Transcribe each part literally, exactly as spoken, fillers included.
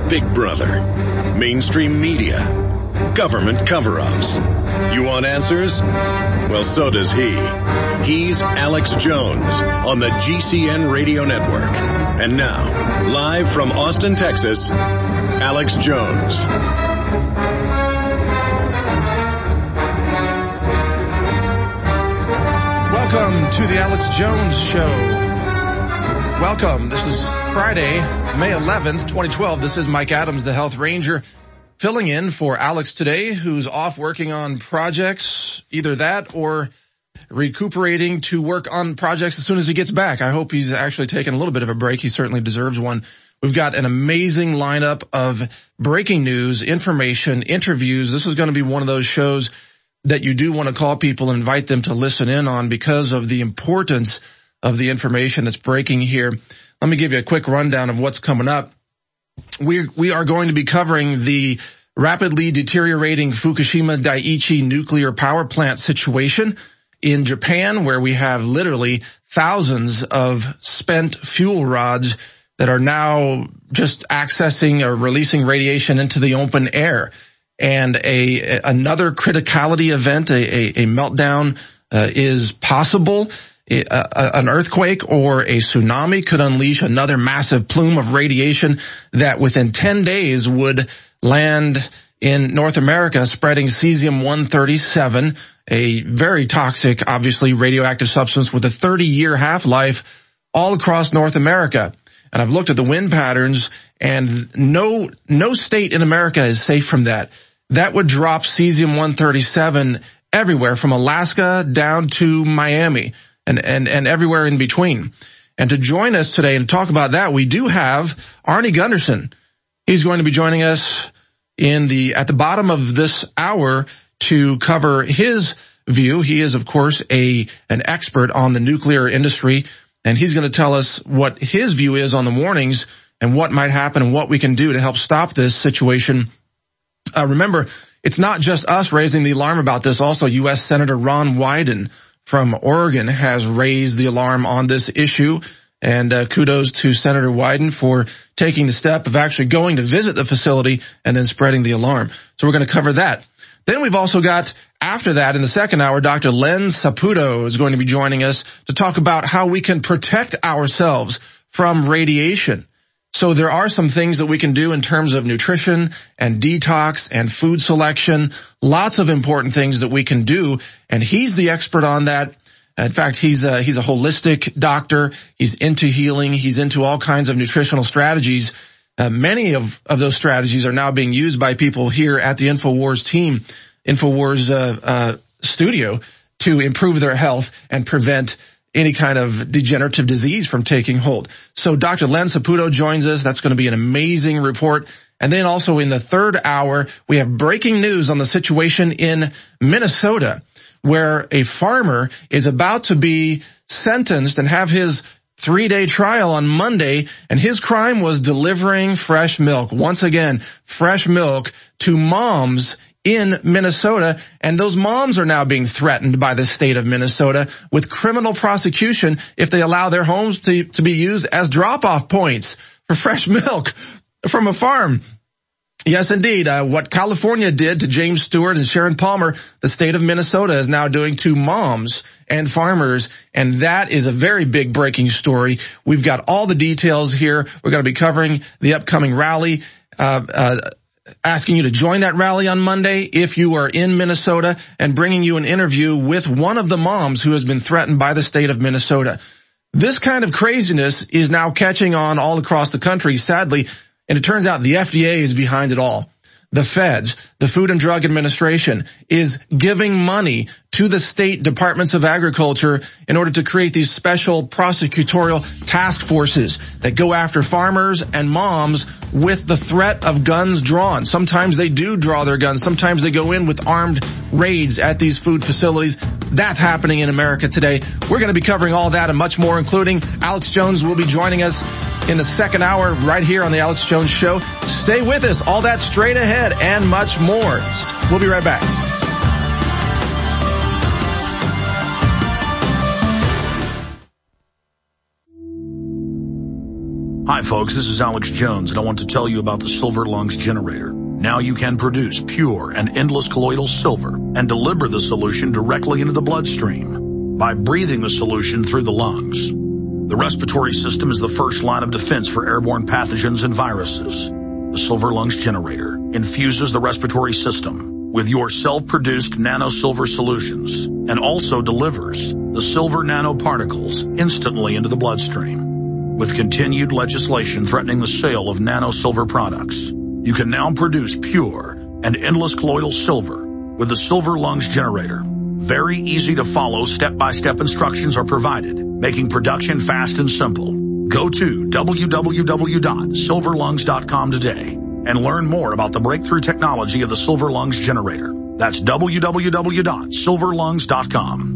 Big Brother, mainstream media, government cover-ups. You want answers? Well, so does he. He's Alex Jones on the G C N Radio Network. And now, live from Austin, Texas, Alex Jones. Welcome to the Alex Jones Show. Welcome. This is Friday, May eleventh, twenty twelve. This is Mike Adams, the Health Ranger, filling in for Alex today, who's off working on projects, either that or recuperating to work on projects as soon as he gets back. I hope he's actually taken a little bit of a break. He certainly deserves one. We've got an amazing lineup of breaking news, information, interviews. This is going to be one of those shows that you do want to call people and invite them to listen in on because of the importance of the information that's breaking here. Let me give you a quick rundown of what's coming up. We we are going to be covering the rapidly deteriorating Fukushima Daiichi nuclear power plant situation in Japan, where we have literally thousands of spent fuel rods that are now just accessing or releasing radiation into the open air. And a another criticality event, a, a, a meltdown uh, is possible. A, a, an earthquake or a tsunami could unleash another massive plume of radiation that within ten days would land in North America, spreading cesium one thirty-seven, a very toxic, obviously radioactive substance with a thirty-year half-life all across North America. And I've looked at the wind patterns, and no no state in America is safe from that. That would drop cesium one thirty-seven everywhere from Alaska down to Miami and, and, and everywhere in between. And to join us today and talk about that, we do have Arnie Gundersen. He's going to be joining us in the, at the bottom of this hour to cover his view. He is, of course, a, an expert on the nuclear industry, and he's going to tell us what his view is on the warnings and what might happen and what we can do to help stop this situation. Uh, remember, it's not just us raising the alarm about this. Also, U S Senator Ron Wyden from Oregon has raised the alarm on this issue. And uh, kudos to Senator Wyden for taking the step of actually going to visit the facility and then spreading the alarm. So we're going to cover that. Then we've also got, after that, in the second hour, Doctor Len Saputo is going to be joining us to talk about how we can protect ourselves from radiation. So there are some things that we can do in terms of nutrition and detox and food selection, lots of important things that we can do, and he's the expert on that. In fact, he's a, he's a holistic doctor. He's into healing. He's into all kinds of nutritional strategies. Uh, many of, of those strategies are now being used by people here at the InfoWars team, InfoWars uh, uh, studio, to improve their health and prevent any kind of degenerative disease from taking hold. So Doctor Len Saputo joins us. That's going to be an amazing report. And then also in the third hour, we have breaking news on the situation in Minnesota, where a farmer is about to be sentenced and have his three-day trial on Monday, and his crime was delivering fresh milk. Once again, fresh milk to moms in Minnesota, and those moms are now being threatened by the state of Minnesota with criminal prosecution if they allow their homes to, to be used as drop-off points for fresh milk from a farm. Yes, indeed. Uh, what California did to James Stewart and Sharon Palmer, the state of Minnesota is now doing to moms and farmers, and that is a very big breaking story. We've got all the details here. We're going to be covering the upcoming rally, uh, uh, asking you to join that rally on Monday if you are in Minnesota, and bringing you an interview with one of the moms who has been threatened by the state of Minnesota. This kind of craziness is now catching on all across the country, sadly, and it turns out the F D A is behind it all. The feds, the Food and Drug Administration, is giving money to the state departments of agriculture in order to create these special prosecutorial task forces that go after farmers and moms with the threat of guns drawn. Sometimes they do draw their guns. Sometimes they go in with armed raids at these food facilities. That's happening in America today. We're going to be covering all that and much more, including Alex Jones will be joining us in the second hour right here on the Alex Jones Show. Stay with us. All that straight ahead and much more. We'll be right back. Hi folks, this is Alex Jones, and I want to tell you about the Silver Lungs generator. Now you can produce pure and endless colloidal silver and deliver the solution directly into the bloodstream by breathing the solution through the lungs. The respiratory system is the first line of defense for airborne pathogens and viruses. The Silver Lungs generator infuses the respiratory system with your self-produced nano-silver solutions and also delivers the silver nanoparticles instantly into the bloodstream. With continued legislation threatening the sale of nano-silver products, you can now produce pure and endless colloidal silver with the Silver Lungs generator. Very easy to follow step-by-step instructions are provided, making production fast and simple. Go to w w w dot silver lungs dot com today and learn more about the breakthrough technology of the Silver Lungs generator. That's w w w dot silver lungs dot com.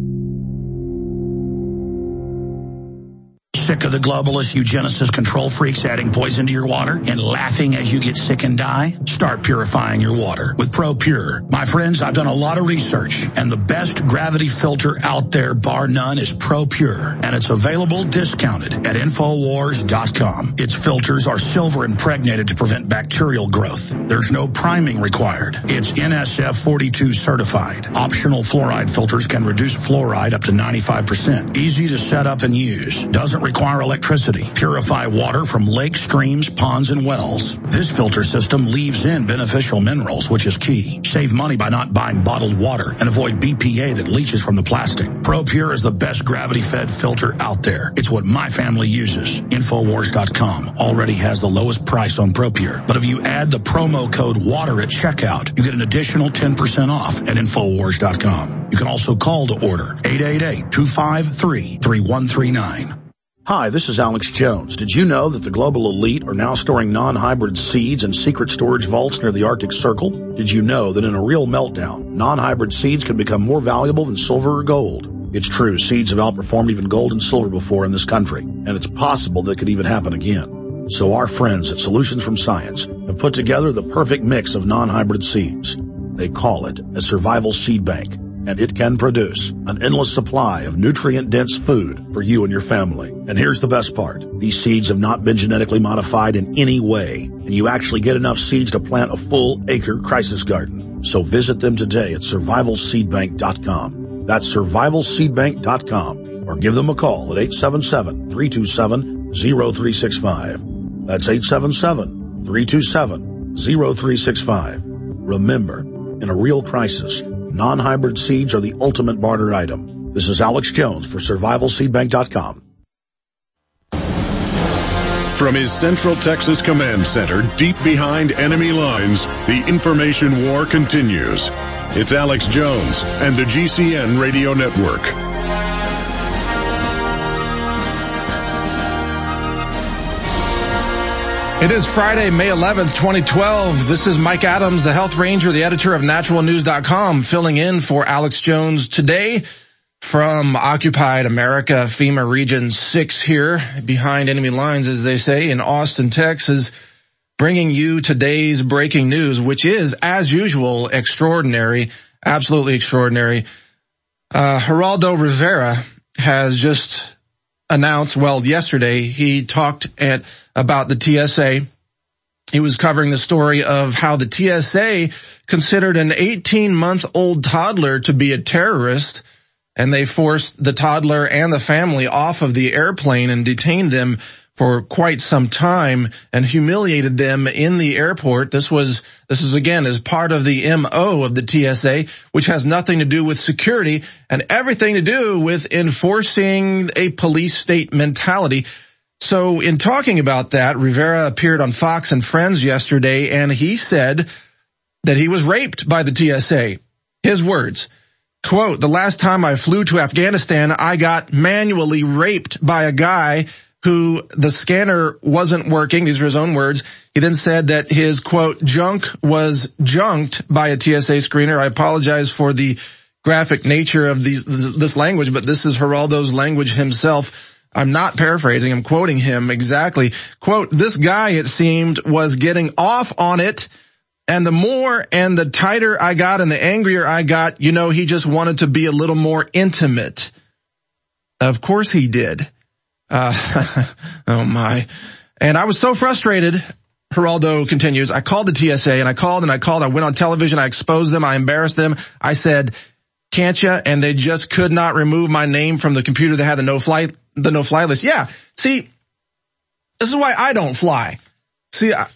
Sick of the globalist eugenicist control freaks adding poison to your water and laughing as you get sick and die? Start purifying your water with ProPure. My friends, I've done a lot of research, and the best gravity filter out there, bar none, is ProPure, and it's available discounted at Infowars dot com. Its filters are silver impregnated to prevent bacterial growth. There's no priming required. It's N S F forty-two certified. Optional fluoride filters can reduce fluoride up to ninety-five percent. Easy to set up and use. Doesn't require require electricity. Purify water from lakes, streams, ponds, and wells. This filter system leaves in beneficial minerals, which is key. Save money by not buying bottled water and avoid B P A that leaches from the plastic. ProPure is the best gravity-fed filter out there. It's what my family uses. Infowars dot com already has the lowest price on ProPure. But if you add the promo code WATER at checkout, you get an additional ten percent off at Infowars dot com. You can also call to order eight eight eight, two five three, three one three nine. Hi, this is Alex Jones. Did you know that the global elite are now storing non-hybrid seeds in secret storage vaults near the Arctic Circle? Did you know that in a real meltdown, non-hybrid seeds can become more valuable than silver or gold? It's true, seeds have outperformed even gold and silver before in this country, and it's possible that could even happen again. So our friends at Solutions from Science have put together the perfect mix of non-hybrid seeds. They call it a survival seed bank, and it can produce an endless supply of nutrient-dense food for you and your family. And here's the best part. These seeds have not been genetically modified in any way, and you actually get enough seeds to plant a full acre crisis garden. So visit them today at survival seed bank dot com. That's survival seed bank dot com, or give them a call at eight seven seven, three two seven, zero three six five. That's eight seven seven, three two seven, zero three six five. Remember, in a real crisis, non-hybrid seeds are the ultimate barter item. This is Alex Jones for survival seed bank dot com. From his Central Texas Command Center, deep behind enemy lines, the information war continues. It's Alex Jones and the G C N Radio Network. It is Friday, May eleventh, twenty twelve. This is Mike Adams, the Health Ranger, the editor of natural news dot com, filling in for Alex Jones today from Occupied America, FEMA Region six here, behind enemy lines, as they say, in Austin, Texas, bringing you today's breaking news, which is, as usual, extraordinary, absolutely extraordinary. Uh, Geraldo Rivera has just announced, well, yesterday, he talked at about the T S A. He was covering the story of how the T S A considered an eighteen-month-old toddler to be a terrorist, and they forced the toddler and the family off of the airplane and detained them for quite some time and humiliated them in the airport. This was, this is again as part of the M O of the T S A, which has nothing to do with security and everything to do with enforcing a police state mentality. So in talking about that, Rivera appeared on Fox and Friends yesterday, and he said that he was raped by the T S A. His words, quote, "The last time I flew to Afghanistan, I got manually raped by a guy who the scanner wasn't working." These are his own words. He then said that his, quote, "junk was junked by a T S A screener." I apologize for the graphic nature of these, this language, but this is Geraldo's language himself. I'm not paraphrasing. I'm quoting him exactly. Quote, "This guy, it seemed, was getting off on it. And the more and the tighter I got and the angrier I got, you know, he just wanted to be a little more intimate." Of course he did. Uh, oh my. And I was so frustrated, Geraldo continues, I called the T S A and I called and I called. I went on television. I exposed them. I embarrassed them. I said, can't you? And they just could not remove my name from the computer that had the no-fly, the no-fly list. Yeah. See, this is why I don't fly. See, I,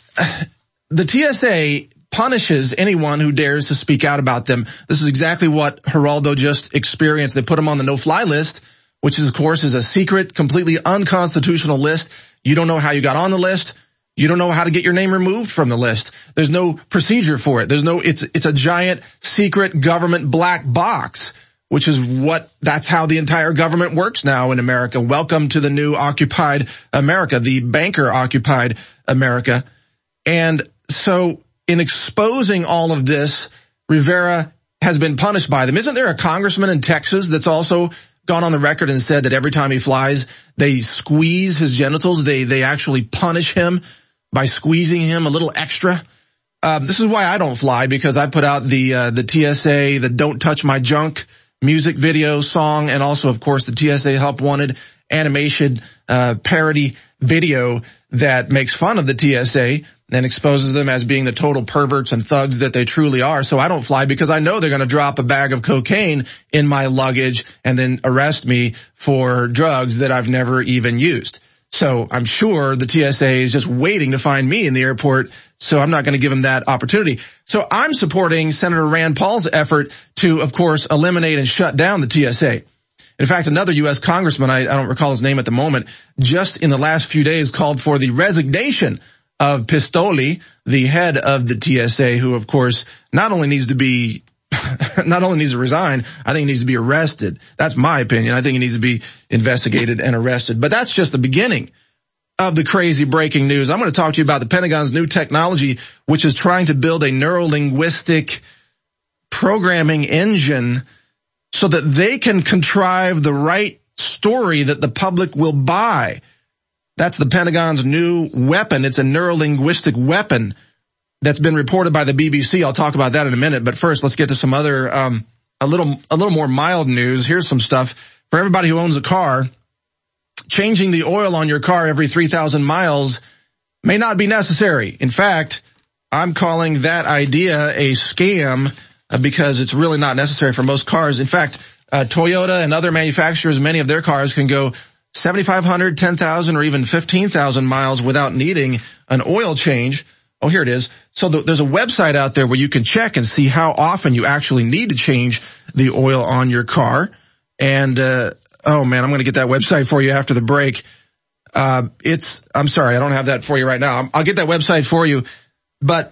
the T S A punishes anyone who dares to speak out about them. This is exactly what Geraldo just experienced. They put him on the no-fly list, which is, of course, is a secret, completely unconstitutional list. You don't know how you got on the list. You don't know how to get your name removed from the list. There's no procedure for it. There's no, it's, it's a giant secret government black box, which is what, that's how the entire government works now in America. Welcome to the new occupied America, the banker occupied America. And so in exposing all of this, Rivera has been punished by them. Isn't there a congressman in Texas that's also gone on the record and said that every time he flies, they squeeze his genitals? They, they actually punish him by squeezing him a little extra. Uh, this is why I don't fly, because I put out the, uh, the T S A, the Don't Touch My Junk music video song, and also, of course, the T S A Help Wanted animation, uh, parody video that makes fun of the T S A and exposes them as being the total perverts and thugs that they truly are. So I don't fly because I know they're going to drop a bag of cocaine in my luggage and then arrest me for drugs that I've never even used. So I'm sure the T S A is just waiting to find me in the airport, so I'm not going to give them that opportunity. So I'm supporting Senator Rand Paul's effort to, of course, eliminate and shut down the T S A. In fact, another U S congressman, I, I don't recall his name at the moment, just in the last few days called for the resignation of Pistoli, the head of the T S A, who, of course, not only needs to be not only needs to resign, I think he needs to be arrested. That's my opinion. I think he needs to be investigated and arrested. But that's just the beginning of the crazy breaking news. I'm going to talk to you about the Pentagon's new technology, which is trying to build a neuro-linguistic programming engine so that they can contrive the right story that the public will buy. That's the Pentagon's new weapon. It's a neuro-linguistic weapon that's been reported by the B B C. I'll talk about that in a minute. But first, let's get to some other, um, a little, a little more mild news. Here's some stuff for everybody who owns a car. Changing the oil on your car every three thousand miles may not be necessary. In fact, I'm calling that idea a scam uh, because it's really not necessary for most cars. In fact, uh, Toyota and other manufacturers, many of their cars can go seventy-five hundred, ten thousand, or even fifteen thousand miles without needing an oil change. Oh, here it is. So the, there's a website out there where you can check and see how often you actually need to change the oil on your car. And, uh, oh man, I'm going to get that website for you after the break. Uh, it's, I'm sorry, I don't have that for you right now. I'll get that website for you, but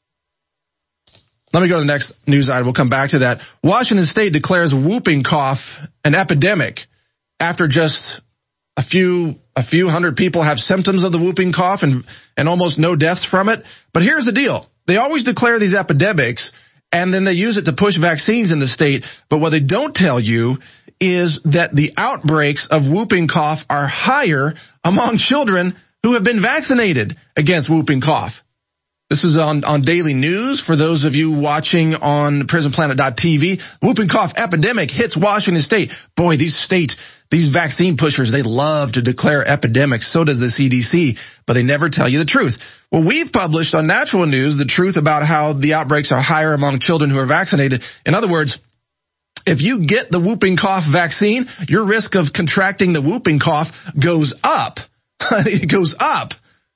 let me go to the next news item. We'll come back to that. Washington State declares whooping cough an epidemic after just a few, a few hundred people have symptoms of the whooping cough and, and almost no deaths from it. But here's the deal. They always declare these epidemics and then they use it to push vaccines in the state. But what they don't tell you is that the outbreaks of whooping cough are higher among children who have been vaccinated against whooping cough. This is on, on Daily News. For those of you watching on prison planet dot t v, whooping cough epidemic hits Washington State. Boy, these states, these vaccine pushers, they love to declare epidemics. So does the C D C, but they never tell you the truth. Well, we've published on Natural News the truth about how the outbreaks are higher among children who are vaccinated. In other words, if you get the whooping cough vaccine, your risk of contracting the whooping cough goes up. It goes up.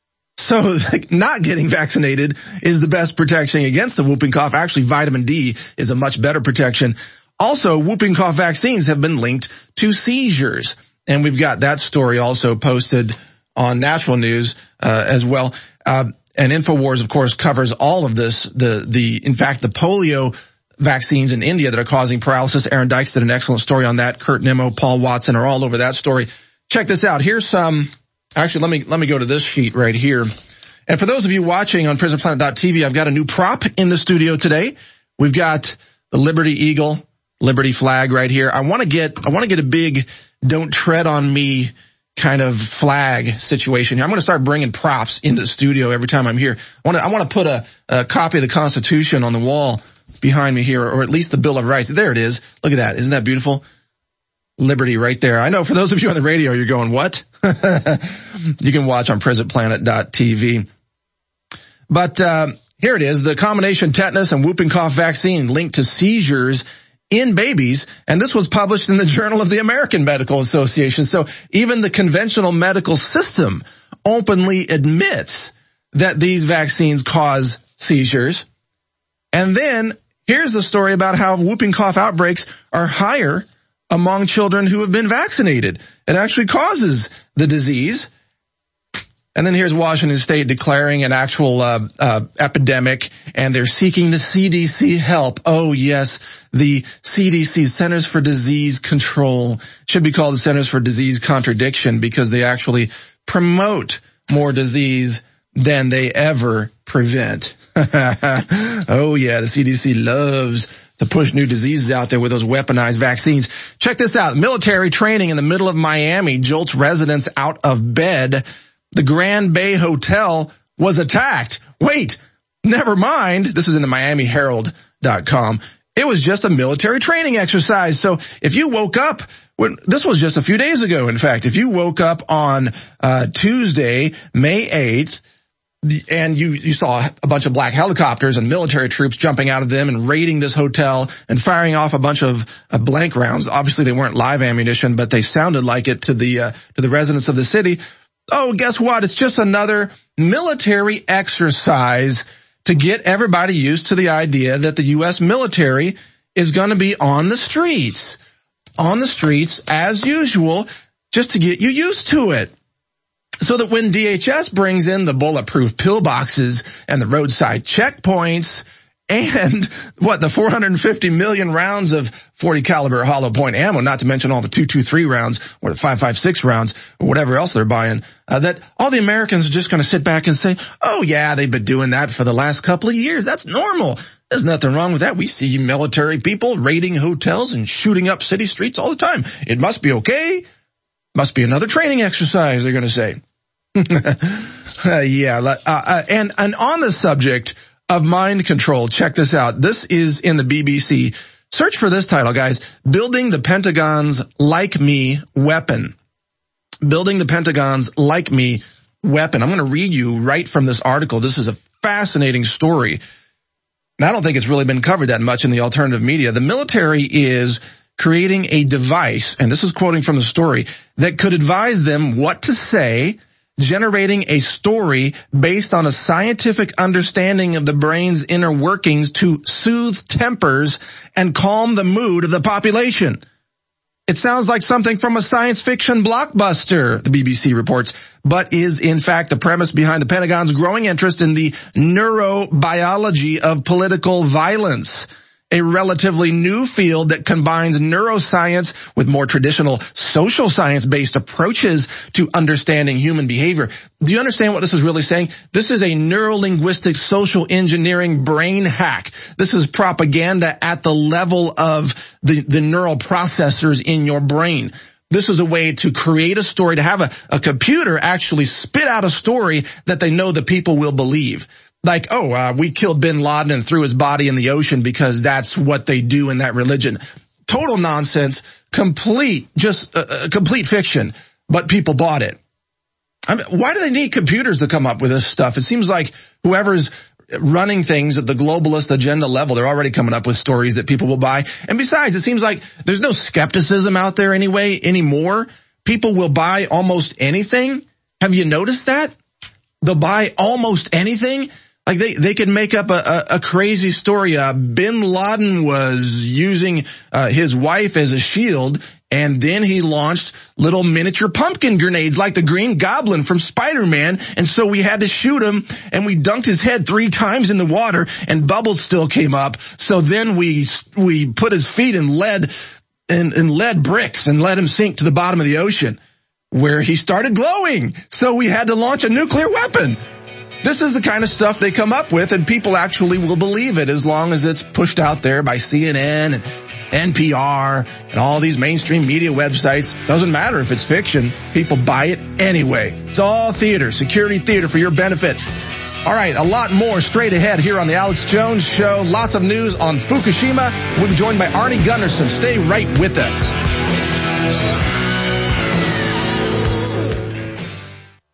So like, not getting vaccinated is the best protection against the whooping cough. Actually, vitamin D is a much better protection. Also, whooping cough vaccines have been linked to seizures. And we've got that story also posted on Natural News uh, as well. Uh, and InfoWars, of course, covers all of this. The, the, in fact, the polio vaccines in India that are causing paralysis. Aaron Dykes did an excellent story on that. Kurt Nimmo, Paul Watson are all over that story. Check this out. Here's some, actually, let me, let me go to this sheet right here. And for those of you watching on prison planet dot t v, I've got a new prop in the studio today. We've got the Liberty Eagle, Liberty flag right here. I want to get, I want to get a big don't tread on me kind of flag situation here. I'm going to start bringing props into the studio every time I'm here. I want to, I want to put a, a copy of the Constitution on the wall behind me here, or at least the Bill of Rights. There it is. Look at that. Isn't that beautiful? Liberty right there. I know for those of you on the radio, you're going, what? you can watch on present planet dot t v. But uh, here it is, the combination tetanus and whooping cough vaccine linked to seizures in babies, and this was published in the Journal of the American Medical Association. So even the conventional medical system openly admits that these vaccines cause seizures. And then here's a story about how whooping cough outbreaks are higher among children who have been vaccinated. It actually causes the disease. And then here's Washington State declaring an actual uh, uh epidemic, and they're seeking the C D C help. Oh, yes, the C D C, Centers for Disease Control, should be called the Centers for Disease Contradiction, because they actually promote more disease than they ever prevent. Oh, yeah, the C D C loves to push new diseases out there with those weaponized vaccines. Check this out. Military training in the middle of Miami jolts residents out of bed. The Grand Bay Hotel was attacked. Wait, never mind. This is in the Miami Herald dot com. It was just a military training exercise. So if you woke up, when, this was just a few days ago, in fact, if you woke up on uh Tuesday, May eighth, and you, you saw a bunch of black helicopters and military troops jumping out of them and raiding this hotel and firing off a bunch of uh, blank rounds. Obviously, they weren't live ammunition, but they sounded like it to the uh, to the residents of the city. Oh, guess what? It's just another military exercise to get everybody used to the idea that the U S military is going to be on the streets, on the streets as usual, just to get you used to it. So that when D H S brings in the bulletproof pillboxes and the roadside checkpoints and what, the four hundred fifty million rounds of forty caliber hollow point ammo, not to mention all the two twenty-three rounds or the five five six rounds or whatever else they're buying, uh, that all the Americans are just going to sit back and say, oh yeah, they've been doing that for the last couple of years. That's normal. There's nothing wrong with that. We see military people raiding hotels and shooting up city streets all the time. It must be okay. Must be another training exercise, they're going to say. uh, yeah. Uh, uh, and, and on the subject of mind control, check this out. This is in the B B C. Search for this title, guys. Building the Pentagon's Like Me weapon. Building the Pentagon's Like Me weapon. I'm going to read you right from this article. This is a fascinating story. And I don't think it's really been covered that much in the alternative media. The military is creating a device, and this is quoting from the story, that could advise them what to say, generating a story based on a scientific understanding of the brain's inner workings to soothe tempers and calm the mood of the population. It sounds like something from a science fiction blockbuster, the B B C reports, but is in fact the premise behind the Pentagon's growing interest in the neurobiology of political violence, a relatively new field that combines neuroscience with more traditional social science-based approaches to understanding human behavior. Do you understand what this is really saying? This is a neurolinguistic social engineering brain hack. This is propaganda at the level of the, the neural processors in your brain. This is a way to create a story, to have a, a computer actually spit out a story that they know the people will believe. Like, oh, uh, we killed bin Laden and threw his body in the ocean because that's what they do in that religion. Total nonsense, complete, just uh, uh, complete fiction, but people bought it. I mean, why do they need computers to come up with this stuff? It seems like whoever's running things at the globalist agenda level, they're already coming up with stories that people will buy. And besides, it seems like there's no skepticism out there anyway anymore. People will buy almost anything. Have you noticed that? They'll buy almost anything. Like they, they could make up a, a, a crazy story. Uh, bin Laden was using, uh, his wife as a shield, and then he launched little miniature pumpkin grenades like the Green Goblin from Spider-Man. And so we had to shoot him, and we dunked his head three times in the water, and bubbles still came up. So then we, we put his feet in lead, in, in lead bricks and let him sink to the bottom of the ocean, where he started glowing. So we had to launch a nuclear weapon. This is the kind of stuff they come up with, and people actually will believe it as long as it's pushed out there by C N N and N P R and all these mainstream media websites. Doesn't matter if it's fiction. People buy it anyway. It's all theater, security theater for your benefit. All right, a lot more straight ahead here on the Alex Jones Show. Lots of news on Fukushima. We'll be joined by Arnie Gunderson. Stay right with us.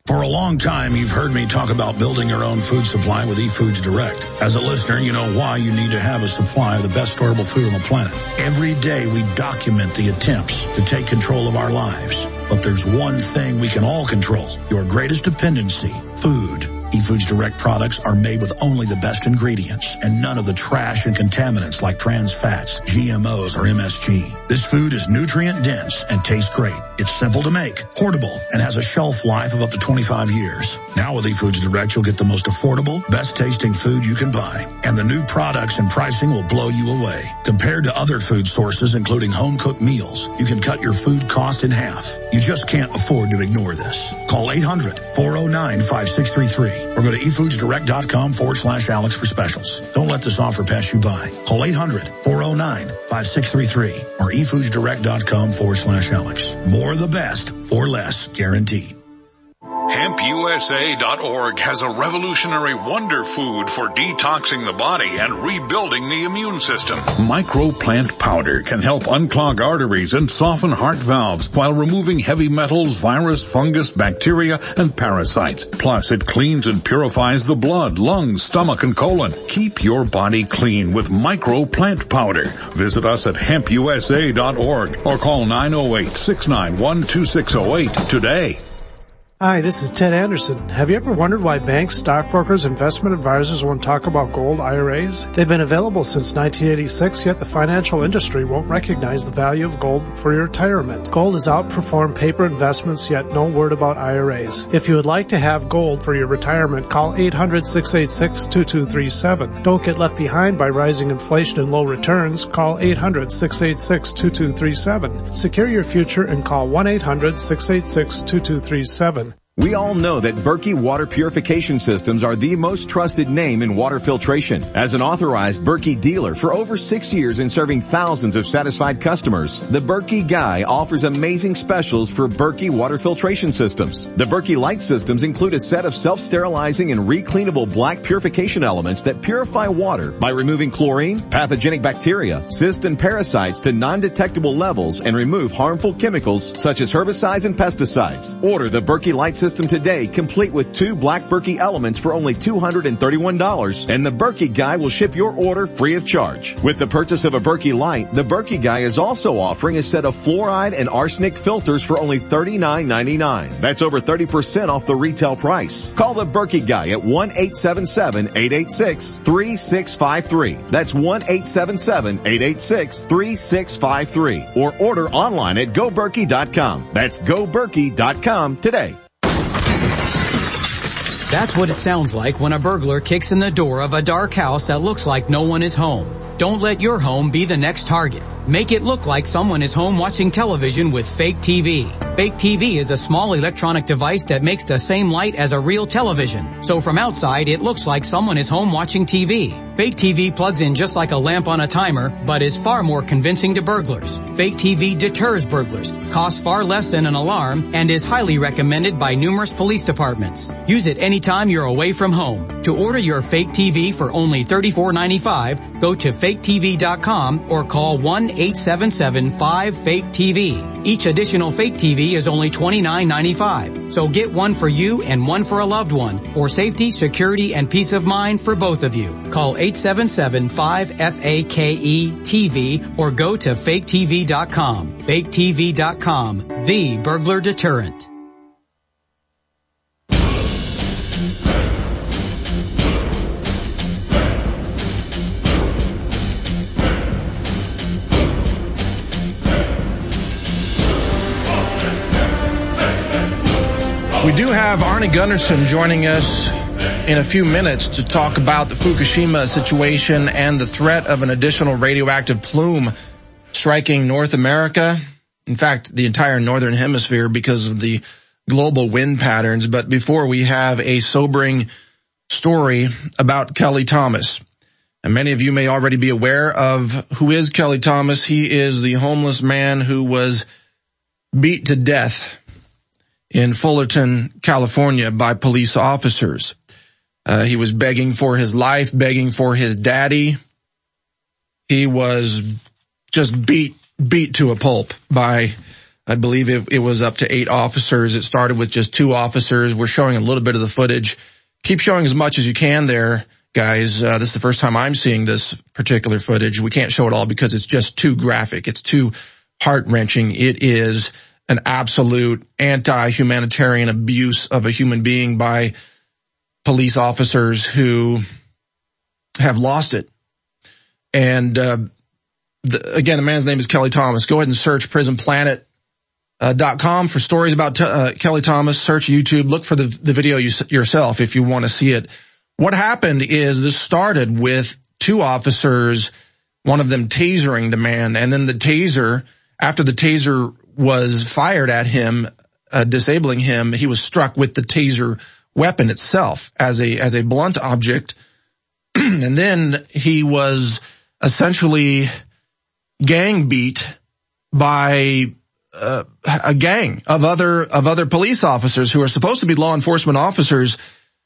For a long time, you've heard me talk about building your own food supply with eFoods Direct. As a listener, you know why you need to have a supply of the best storable food on the planet. Every day, we document the attempts to take control of our lives. But there's one thing we can all control, your greatest dependency, food. eFoods Direct products are made with only the best ingredients and none of the trash and contaminants like trans fats, G M Os, or M S G. This food is nutrient dense and tastes great. It's simple to make, portable, and has a shelf life of up to twenty-five years. Now with eFoods Direct, you'll get the most affordable, best tasting food you can buy. And the new products and pricing will blow you away. Compared to other food sources, including home cooked meals, you can cut your food cost in half. You just can't afford to ignore this. Call eight hundred, four oh nine, five six three three. Or go to efoodsdirect.com forward slash Alex for specials. Don't let this offer pass you by. Call eight hundred, four oh nine, five six three three or efoodsdirect.com forward slash Alex. More of the best for less, guaranteed. hemp u s a dot org has a revolutionary wonder food for detoxing the body and rebuilding the immune system. Microplant powder can help unclog arteries and soften heart valves while removing heavy metals, virus, fungus, bacteria, and parasites. Plus, it cleans and purifies the blood, lungs, stomach, and colon. Keep your body clean with Microplant powder. Visit us at hemp u s a dot org or call nine oh eight, six nine one, two six oh eight today. Hi, this is Ted Anderson. Have you ever wondered why banks, stockbrokers, investment advisors won't talk about gold I R As? They've been available since nineteen eighty-six, yet the financial industry won't recognize the value of gold for your retirement. Gold has outperformed paper investments, yet no word about I R As. If you would like to have gold for your retirement, call eight hundred, six eight six, two two three seven. Don't get left behind by rising inflation and low returns. Call eight hundred, six eight six, two two three seven. Secure your future and call one eight hundred, six eight six, two two three seven. We all know that Berkey Water Purification Systems are the most trusted name in water filtration. As an authorized Berkey dealer for over six years and serving thousands of satisfied customers, the Berkey Guy offers amazing specials for Berkey Water Filtration Systems. The Berkey Light Systems include a set of self-sterilizing and recleanable black purification elements that purify water by removing chlorine, pathogenic bacteria, cysts, and parasites to non-detectable levels and remove harmful chemicals such as herbicides and pesticides. Order the Berkey Light System System today, complete with two black Berkey elements for only two hundred thirty-one dollars, and the Berkey Guy will ship your order free of charge. With the purchase of a Berkey Light, the Berkey Guy is also offering a set of fluoride and arsenic filters for only thirty-nine ninety-nine. That's over thirty percent off the retail price. Call the Berkey Guy at one eight seven seven, eight eight six, three six five three. That's one eight seven seven, eight eight six, three six five three. Or order online at go berkey dot com. That's go berkey dot com today. That's what it sounds like when a burglar kicks in the door of a dark house that looks like no one is home. Don't let your home be the next target. Make it look like someone is home watching television with Fake T V. Fake T V is a small electronic device that makes the same light as a real television. So from outside, it looks like someone is home watching T V. Fake T V plugs in just like a lamp on a timer, but is far more convincing to burglars. Fake T V deters burglars, costs far less than an alarm, and is highly recommended by numerous police departments. Use it anytime you're away from home. To order your Fake T V for only thirty-four ninety-five, go to fake t v dot com or call one eight seven seven, five, fake T V. Each additional Fake T V is only twenty-nine ninety-five. So get one for you and one for a loved one for safety, security, and peace of mind for both of you. Call eight seven seven, five, F A K E T V or go to fake t v dot com. fake t v dot com, the burglar deterrent. We do have Arnie Gunderson joining us in a few minutes to talk about the Fukushima situation and the threat of an additional radioactive plume striking North America. In fact, the entire northern hemisphere because of the global wind patterns. But before, we have a sobering story about Kelly Thomas. And many of you may already be aware of who is Kelly Thomas. He is the homeless man who was beat to death in Fullerton, California by police officers. Uh, he was begging for his life, begging for his daddy. He was just beat, beat to a pulp by I believe it, it was up to eight officers. It started with just two officers. We're showing a little bit of the footage. Keep showing as much as you can there, guys. Uh, this is the first time I'm seeing this particular footage. We can't show it all because it's just too graphic. It's too heart-wrenching. It is an absolute anti-humanitarian abuse of a human being by police officers who have lost it. And uh, the, again, the man's name is Kelly Thomas. Go ahead and search prison planet dot com for stories about t- uh, Kelly Thomas. Search YouTube. Look for the, the video you, yourself if you want to see it. What happened is this started with two officers, one of them tasering the man, and then the taser, after the taser was fired at him, uh, disabling him, he was struck with the taser weapon itself as a as a blunt object. And then he was essentially gang beat by uh, a gang of other of other police officers who are supposed to be law enforcement officers.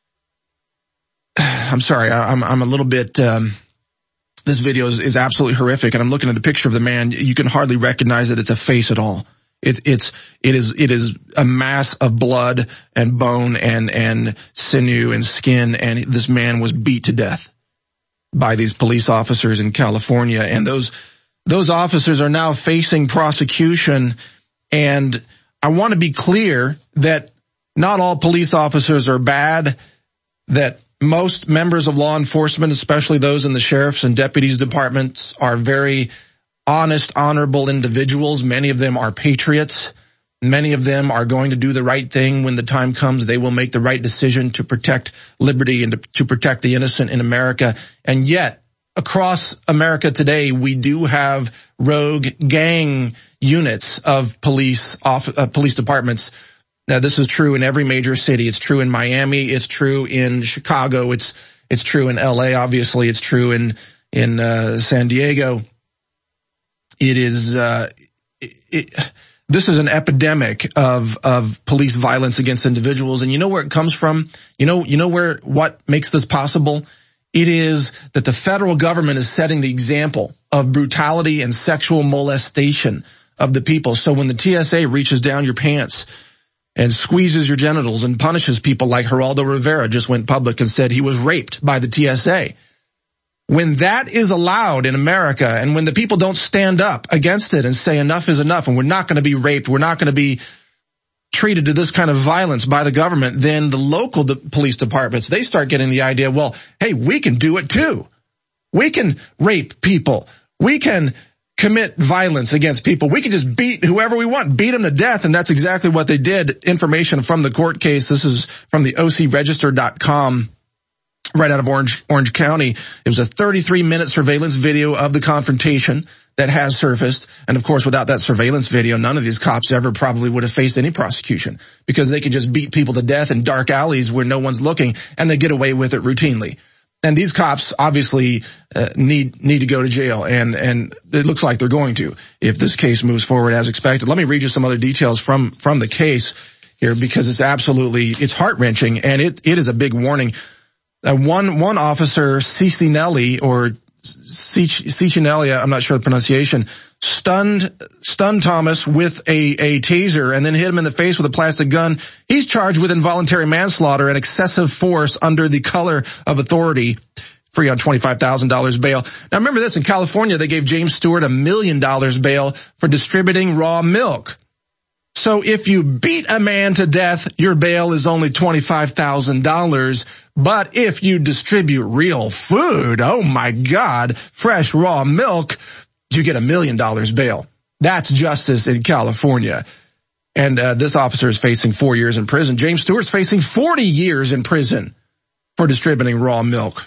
I'm sorry, I'm I'm a little bit. Um, this video is, is absolutely horrific, and I'm looking at a picture of the man. You can hardly recognize that it's a face at all. It, it's it is it is a mass of blood and bone and and sinew and skin, and this man was beat to death by these police officers in California, and those those officers are now facing prosecution. And I want to be clear that not all police officers are bad, that most members of law enforcement, especially those in the sheriff's and deputies departments, are very honest, honorable individuals. Many of them are patriots. Many of them are going to do the right thing when the time comes. They will make the right decision to protect liberty and to, to protect the innocent in America. And yet, across America today, we do have rogue gang units of police off, uh, police departments. Now, this is true in every major city. It's true in Miami. It's true in Chicago. It's it's true in L A. Obviously, it's true in in uh, San Diego. It is. Uh, it, it, this is an epidemic of of police violence against individuals, and you know where it comes from. You know. You know where what makes this possible. It is that the federal government is setting the example of brutality and sexual molestation of the people. So when the T S A reaches down your pants and squeezes your genitals and punishes people like Geraldo Rivera just went public and said he was raped by the T S A. When that is allowed in America, and when the people don't stand up against it and say enough is enough and we're not going to be raped, we're not going to be treated to this kind of violence by the government, then the local de- police departments, they start getting the idea, well, hey, we can do it too. We can rape people. We can commit violence against people. We can just beat whoever we want, beat them to death. And that's exactly what they did. Information from the court case. This is from the O C register dot com, right out of Orange, Orange County. It was a thirty-three minute surveillance video of the confrontation that has surfaced. And of course, without that surveillance video, none of these cops ever probably would have faced any prosecution, because they could just beat people to death in dark alleys where no one's looking, and they get away with it routinely. And these cops obviously uh, need need to go to jail, and and it looks like they're going to if this case moves forward as expected. Let me read you some other details from from the case here, because it's absolutely it's heart-wrenching, and it it is a big warning. Uh, one one officer, Cicinelli or Cicinelli, I'm not sure the pronunciation, stunned stunned Thomas with a a taser and then hit him in the face with a plastic gun. He's charged with involuntary manslaughter and excessive force under the color of authority, free on twenty-five thousand dollars bail. Now remember this, in California they gave James Stewart a million dollars bail for distributing raw milk. So if you beat a man to death, your bail is only twenty-five thousand dollars. But if you distribute real food, oh my God, fresh raw milk, you get a million dollars bail. That's justice in California. And uh, this officer is facing four years in prison. James Stewart's facing forty years in prison for distributing raw milk.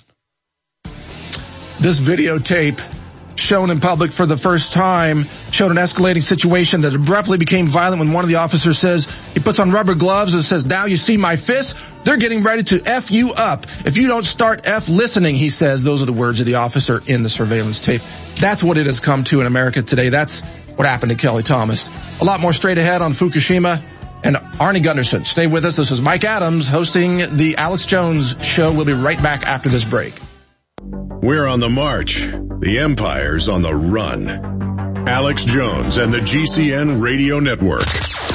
This videotape, shown in public for the first time, showed an escalating situation that abruptly became violent when one of the officers says, he puts on rubber gloves and says, "Now you see my fists? They're getting ready to F you up. If you don't start F listening," he says. Those are the words of the officer in the surveillance tape. That's what it has come to in America today. That's what happened to Kelly Thomas. A lot more straight ahead on Fukushima and Arnie Gunderson. Stay with us. This is Mike Adams hosting the Alex Jones Show. We'll be right back after this break. We're on the march. The empire's on the run. Alex Jones and the G C N Radio Network.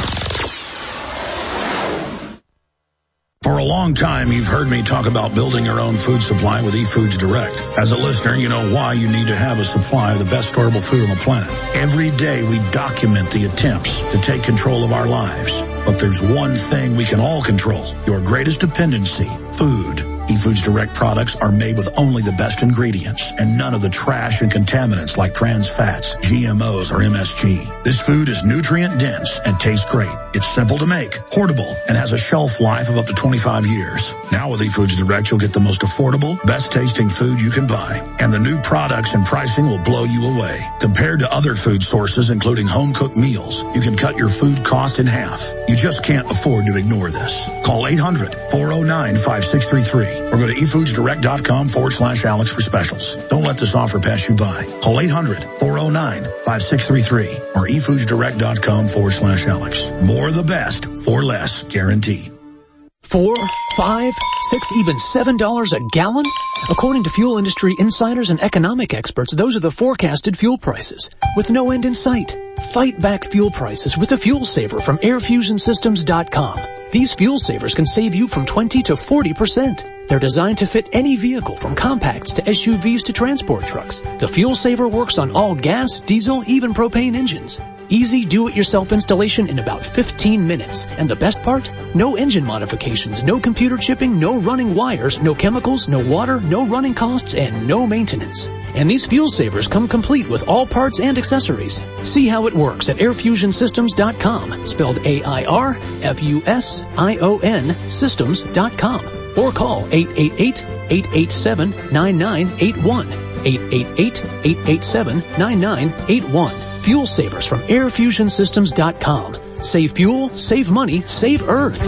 For a long time, you've heard me talk about building your own food supply with eFoods Direct. As a listener, you know why you need to have a supply of the best storable food on the planet. Every day, we document the attempts to take control of our lives. But there's one thing we can all control, your greatest dependency, food. eFoods Direct products are made with only the best ingredients and none of the trash and contaminants like trans fats, G M Os, or M S G. This food is nutrient dense and tastes great. It's simple to make, portable, and has a shelf life of up to twenty-five years. Now with eFoods Direct, you'll get the most affordable, best tasting food you can buy. And the new products and pricing will blow you away. Compared to other food sources, including home cooked meals, you can cut your food cost in half. You just can't afford to ignore this. Call eight hundred, four oh nine, five six three three. Or go to efoodsdirect.com forward slash Alex for specials. Don't let this offer pass you by. Call eight hundred, four oh nine, five six three three or efoodsdirect.com forward slash Alex. More of the best for less, guaranteed. Four, five, six, even seven dollars a gallon? According to fuel industry insiders and economic experts, those are the forecasted fuel prices, with no end in sight. Fight back fuel prices with the Fuel Saver from air fusion systems dot com. These fuel savers can save you from twenty to forty percent. They're designed to fit any vehicle from compacts to S U Vs to transport trucks. The Fuel Saver works on all gas, diesel, even propane engines. Easy do-it-yourself installation in about fifteen minutes. And the best part? No engine modifications, no computer chipping, no running wires, no chemicals, no water, no running costs, and no maintenance. And these fuel savers come complete with all parts and accessories. See how it works at air fusion systems dot com, spelled A I R F U S I O N systems dot com. Or call eight eight eight, eight eight seven, nine nine eight one. eight eight eight, eight eight seven, nine nine eight one. Fuel Savers from air fusion systems dot com. Save fuel, save money, save Earth.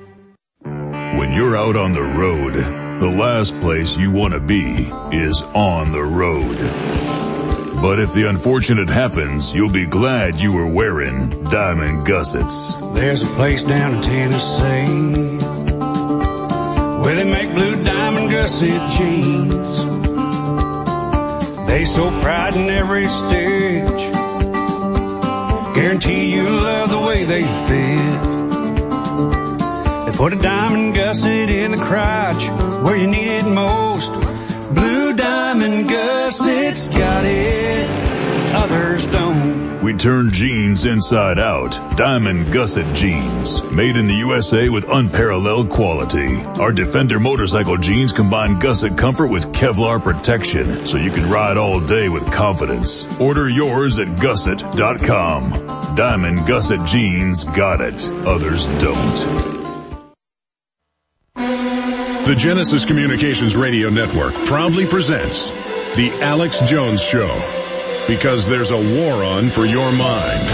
When you're out on the road, the last place you want to be is on the road. But if the unfortunate happens, you'll be glad you were wearing diamond gussets. There's a place down in Tennessee where they make blue diamond gusset jeans. They so pride in every stitch, guarantee you love the way they fit. They put a diamond gusset in the crotch where you need it most. Blue diamond gussets got it, others don't. We turn jeans inside out. Diamond Gusset Jeans. Made in the U S A with unparalleled quality. Our Defender motorcycle jeans combine gusset comfort with Kevlar protection, so you can ride all day with confidence. Order yours at gusset dot com. Diamond Gusset Jeans got it. Others don't. The Genesis Communications Radio Network proudly presents The Alex Jones Show, because there's a war on for your mind.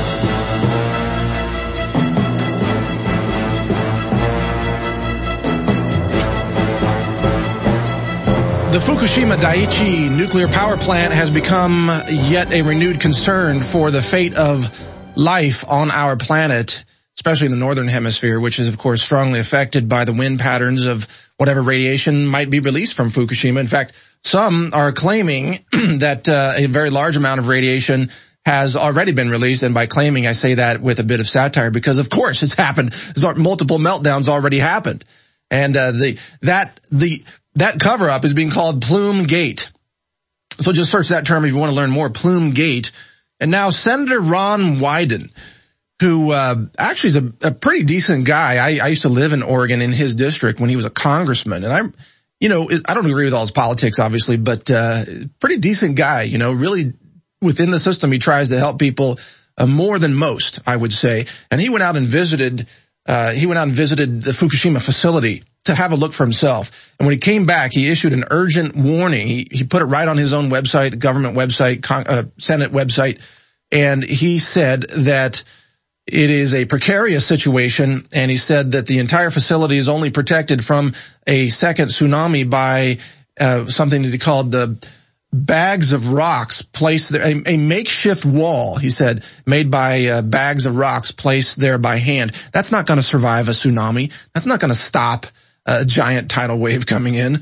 The Fukushima Daiichi nuclear power plant has become yet a renewed concern for the fate of life on our planet, especially in the northern hemisphere, which is, of course, strongly affected by the wind patterns of whatever radiation might be released from Fukushima. In fact, some are claiming that uh, a very large amount of radiation has already been released. And by claiming, I say that with a bit of satire because, of course, it's happened. Multiple meltdowns already happened. And uh, the that the that cover-up is being called Plume Gate. So just search that term if you want to learn more, Plume Gate. And now Senator Ron Wyden, who uh actually is a, a pretty decent guy. I, I used to live in Oregon in his district when he was a congressman. And I'm, you know, I don't agree with all his politics, obviously, but uh pretty decent guy, you know, really within the system. He tries to help people uh, more than most, I would say. And he went out and visited, uh he went out and visited the Fukushima facility to have a look for himself. And when he came back, he issued an urgent warning. He, he put it right on his own website, the government website, uh, Senate website. And he said that it is a precarious situation, and he said that the entire facility is only protected from a second tsunami by uh, something that he called the bags of rocks placed there, a, a makeshift wall, he said, made by uh, bags of rocks placed there by hand. That's not going to survive a tsunami. That's not going to stop a giant tidal wave coming in.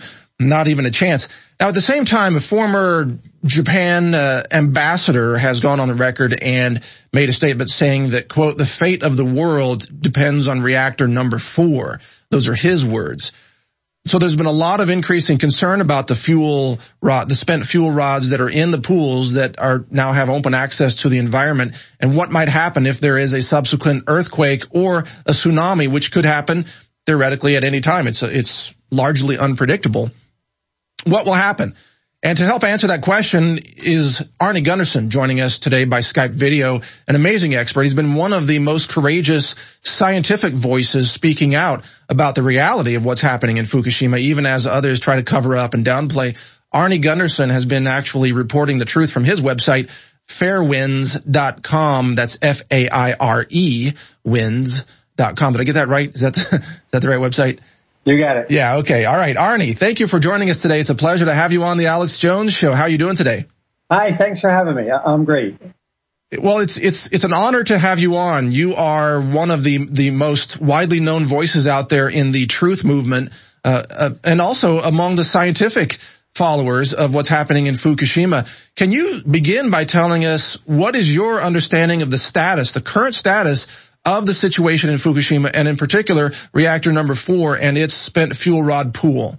Not even a chance. Now, at the same time, a former Japan uh, ambassador has gone on the record and made a statement saying that, quote, the fate of the world depends on reactor number four. Those are his words. So there's been a lot of increasing concern about the fuel rod, the spent fuel rods that are in the pools that are now have open access to the environment, and what might happen if there is a subsequent earthquake or a tsunami, which could happen theoretically at any time. It's a, it's largely unpredictable. What will happen? And to help answer that question is Arnie Gundersen joining us today by Skype video, an amazing expert. He's been one of the most courageous scientific voices speaking out about the reality of what's happening in Fukushima, even as others try to cover up and downplay. Arnie Gundersen has been actually reporting the truth from his website, fairewinds dot com. That's F A I R E, winds dot com. Did I get that right? Is that the, is that the right website? You got it. Yeah, okay. All right. Arnie, thank you for joining us today. It's a pleasure to have you on the Alex Jones Show. How are you doing today? Hi, thanks for having me. I'm great. Well, it's it's it's an honor to have you on. You are one of the the most widely known voices out there in the truth movement, uh, uh, and also among the scientific followers of what's happening in Fukushima. Can you begin by telling us what is your understanding of the status, the current status of the situation in Fukushima, and in particular, reactor number four and its spent fuel rod pool?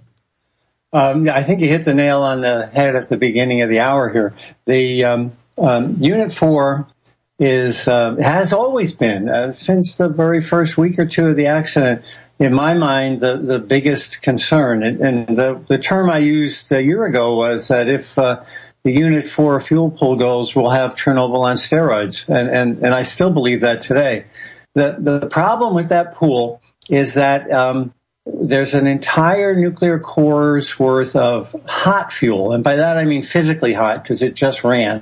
Um, I think you hit the nail on the head at the beginning of the hour here. The um, um, Unit four is uh, has always been, uh, since the very first week or two of the accident, in my mind, the, the biggest concern. And, and the, the term I used a year ago was that if uh, the Unit four fuel pool goes, we'll have Chernobyl on steroids. And, and, and I still believe that today. The, the problem with that pool is that um, there's an entire nuclear core's worth of hot fuel. And by that I mean physically hot, because it just ran.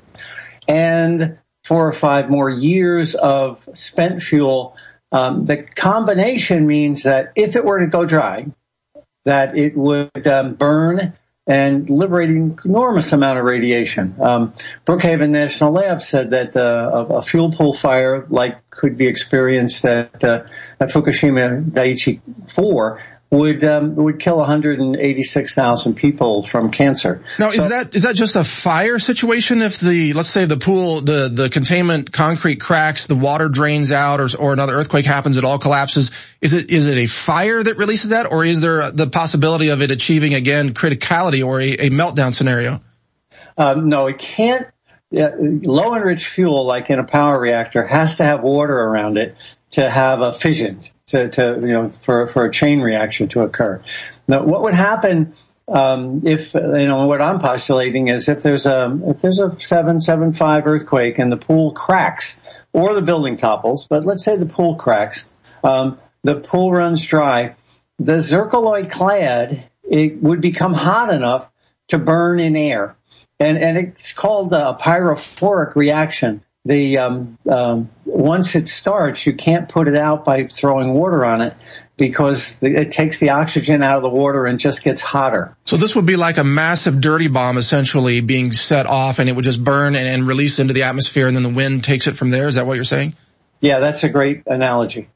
And four or five more years of spent fuel. Um, the combination means that if it were to go dry, that it would um, burn and liberate an enormous amount of radiation. Um, Brookhaven National Lab said that uh, a, a fuel pool fire like could be experienced at, uh, at Fukushima Daiichi four would um, would kill one hundred eighty-six thousand people from cancer. Now, so, is that is that just a fire situation? If the let's say the pool, the the containment concrete cracks, the water drains out, or or another earthquake happens, it all collapses. Is it is it a fire that releases that, or is there the possibility of it achieving again criticality or a, a meltdown scenario? Um, no, it can't. Uh, low enriched fuel, like in a power reactor, has to have water around it to have a fission. To, to, you know, for, for a chain reaction to occur. Now, what would happen, um, if, you know, what I'm postulating is if there's a, if there's a seven, seven, five earthquake and the pool cracks or the building topples, but let's say the pool cracks, um, the pool runs dry, the zircaloy clad, it would become hot enough to burn in air. And, and it's called a pyrophoric reaction. The um, um, once it starts, you can't put it out by throwing water on it because it takes the oxygen out of the water and just gets hotter. So this would be like a massive dirty bomb essentially being set off, and it would just burn and, and release into the atmosphere, and then the wind takes it from there. Is that what you're saying? Yeah, that's a great analogy.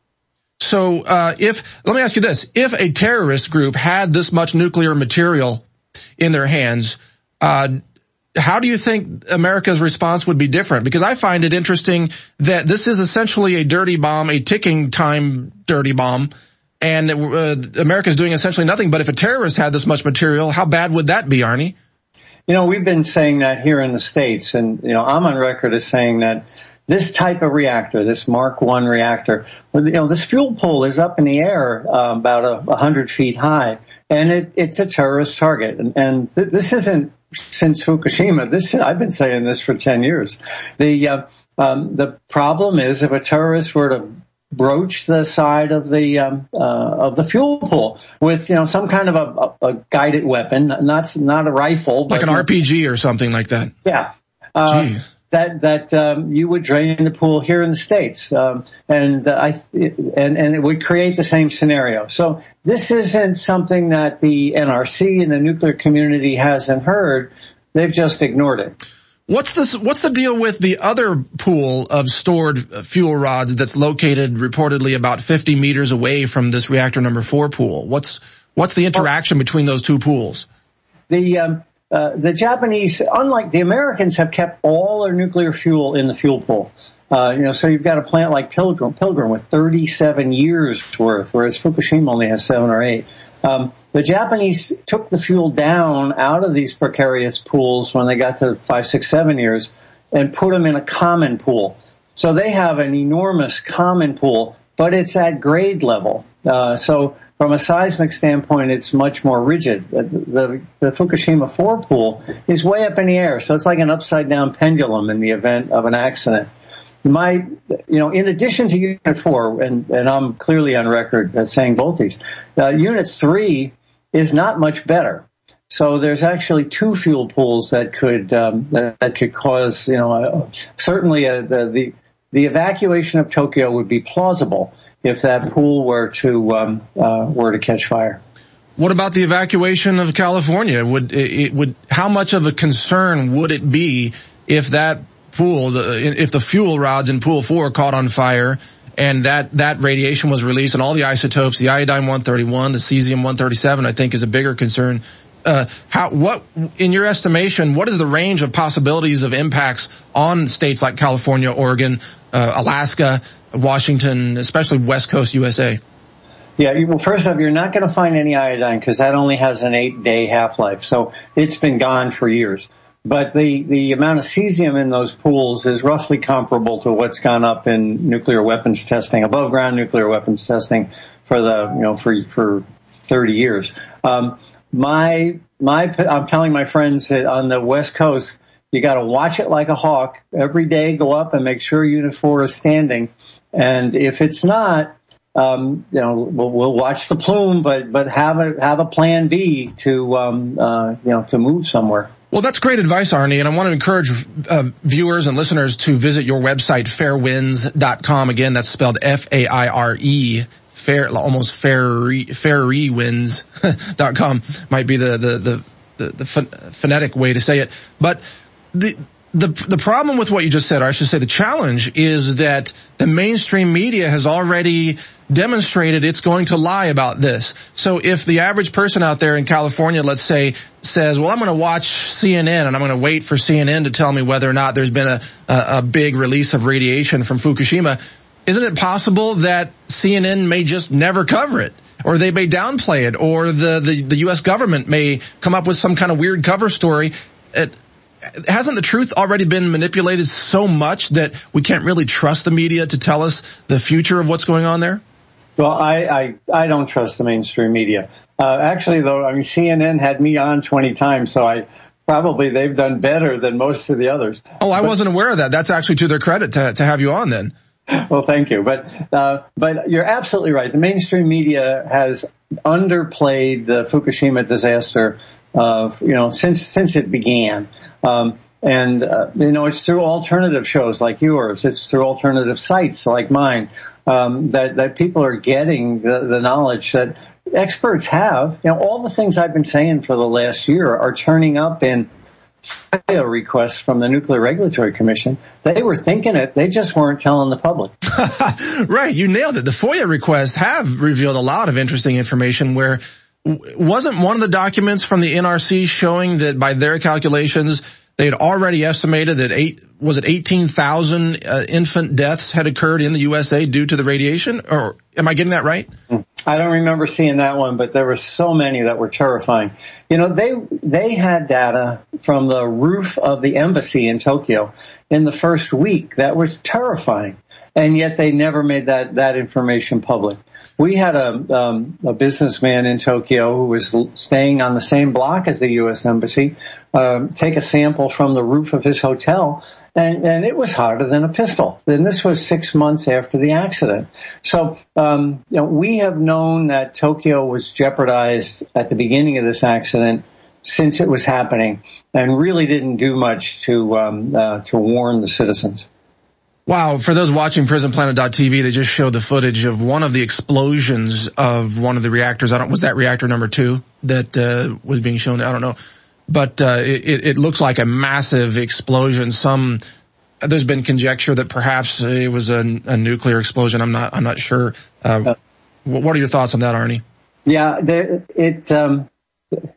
So uh, if, let me ask you this, if a terrorist group had this much nuclear material in their hands, uh how do you think America's response would be different? Because I find it interesting that this is essentially a dirty bomb, a ticking time dirty bomb, and uh, America's doing essentially nothing. But if a terrorist had this much material, how bad would that be, Arnie? You know, we've been saying that here in the States, and, you know, I'm on record as saying that this type of reactor, this Mark one reactor, you know, this fuel pool is up in the air uh, about a, a hundred feet high, and it, it's a terrorist target. And, and th- this isn't since Fukushima. This I've been saying this for ten years. The uh, um, the problem is if a terrorist were to broach the side of the um, uh, of the fuel pool with, you know, some kind of a, a, a guided weapon, not not a rifle, like but an R P G or something like that. Yeah. Uh, that that um, you would drain the pool here in the States, um, and uh, I and and it would create the same scenario. So this isn't something that the N R C and the nuclear community hasn't heard; they've just ignored it. What's this? What's the deal with the other pool of stored fuel rods that's located reportedly about fifty meters away from this reactor number four pool? What's what's the interaction between those two pools? the um, uh, the Japanese, unlike the Americans, have kept all their nuclear fuel in the fuel pool. Uh, you know, so you've got a plant like Pilgrim, Pilgrim with thirty-seven years worth, whereas Fukushima only has seven or eight. Um, the Japanese took the fuel down out of these precarious pools when they got to five, six, seven years and put them in a common pool. So they have an enormous common pool, but it's at grade level. Uh, so from a seismic standpoint, it's much more rigid. The, the, the Fukushima four pool is way up in the air, so it's like an upside down pendulum in the event of an accident. My, you know, in addition to Unit four, and, and I'm clearly on record as saying both these, uh, Unit three is not much better. So there's actually two fuel pools that could um, that, that could cause, you know, uh, certainly uh, the, the the evacuation of Tokyo would be plausible if that pool were to um, uh, were to catch fire. What about the evacuation of California? Would it would how much of a concern would it be if that pool, the, if the fuel rods in pool four caught on fire and that, that radiation was released and all the isotopes, the iodine one thirty-one, the cesium one thirty-seven, I think is a bigger concern. Uh, how, what, in your estimation, what is the range of possibilities of impacts on states like California, Oregon, uh, Alaska, Washington, especially West Coast U S A? Yeah, well, first off, you're not going to find any iodine because that only has an eight-day half-life, so it's been gone for years. But the, the amount of cesium in those pools is roughly comparable to what's gone up in nuclear weapons testing, above ground nuclear weapons testing for the, you know, for, for thirty years. Um, my, my, I'm telling my friends that on the West Coast, you gotta watch it like a hawk. Every day go up and make sure Unit four is standing. And if it's not, um, you know, we'll, we'll watch the plume, but, but have a, have a plan B to, um, uh, you know, to move somewhere. Well, that's great advice, Arnie, and I want to encourage uh, viewers and listeners to visit your website, fair winds dot com. Again, that's spelled F A I R E, fair, almost fairy, fairy winds dot com might be the, the, the, the, the phonetic way to say it. But the, the, the problem with what you just said, or I should say the challenge, is that the mainstream media has already demonstrated it's going to lie about this. So if the average person out there in California, let's say, says, well, I'm going to watch C N N and I'm going to wait for C N N to tell me whether or not there's been a, a, a big release of radiation from Fukushima, isn't it possible that C N N may just never cover it? Or they may downplay it, or the, the, the U S government may come up with some kind of weird cover story. It, hasn't the truth already been manipulated so much that we can't really trust the media to tell us the future of what's going on there? Well, I, I, I don't trust the mainstream media. Uh, actually, though, I mean, C N N had me on twenty times, so I probably they've done better than most of the others. Oh, I but, wasn't aware of that. That's actually to their credit to, to have you on then. Well, thank you. But, uh, but you're absolutely right. The mainstream media has underplayed the Fukushima disaster, uh, you know, since, since it began. Um, and, uh, you know, it's through alternative shows like yours. It's through alternative sites like mine. Um, that, that people are getting the, the knowledge that experts have. You know, all the things I've been saying for the last year are turning up in FOIA requests from the Nuclear Regulatory Commission. They were thinking it. They just weren't telling the public. Right. You nailed it. The FOIA requests have revealed a lot of interesting information where wasn't one of the documents from the N R C showing that by their calculations, they had already estimated that eight, was it eighteen thousand uh, infant deaths had occurred in the U S A due to the radiation? Or am I getting that right? I don't remember seeing that one, but there were so many that were terrifying. You know, they, they had data from the roof of the embassy in Tokyo in the first week that was terrifying. And yet they never made that, that information public. We had a, um, a businessman in Tokyo who was staying on the same block as the U S Embassy, um, take a sample from the roof of his hotel, and, and it was hotter than a pistol. And this was six months after the accident. So, um, you know, we have known that Tokyo was jeopardized at the beginning of this accident since it was happening, and really didn't do much to, um, uh, to warn the citizens. Wow, for those watching prison planet dot t v, they just showed the footage of one of the explosions of one of the reactors. I don't, was that reactor number two that, uh, was being shown? I don't know. But, uh, it, it looks like a massive explosion. Some, there's been conjecture that perhaps it was a, a nuclear explosion. I'm not, I'm not sure. Uh, what are your thoughts on that, Arnie? Yeah, there, it, um,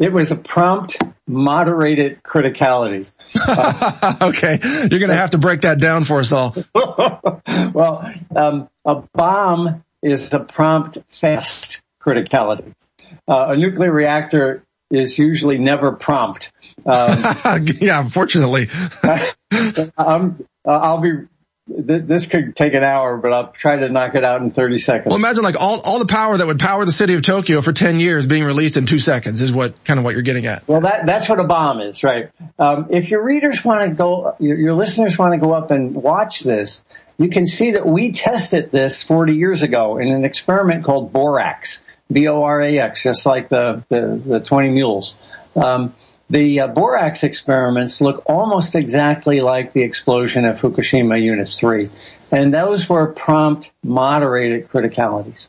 it was a prompt, moderated criticality. Uh, okay, you're going to have to break that down for us all. Well, um, a bomb is a prompt, fast criticality. Uh, a nuclear reactor is usually never prompt. Um, yeah, unfortunately. I'm, I'll be. This could take an hour, but I'll try to knock it out in thirty seconds. Well, imagine like all, all the power that would power the city of Tokyo for ten years being released in two seconds is what kind of what you're getting at. Well, that, that's what a bomb is, right? Um, if your readers want to go, your, your listeners want to go up and watch this, you can see that we tested this forty years ago in an experiment called Borax, B O R A X, just like the, the, the twenty mules. Um, The uh, Borax experiments look almost exactly like the explosion at Fukushima Unit three. And those were prompt, moderated criticalities.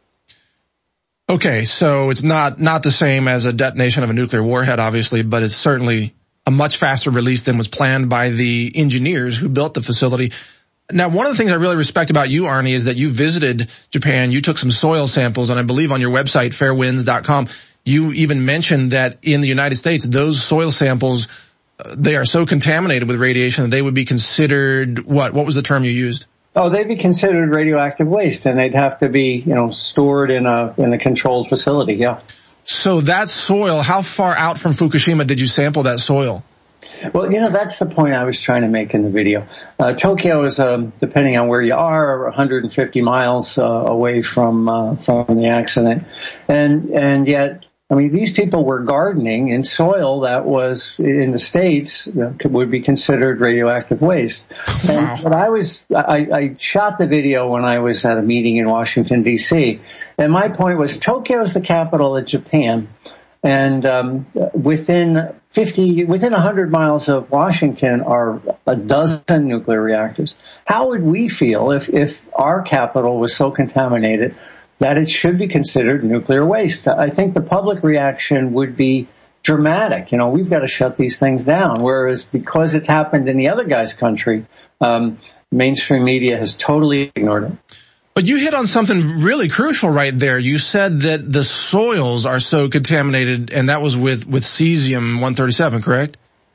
Okay, so it's not, not the same as a detonation of a nuclear warhead, obviously, but it's certainly a much faster release than was planned by the engineers who built the facility. Now, one of the things I really respect about you, Arnie, is that you visited Japan, you took some soil samples, and I believe on your website, fair winds dot com, you even mentioned that in the United States, those soil samples, uh, they are so contaminated with radiation that they would be considered, what? What was the term you used? Oh, they'd be considered radioactive waste, and they'd have to be, you know, stored in a, in a controlled facility, yeah. So that soil, how far out from Fukushima did you sample that soil? Well, you know, that's the point I was trying to make in the video. Uh, Tokyo is, um, depending on where you are, one hundred fifty miles uh, away from uh, from the accident, and and yet, I mean, these people were gardening in soil that was in the States you know, would be considered radioactive waste. And wow. But I was, I, I shot the video when I was at a meeting in Washington D C, and my point was Tokyo is the capital of Japan, and um, within fifty, within one hundred miles of Washington are a dozen nuclear reactors. How would we feel if if our capital was so contaminated that it should be considered nuclear waste? I think the public reaction would be dramatic. You know, we've got to shut these things down. Whereas because it's happened in the other guy's country, um, mainstream media has totally ignored it. But you hit on something really crucial right there. You said that the soils are so contaminated, and that was with, with cesium one thirty-seven, correct?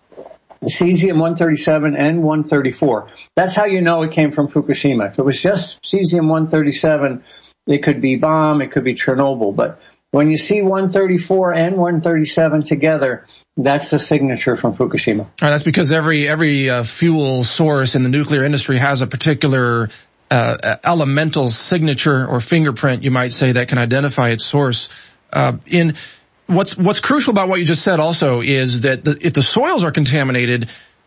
Cesium one thirty-seven and one thirty-four. That's how you know it came from Fukushima. If it was just cesium one thirty-seven, it could be bomb, it could be Chernobyl. But when you see one thirty-four and one thirty-seven together, that's the signature from Fukushima. All right, that's because every every uh, fuel source in the nuclear industry has a particular uh elemental signature or fingerprint, you might say, that can identify its source. Uh in what's what's crucial about what you just said also is that the, if the soils are contaminated,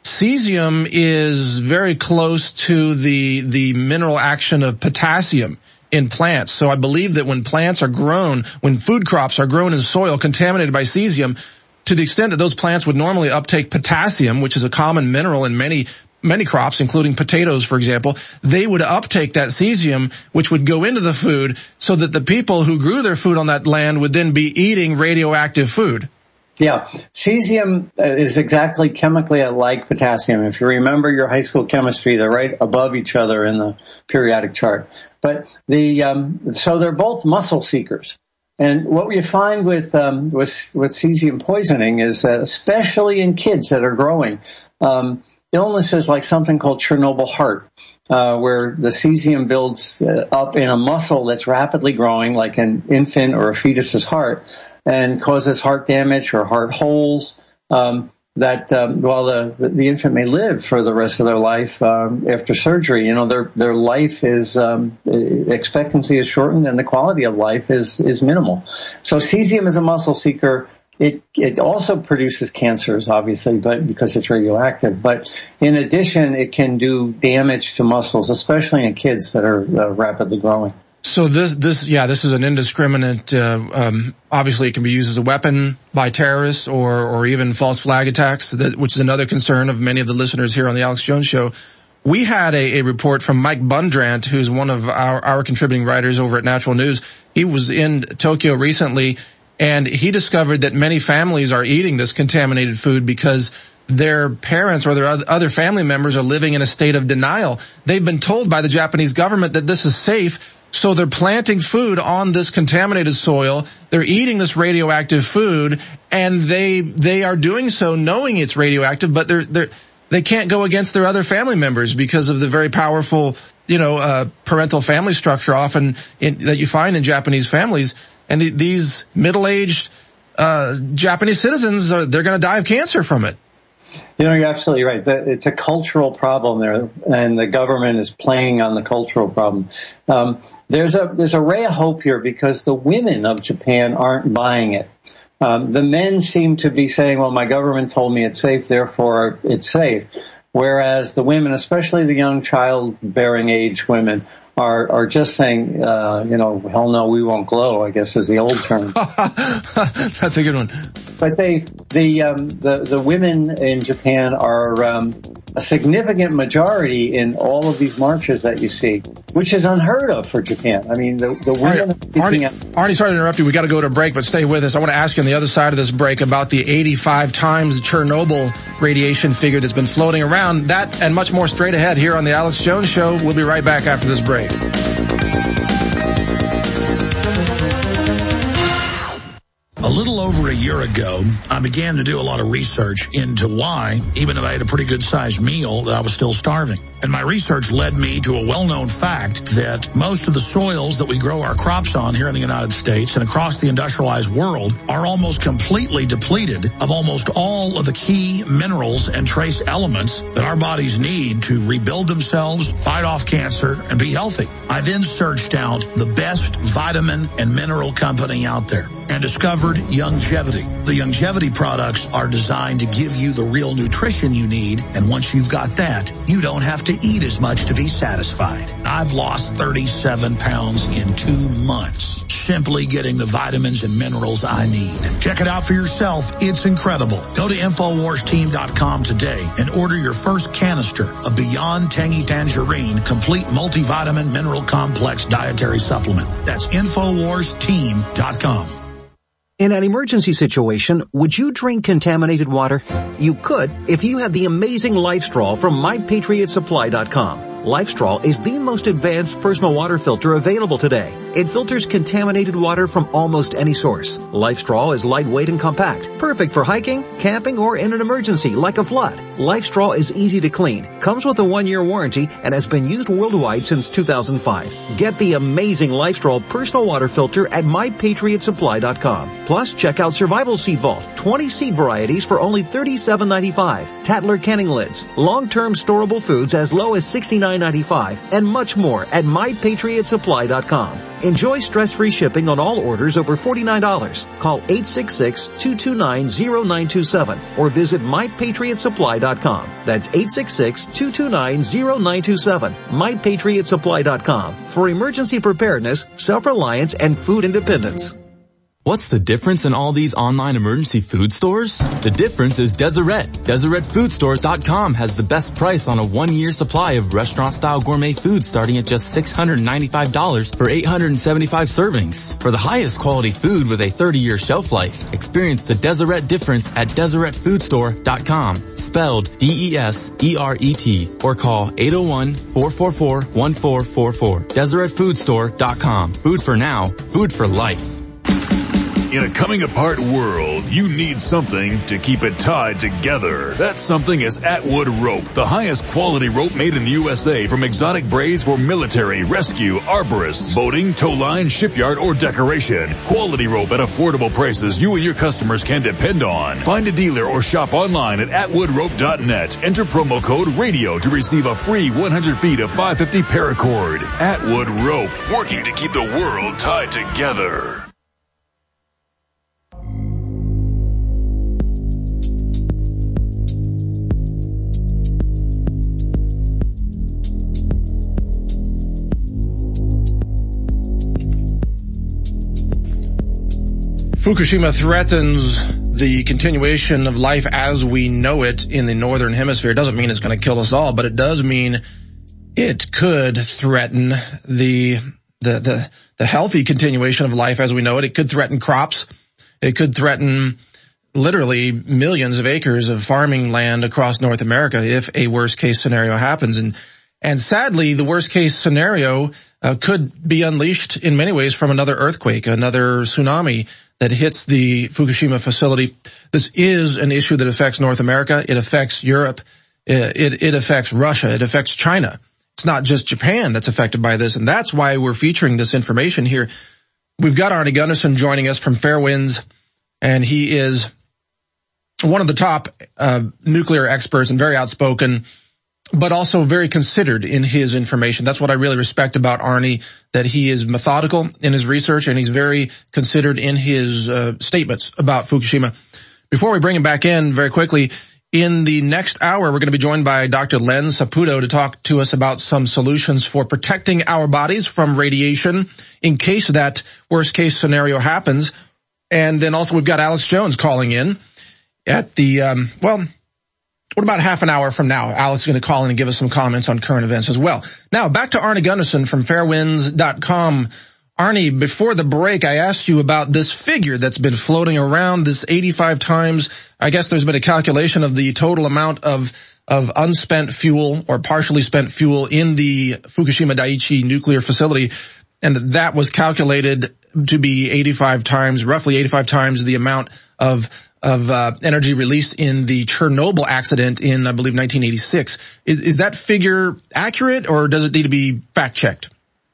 cesium is very close to the the mineral action of potassium in plants. So I believe that when plants are grown, when food crops are grown in soil contaminated by cesium, to the extent that those plants would normally uptake potassium, which is a common mineral in many many crops, including potatoes, for example, they would uptake that cesium, which would go into the food so that the people who grew their food on that land would then be eating radioactive food. Yeah, cesium is exactly chemically like potassium. If you remember your high school chemistry, they're right above each other in the periodic chart. But the um, so they're both muscle seekers. And what we find with um, with with cesium poisoning is that, especially in kids that are growing, um, illnesses like something called Chernobyl heart, uh, where the cesium builds uh, up in a muscle that's rapidly growing, like an infant or a fetus's heart, and causes heart damage or heart holes, um, that, um, while the, the infant may live for the rest of their life, um, after surgery, you know, their, their life is, um, expectancy is shortened and the quality of life is, is minimal. So cesium is a muscle seeker. It, it also produces cancers, obviously, but because it's radioactive. But in addition, it can do damage to muscles, especially in kids that are uh, rapidly growing. So this, this, yeah, this is an indiscriminate, uh, um, obviously it can be used as a weapon by terrorists or, or even false flag attacks, that, which is another concern of many of the listeners here on the Alex Jones Show. We had a, a report from Mike Bundrant, who's one of our, our contributing writers over at Natural News. He was in Tokyo recently, and he discovered that many families are eating this contaminated food because their parents or their other family members are living in a state of denial. They've been told by the Japanese government that this is safe, So they're planting food on this contaminated soil. They're eating this radioactive food, and they they are doing so knowing it's radioactive, but they're they're they can't go against their other family members because of the very powerful, you know, uh parental family structure often in, that you find in Japanese families. And the, these middle-aged uh Japanese citizens are they're going to die of cancer from it. You know, you're absolutely right. It's a cultural problem there, and the government is playing on the cultural problem. Um, there's a there's a ray of hope here because the women of Japan aren't buying it. Um, the men seem to be saying, well, my government told me it's safe, therefore it's safe. Whereas the women, especially the young childbearing age women, are are just saying, uh, you know, hell no, we won't glow, I guess is the old term. That's a good one. But they, the, um, the, the women in Japan are, um, a significant majority in all of these marches that you see, which is unheard of for Japan. I mean, the, the women... Arnie, Arnie, Arnie, sorry to interrupt you. We got to go to a break, but stay with us. I want to ask you on the other side of this break about the eighty-five times Chernobyl radiation figure that's been floating around. That and much more straight ahead here on the Alex Jones Show. We'll be right back after this break. A little over a year ago, I began to do a lot of research into why, even if I had a pretty good-sized meal, that I was still starving. And my research led me to a well-known fact that most of the soils that we grow our crops on here in the United States and across the industrialized world are almost completely depleted of almost all of the key minerals and trace elements that our bodies need to rebuild themselves, fight off cancer, and be healthy. I then searched out the best vitamin and mineral company out there and discovered Youngevity. The Youngevity products are designed to give you the real nutrition you need, and once you've got that, you don't have to eat as much to be satisfied. I've lost thirty-seven pounds in two months, simply getting the vitamins and minerals I need. Check it out for yourself. It's incredible. Go to Infowars Team dot com today and order your first canister of Beyond Tangy Tangerine Complete Multivitamin Mineral Complex Dietary Supplement. That's Infowars Team dot com. In an emergency situation, would you drink contaminated water? You could if you had the amazing LifeStraw from My Patriot Supply dot com. LifeStraw is the most advanced personal water filter available today. It filters contaminated water from almost any source. LifeStraw is lightweight and compact, perfect for hiking, camping, or in an emergency like a flood. LifeStraw is easy to clean, comes with a one-year warranty, and has been used worldwide since two thousand five. Get the amazing LifeStraw personal water filter at My Patriot Supply dot com. Plus, check out Survival Seed Vault, twenty seed varieties for only thirty-seven ninety-five. Tattler canning lids, long-term storable foods as low as sixty-nine ninety-five, and much more at My Patriot Supply dot com. Enjoy stress-free shipping on all orders over forty-nine dollars. Call eight six six, two two nine, zero nine two seven or visit My Patriot Supply dot com. That's eight six six, two two nine, zero nine two seven. My Patriot Supply dot com for emergency preparedness, self-reliance, and food independence. What's the difference in all these online emergency food stores? The difference is Deseret. Deseret Food Stores dot com has the best price on a one-year supply of restaurant-style gourmet food starting at just six hundred ninety-five dollars for eight hundred seventy-five servings. For the highest quality food with a thirty-year shelf life, experience the Deseret difference at Deseret Food Store dot com, spelled D E S E R E T, or call eight oh one, four four four, one four four four. Deseret Food Store dot com. Food for now, food for life. In a coming-apart world, you need something to keep it tied together. That something is Atwood Rope, the highest quality rope made in the U S A, from exotic braids for military, rescue, arborists, boating, tow line, shipyard, or decoration. Quality rope at affordable prices you and your customers can depend on. Find a dealer or shop online at atwood rope dot net. Enter promo code RADIO to receive a free one hundred feet of five fifty paracord. Atwood Rope, working to keep the world tied together. Fukushima threatens the continuation of life as we know it in the northern hemisphere. It doesn't mean it's going to kill us all, but it does mean it could threaten the, the, the, the healthy continuation of life as we know it. It could threaten crops. It could threaten literally millions of acres of farming land across North America if a worst case scenario happens. And, and sadly, the worst case scenario, uh, could be unleashed in many ways from another earthquake, another tsunami that hits the Fukushima facility. This is an issue that affects North America. It affects Europe. It, it affects Russia. It affects China. It's not just Japan that's affected by this, and that's why we're featuring this information here. We've got Arnie Gundersen joining us from Fairewinds, and he is one of the top uh, nuclear experts and very outspoken, but also very considered in his information. That's what I really respect about Arnie, that he is methodical in his research and he's very considered in his uh, statements about Fukushima. Before we bring him back in very quickly, in the next hour, we're going to be joined by Doctor Len Saputo to talk to us about some solutions for protecting our bodies from radiation in case that worst case scenario happens. And then also we've got Alex Jones calling in at the, um, well, what about half an hour from now? Alex is going to call in and give us some comments on current events as well. Now, back to Arnie Gundersen from fairewinds dot com. Arnie, before the break, I asked you about this figure that's been floating around, this eighty-five times. I guess there's been a calculation of the total amount of of unspent fuel or partially spent fuel in the Fukushima Daiichi nuclear facility, and that was calculated to be eighty-five times, roughly eighty-five times the amount of of uh, energy released in the Chernobyl accident in, I believe, nineteen eighty-six. Is, is that figure accurate, or does it need to be fact-checked?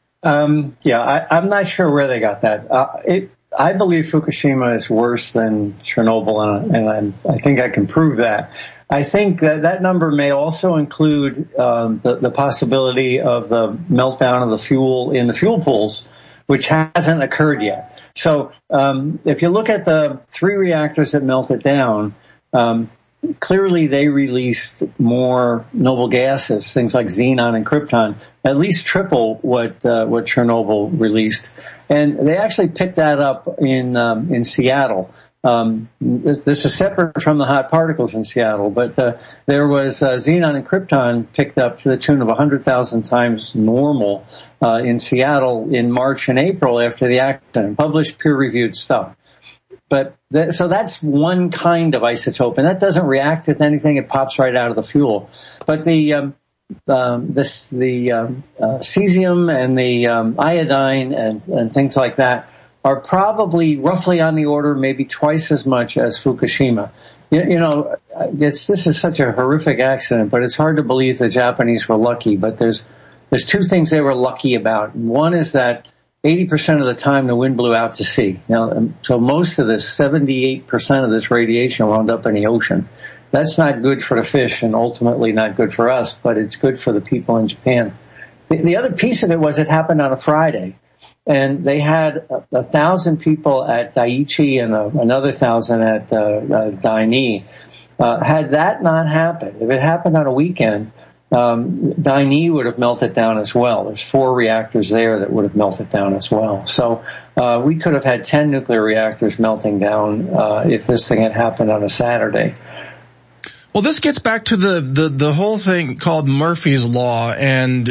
Um, yeah, I, I'm not sure where they got that. Uh, it, I believe Fukushima is worse than Chernobyl, and, and I'm, I think I can prove that. I think that that number may also include um, the, the possibility of the meltdown of the fuel in the fuel pools, which hasn't occurred yet. So um, if you look at the three reactors that melted down, um, clearly they released more noble gases, things like xenon and krypton, at least triple what uh, what Chernobyl released. And they actually picked that up in um, in Seattle. Um, this, this is separate from the hot particles in Seattle, but uh, there was uh, xenon and krypton picked up to the tune of one hundred thousand times normal uh, in Seattle in March and April after the accident, published peer-reviewed stuff. But th- so that's one kind of isotope, and that doesn't react with anything. It pops right out of the fuel. But the um, um, this the um, uh, cesium and the um, iodine and, and things like that are probably roughly on the order, maybe twice as much as Fukushima. You, you know, it's, this is such a horrific accident, but it's hard to believe the Japanese were lucky. But there's there's two things they were lucky about. One is that eighty percent of the time the wind blew out to sea. Now, so most of this, seventy-eight percent of this radiation wound up in the ocean. That's not good for the fish and ultimately not good for us, but it's good for the people in Japan. The, the other piece of it was it happened on a Friday, and they had a, a thousand people at Daiichi and a, another thousand at uh, uh, Daini. Uh, had that not happened, if it happened on a weekend, Um, Daini would have melted down as well. There's four reactors there that would have melted down as well. So uh, we could have had ten nuclear reactors melting down uh, if this thing had happened on a Saturday. Well, this gets back to the, the, the whole thing called Murphy's Law, and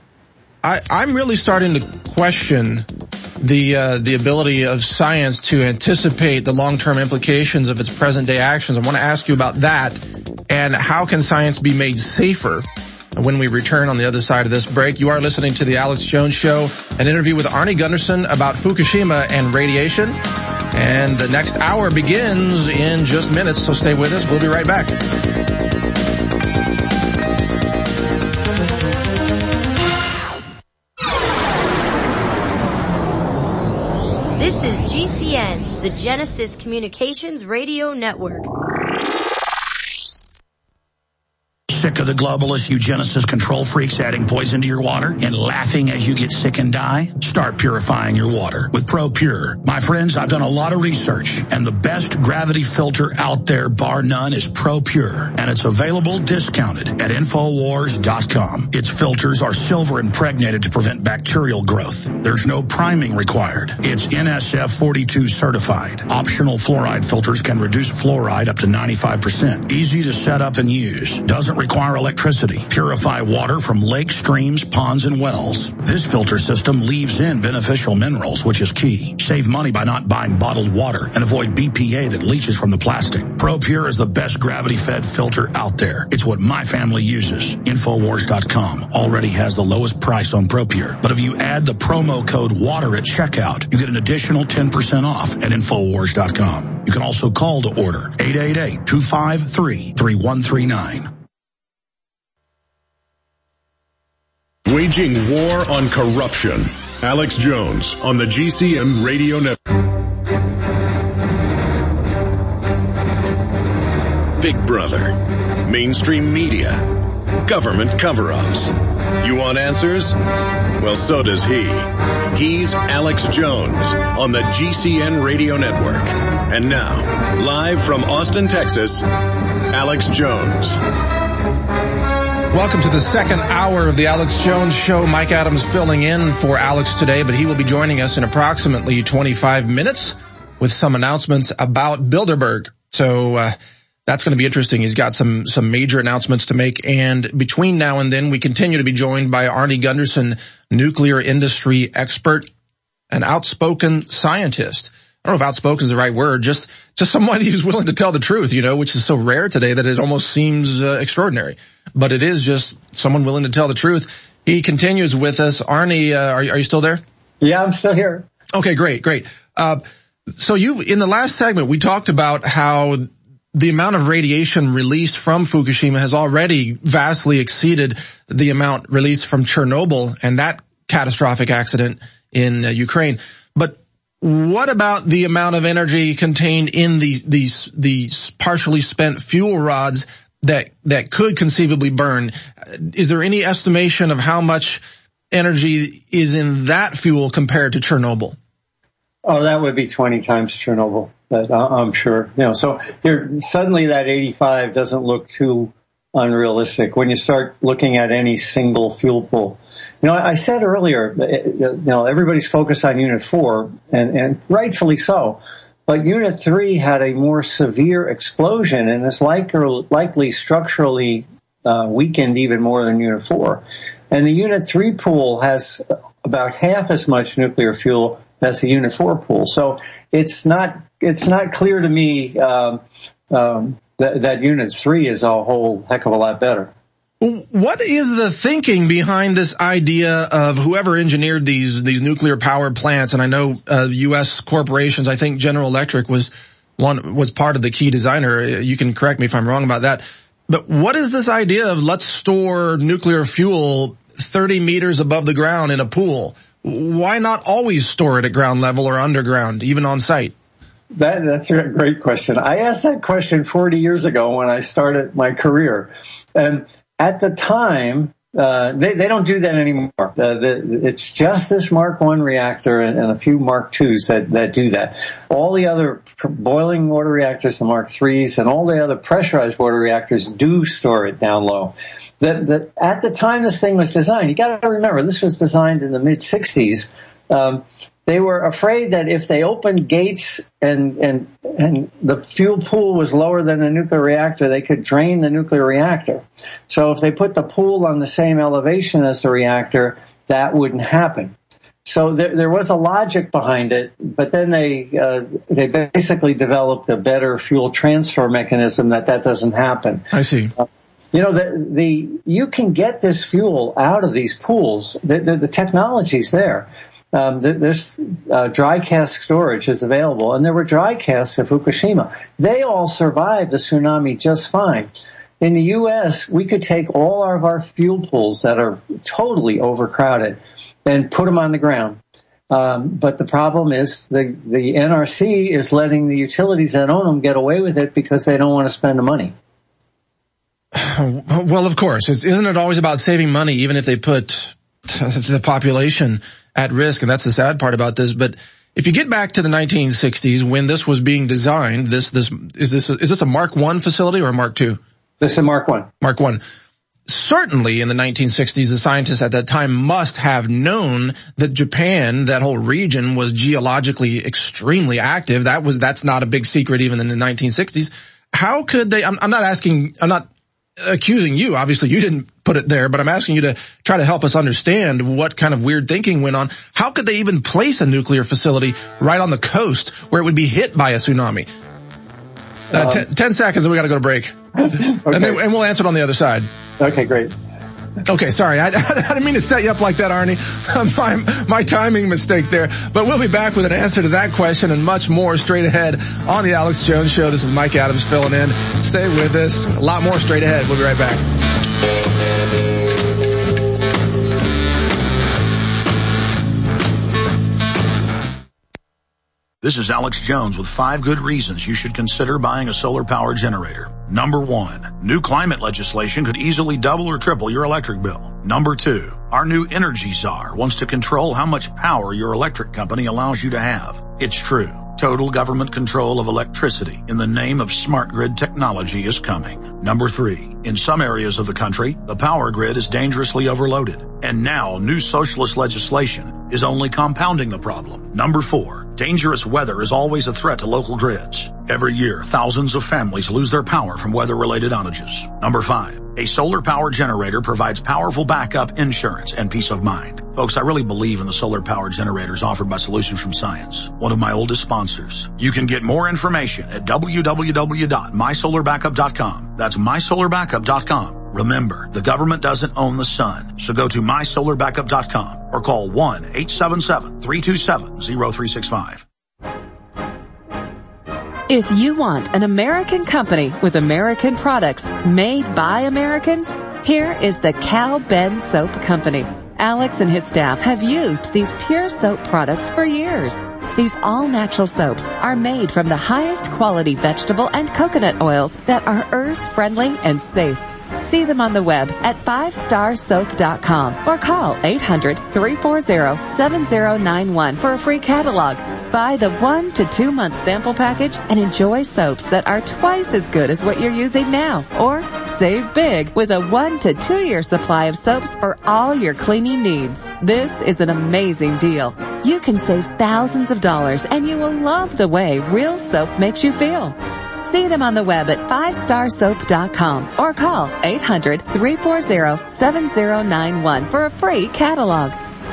I, I'm really starting to question the uh, the ability of science to anticipate the long-term implications of its present-day actions. I want to ask you about that, and how can science be made safer? When we return on the other side of this break, you are listening to the Alex Jones Show, an interview with Arnie Gundersen about Fukushima and radiation. And the next hour begins in just minutes, so stay with us. We'll be right back. This is G C N, the Genesis Communications Radio Network. Sick of the globalists, eugenicists, control freaks adding poison to your water and laughing as you get sick and die? Start purifying your water with ProPure. My friends, I've done a lot of research, and the best gravity filter out there, bar none, is ProPure, and it's available discounted at Infowars dot com. Its filters are silver impregnated to prevent bacterial growth. There's no priming required. It's N S F forty-two certified. Optional fluoride filters can reduce fluoride up to ninety-five percent. Easy to set up and use. Doesn't require require electricity. Purify water from lakes, streams, ponds, and wells. This filter system leaves in beneficial minerals, which is key. Save money by not buying bottled water and avoid B P A that leaches from the plastic. ProPure is the best gravity-fed filter out there. It's what my family uses. Infowars dot com already has the lowest price on ProPure. But if you add the promo code WATER at checkout, you get an additional ten percent off at Infowars dot com. You can also call to order eight eight eight, two five three, three one three nine. Waging war on corruption. Alex Jones on the G C N Radio Network. Big Brother. Mainstream media. Government cover-ups. You want answers? Well, so does he. He's Alex Jones on the G C N Radio Network. And now, live from Austin, Texas, Alex Jones. Welcome to the second hour of the Alex Jones Show. Mike Adams filling in for Alex today, but he will be joining us in approximately twenty-five minutes with some announcements about Bilderberg. So, uh, that's going to be interesting. He's got some, some major announcements to make. And between now and then, we continue to be joined by Arnie Gunderson, nuclear industry expert, an outspoken scientist. I don't know if outspoken is the right word, just, just somebody who's willing to tell the truth, you know, which is so rare today that it almost seems uh, extraordinary. But it is just someone willing to tell the truth. He continues with us. Arnie, uh, are, are you still there? Yeah, I'm still here. Okay, great, great. Uh, so you, in the last segment, we talked about how the amount of radiation released from Fukushima has already vastly exceeded the amount released from Chernobyl and that catastrophic accident in uh, Ukraine. But what about the amount of energy contained in these, these, these partially spent fuel rods that, that could conceivably burn? Is there any estimation of how much energy is in that fuel compared to Chernobyl? Oh, that would be twenty times Chernobyl. That I'm sure. You know, so here suddenly that eighty-five doesn't look too unrealistic when you start looking at any single fuel pool. You know, I said earlier, you know, everybody's focused on Unit four, and, and rightfully so. But Unit three had a more severe explosion, and is likely, likely structurally uh, weakened even more than Unit four. And the Unit three pool has about half as much nuclear fuel as the Unit four pool. So it's not it's not clear to me um, um, that, that Unit three is a whole heck of a lot better. What is the thinking behind this idea of whoever engineered these these nuclear power plants? And I know uh, U S corporations. I think General Electric was one was part of the key designer. You can correct me if I'm wrong about that. But what is this idea of let's store nuclear fuel thirty meters above the ground in a pool? Why not always store it at ground level or underground, even on site? That, that's a great question. I asked that question forty years ago when I started my career. And at the time, uh, they, they don't do that anymore. Uh, the, it's just this Mark one reactor and, and a few Mark twos that, that do that. All the other boiling water reactors, the Mark threes, and all the other pressurized water reactors do store it down low. That, that at the time this thing was designed, you got to remember this was designed in the mid sixties. Um, they were afraid that if they opened gates and and and the fuel pool was lower than a nuclear reactor, they could drain the nuclear reactor. So if they put the pool on the same elevation as the reactor, that wouldn't happen. So there, there was a logic behind it, but then they uh, they basically developed a better fuel transfer mechanism that that doesn't happen. I see. Uh, You know, the, the, you can get this fuel out of these pools. The, the, the technology's there. Um, there's, uh, dry cask storage is available, and there were dry casks at Fukushima. They all survived the tsunami just fine. In the U S, we could take all of our fuel pools that are totally overcrowded and put them on the ground. Um, but the problem is the, the N R C is letting the utilities that own them get away with it because they don't want to spend the money. Well, of course. Isn't it always about saving money, even if they put the population at risk? And that's the sad part about this. But if you get back to the nineteen sixties, when this was being designed, this, this, is this, is this a Mark one facility or a Mark two? This is a Mark one. Mark one. Certainly in the nineteen sixties, the scientists at that time must have known that Japan, that whole region, was geologically extremely active. That was, that's not a big secret even in the nineteen sixties. How could they, I'm, I'm not asking, I'm not accusing you. Obviously, you didn't put it there, but I'm asking you to try to help us understand what kind of weird thinking went on. How could they even place a nuclear facility right on the coast where it would be hit by a tsunami? Uh, um, ten, ten seconds and we got to go to break. Okay. And, then, and we'll answer it on the other side. Okay, great. Okay, sorry. I, I didn't mean to set you up like that, Arnie. my, my timing mistake there. But we'll be back with an answer to that question and much more straight ahead on the Alex Jones Show. This is Mike Adams filling in. Stay with us. A lot more straight ahead. We'll be right back. This is Alex Jones with five good reasons you should consider buying a solar power generator. Number one, new climate legislation could easily double or triple your electric bill. Number two, our new energy czar wants to control how much power your electric company allows you to have. It's true. Total government control of electricity in the name of smart grid technology is coming. Number three, in some areas of the country, the power grid is dangerously overloaded. And now new socialist legislation is only compounding the problem. Number four, dangerous weather is always a threat to local grids. Every year, thousands of families lose their power from weather-related outages. Number five, a solar power generator provides powerful backup insurance and peace of mind. Folks, I really believe in the solar power generators offered by Solutions from Science, one of my oldest sponsors. You can get more information at w w w dot my solar backup dot com. That's my solar backup dot com. Remember, the government doesn't own the sun, so go to my solar backup dot com or call one eight seven seven, three two seven, zero three six five. If you want an American company with American products made by Americans, here is the Cal Ben Soap Company. Alex and his staff have used these pure soap products for years. These all-natural soaps are made from the highest quality vegetable and coconut oils that are earth-friendly and safe. See them on the web at five star soap dot com or call eight hundred, three four zero, seven zero nine one for a free catalog. Buy the one to two month sample package and enjoy soaps that are twice as good as what you're using now. Or save big with a one to two year supply of soaps for all your cleaning needs. This is an amazing deal. You can save thousands of dollars and you will love the way real soap makes you feel. See them on the web at five star soap dot com or call eight hundred, three four zero, seven zero nine one for a free catalog.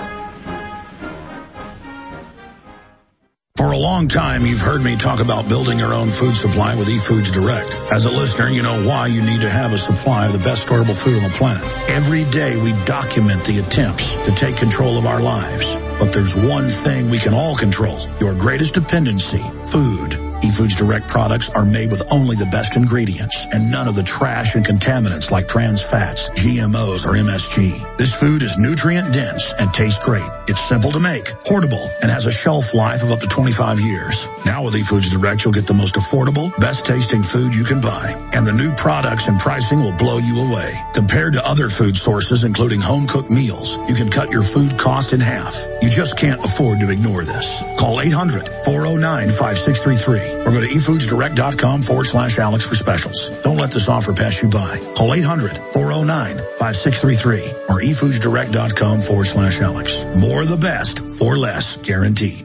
For a long time, you've heard me talk about building your own food supply with eFoods Direct. As a listener, you know why you need to have a supply of the best storable food on the planet. Every day, we document the attempts to take control of our lives. But there's one thing we can all control, your greatest dependency, food. eFoods Direct products are made with only the best ingredients and none of the trash and contaminants like trans fats, G M Os, or M S G. This food is nutrient dense and tastes great. It's simple to make, portable, and has a shelf life of up to twenty-five years. Now with eFoods Direct, you'll get the most affordable, best tasting food you can buy. And the new products and pricing will blow you away. Compared to other food sources, including home cooked meals, you can cut your food cost in half. You just can't afford to ignore this. Call eight hundred, four oh nine, five six three three. Or go to efoodsdirect.com forward slash Alex for specials. Don't let this offer pass you by. Call eight hundred, four oh nine, five six three three or efoodsdirect.com forward slash Alex. More of the best for less, guaranteed.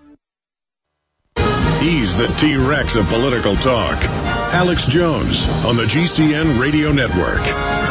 He's the T-Rex of political talk. Alex Jones on the G C N Radio Network.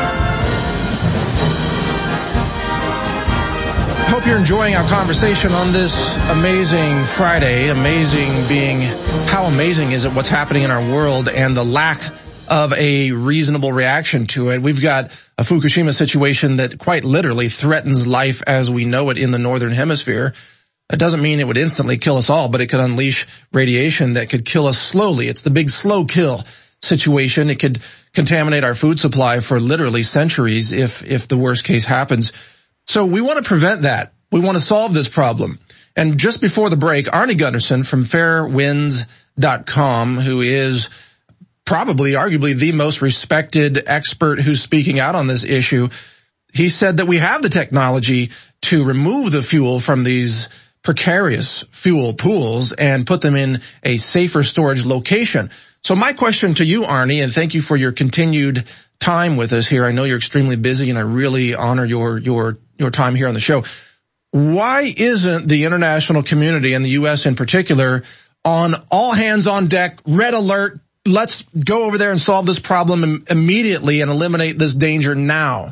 Hope you're enjoying our conversation on this amazing Friday. Amazing being how amazing is it what's happening in our world and the lack of a reasonable reaction to it. We've got a Fukushima situation that quite literally threatens life as we know it in the Northern Hemisphere. It doesn't mean it would instantly kill us all, but it could unleash radiation that could kill us slowly. It's the big slow kill situation. It could contaminate our food supply for literally centuries if, if the worst case happens. So we want to prevent that. We want to solve this problem. And just before the break, Arnie Gunderson from fair winds dot com, who is probably arguably the most respected expert who's speaking out on this issue, he said that we have the technology to remove the fuel from these precarious fuel pools and put them in a safer storage location. So my question to you, Arnie, and thank you for your continued time with us here. I know you're extremely busy and I really honor your, your, your time here on the show. Why isn't the international community and the U S in particular on all hands on deck, red alert, let's go over there and solve this problem im- immediately and eliminate this danger now?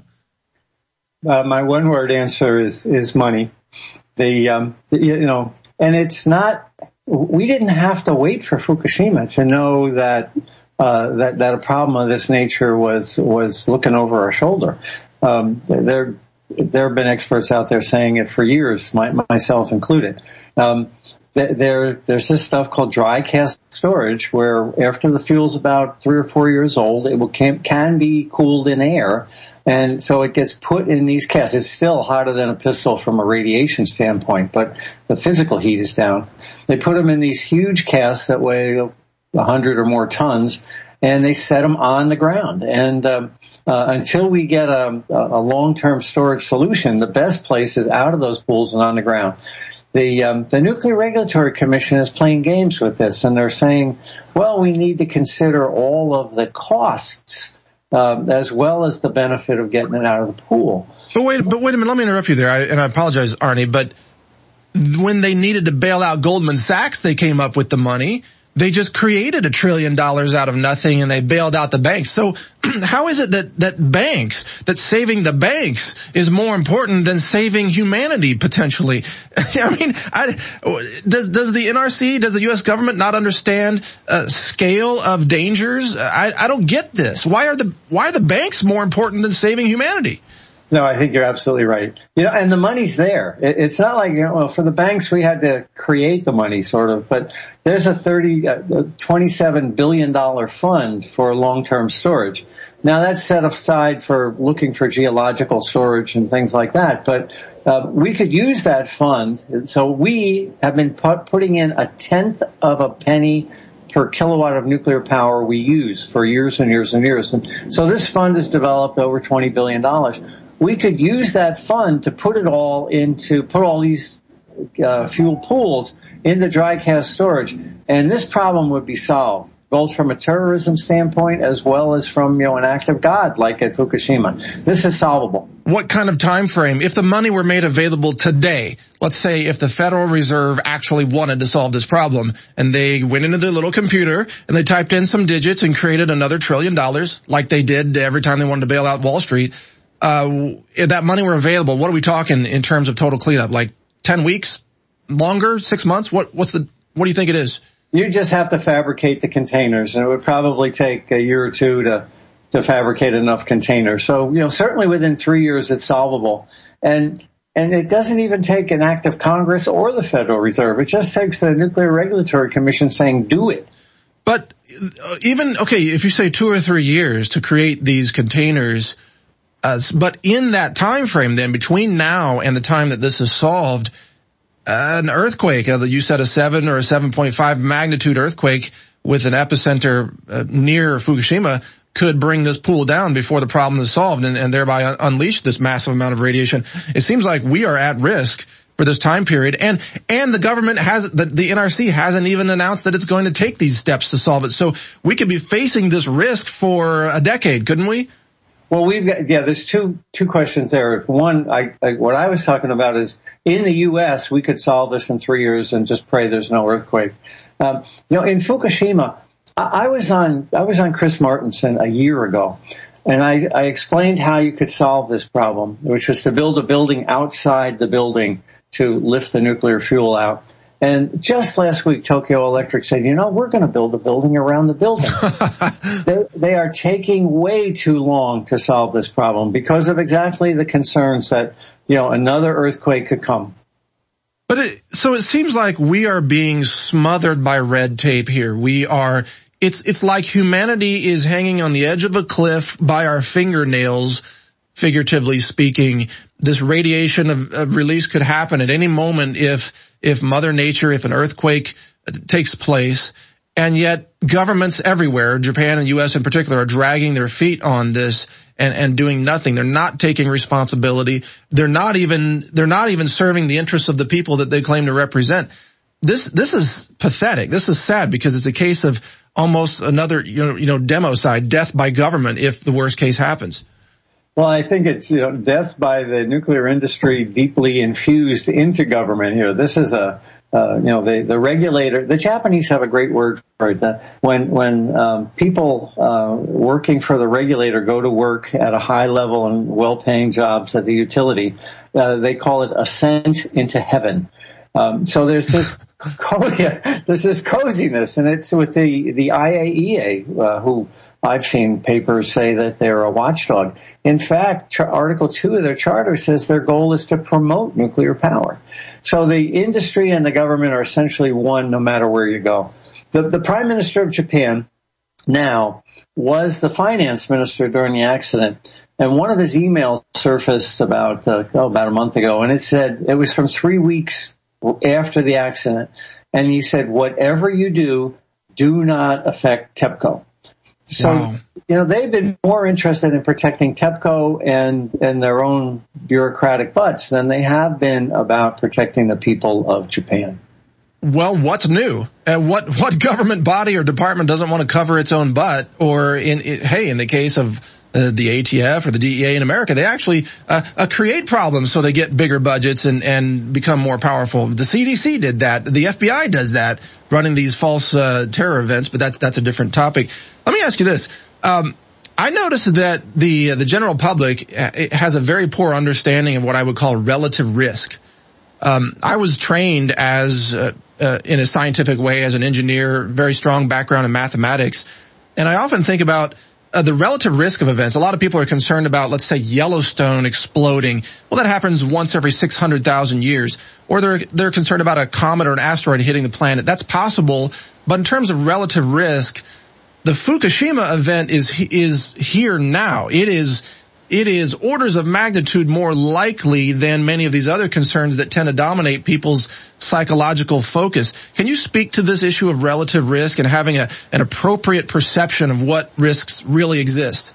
Uh, my one word answer is, is money. The, um, you know, and it's not, we didn't have to wait for Fukushima to know that, uh, that, that a problem of this nature was, was looking over our shoulder. Um, there, there have been experts out there saying it for years, my, myself included. Um, there, there's this stuff called dry cask storage where after the fuel's about three or four years old, it will, can, can be cooled in air. And so it gets put in these casks. It's still hotter than a pistol from a radiation standpoint, but the physical heat is down. They put them in these huge casks that weigh a hundred or more tons, and they set them on the ground. And um, uh, until we get a, a long-term storage solution, the best place is out of those pools and on the ground. The, um, the Nuclear Regulatory Commission is playing games with this, and they're saying, well, we need to consider all of the costs Um, as well as the benefit of getting it out of the pool. But wait, but wait a minute. Let me interrupt you there. I, and I apologize, Arnie, but when they needed to bail out Goldman Sachs, they came up with the money. They just created a trillion dollars out of nothing and they bailed out the banks. So how is it that, that banks, that saving the banks is more important than saving humanity potentially? I mean, I, does, does the N R C, does the U S government not understand uh, scale of dangers? I, I don't get this. Why are the, why are the banks more important than saving humanity? No, I think you're absolutely right. You know, and the money's there. It, it's not like, you know, well, for the banks, we had to create the money sort of, but there's a thirty, uh, twenty-seven billion dollars fund for long-term storage. Now that's set aside for looking for geological storage and things like that, but uh, we could use that fund. So we have been put, putting in a tenth of a penny per kilowatt of nuclear power we use for years and years and years. And so this fund has developed over twenty billion dollars. We could use that fund to put it all into, put all these uh, fuel pools into dry cask storage, and this problem would be solved, both from a terrorism standpoint as well as from, you know, an act of God like at Fukushima. This is solvable. What kind of time frame? If the money were made available today, let's say if the Federal Reserve actually wanted to solve this problem and they went into their little computer and they typed in some digits and created another trillion dollars like they did every time they wanted to bail out Wall Street, uh, if that money were available, what are we talking in terms of total cleanup? Like ten weeks? Longer? Six months? What, what's the, what do you think it is? You just have to fabricate the containers, and it would probably take a year or two to, to fabricate enough containers. So, you know, certainly within three years it's solvable. And, and it doesn't even take an act of Congress or the Federal Reserve. It just takes the Nuclear Regulatory Commission saying, do it. But even, okay, if you say two or three years to create these containers, uh, but in that time frame then, between now and the time that this is solved, Uh, an earthquake, uh, you said a seven or a seven point five magnitude earthquake with an epicenter uh, near Fukushima could bring this pool down before the problem is solved and, and thereby un- unleash this massive amount of radiation. It seems like we are at risk for this time period, and and the government has, the, the N R C hasn't even announced that it's going to take these steps to solve it. So we could be facing this risk for a decade, couldn't we? Well, we've got, yeah, there's two, two questions there. One, I, I, what I was talking about is in the U S, we could solve this in three years and just pray there's no earthquake. Um, you know, in Fukushima, I, I was on, I was on Chris Martenson a year ago, and I, I explained how you could solve this problem, which was to build a building outside the building to lift the nuclear fuel out. And just last week, Tokyo Electric said, you know, we're going to build a building around the building. they, they are taking way too long to solve this problem because of exactly the concerns that, you know, another earthquake could come. But it, so it seems like we are being smothered by red tape here. We are, it's, it's like humanity is hanging on the edge of a cliff by our fingernails, figuratively speaking. This radiation of, of release could happen at any moment if, if Mother Nature, if an earthquake takes place, and yet governments everywhere, Japan and U S in particular, are dragging their feet on this and, and doing nothing. They're not taking responsibility. They're not even, they're not even serving the interests of the people that they claim to represent. This, this is pathetic. This is sad because it's a case of almost another, you know, you know, democide, death by government if the worst case happens. Well, I think it's, you know, death by the nuclear industry deeply infused into government here. This is a, Uh, you know, the, the regulator, the Japanese have a great word for it. Uh, when, when, um, people, uh, working for the regulator go to work at a high level and well-paying jobs at the utility, uh, they call it ascent into heaven. Um, so there's this, co- yeah, there's this coziness, and it's with the, the I A E A, uh, who I've seen papers say that they're a watchdog. In fact, ch- Article two of their charter says their goal is to promote nuclear power. So the industry and the government are essentially one no matter where you go. The, the Prime Minister of Japan now was the finance minister during the accident. And one of his emails surfaced about, uh, oh, about a month ago, and it said, it was from three weeks after the accident. And he said, whatever you do, do not affect TEPCO. So, wow. you know, they've been more interested in protecting TEPCO and, and their own bureaucratic butts than they have been about protecting the people of Japan. Well, what's new? And what, what government body or department doesn't want to cover its own butt? Or in, in hey, in the case of uh, the A T F or the D E A in America, they actually uh, uh, create problems so they get bigger budgets and, and become more powerful. The C D C did that. The F B I does that, running these false uh, terror events, but that's that's a different topic. Let me ask you this. Um, I noticed that the the general public has a very poor understanding of what I would call relative risk. Um, I was trained as uh, uh, in a scientific way as an engineer, very strong background in mathematics, and I often think about uh, the relative risk of events. A lot of people are concerned about, let's say, Yellowstone exploding. Well, that happens once every six hundred thousand years. Or they're they're concerned about a comet or an asteroid hitting the planet. That's possible, but in terms of relative risk, the Fukushima event is is here now. It is it is orders of magnitude more likely than many of these other concerns that tend to dominate people's psychological focus. Can you speak to this issue of relative risk and having a an appropriate perception of what risks really exist?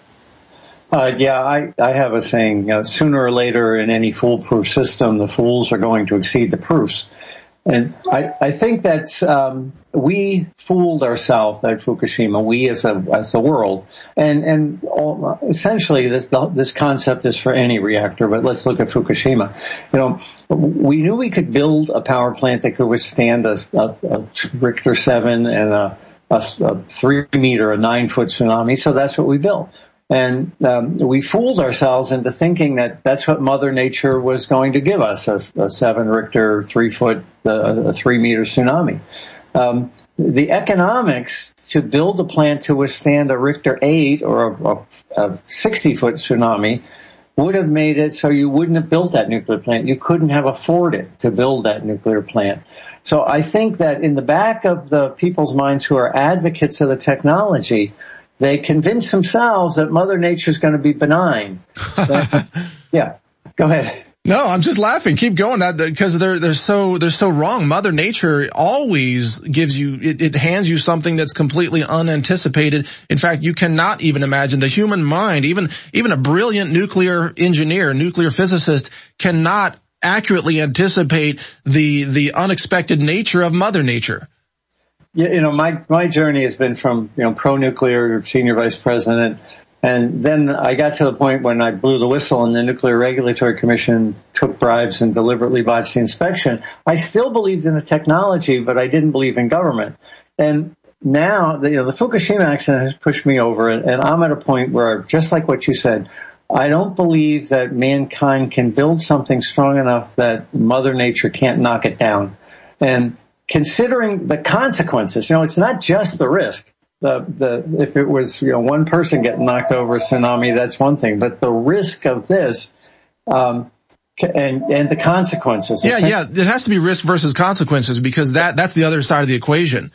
Uh, yeah, I, I have a saying, you know, sooner or later in any foolproof system, the fools are going to exceed the proofs. And I, I think that um, we fooled ourselves at Fukushima, we as a as the world, and and all, essentially this this concept is for any reactor. But let's look at Fukushima. You know, we knew we could build a power plant that could withstand a, a, a Richter seven and a, a, a three meter, a nine foot tsunami. So that's what we built. And um, we fooled ourselves into thinking that that's what Mother Nature was going to give us, a, a seven Richter, three foot, uh, a three meter tsunami. Um, the economics to build a plant to withstand a Richter eight or a, a, a sixty foot tsunami would have made it so you wouldn't have built that nuclear plant. You couldn't have afforded to build that nuclear plant. So I think that in the back of the people's minds who are advocates of the technology, they convince themselves that Mother Nature is going to be benign. So, yeah, go ahead. No, I'm just laughing. Keep going, because they're they're so they're so wrong. Mother Nature always gives you it, it hands you something that's completely unanticipated. In fact, you cannot even imagine the human mind. Even even a brilliant nuclear engineer, nuclear physicist, cannot accurately anticipate the the unexpected nature of Mother Nature. Yeah, you know, my, my journey has been from, you know, pro-nuclear senior vice president, and then I got to the point when I blew the whistle and the Nuclear Regulatory Commission took bribes and deliberately botched the inspection. I still believed in the technology, but I didn't believe in government. And now, you know, the Fukushima accident has pushed me over it, and I'm at a point where, just like what you said, I don't believe that mankind can build something strong enough that Mother Nature can't knock it down. And considering the consequences, you know, it's not just the risk. The, the, if it was, you know, one person getting knocked over a tsunami, that's one thing. But the risk of this, um, and, and the consequences. Yeah, yeah. It has to be risk versus consequences, because that, that's the other side of the equation.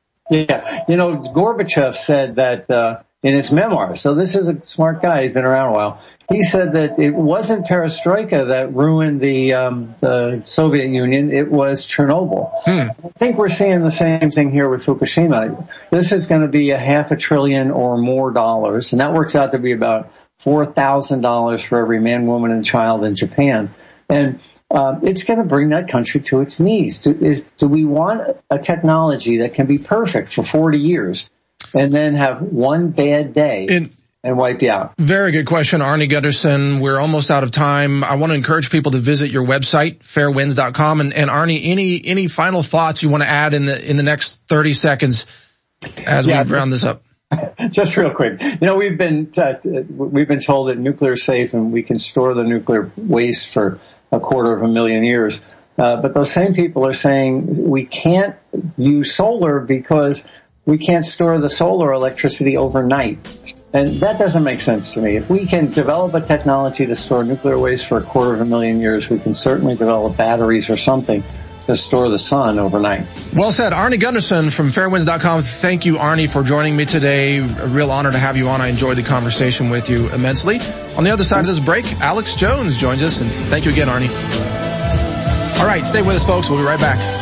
Yeah. You know, Gorbachev said that, uh, in his memoir. So this is a smart guy. He's been around a while. He said that it wasn't perestroika that ruined the um the Soviet Union. It was Chernobyl. Hmm. I think we're seeing the same thing here with Fukushima. This is going to be a half a trillion or more dollars, and that works out to be about four thousand dollars for every man, woman, and child in Japan. And uh, it's going to bring that country to its knees. Do, is, do we want a technology that can be perfect for forty years and then have one bad day? In- and wipe you out. Very good question, Arnie Gunderson. We're almost out of time. I want to encourage people to visit your website, fair winds dot com. And, and Arnie, any, any final thoughts you want to add in the, in the next thirty seconds as yeah, we round this up? Just real quick. You know, we've been, uh, we've been told that nuclear is safe and we can store the nuclear waste for a quarter of a million years. Uh, but those same people are saying we can't use solar because we can't store the solar electricity overnight. And that doesn't make sense to me. If we can develop a technology to store nuclear waste for a quarter of a million years, we can certainly develop batteries or something to store the sun overnight. Well said. Arnie Gunderson from fair winds dot com. Thank you, Arnie, for joining me today. A real honor to have you on. I enjoyed the conversation with you immensely. On the other side of this break, Alex Jones joins us. And thank you again, Arnie. All right, stay with us, folks. We'll be right back.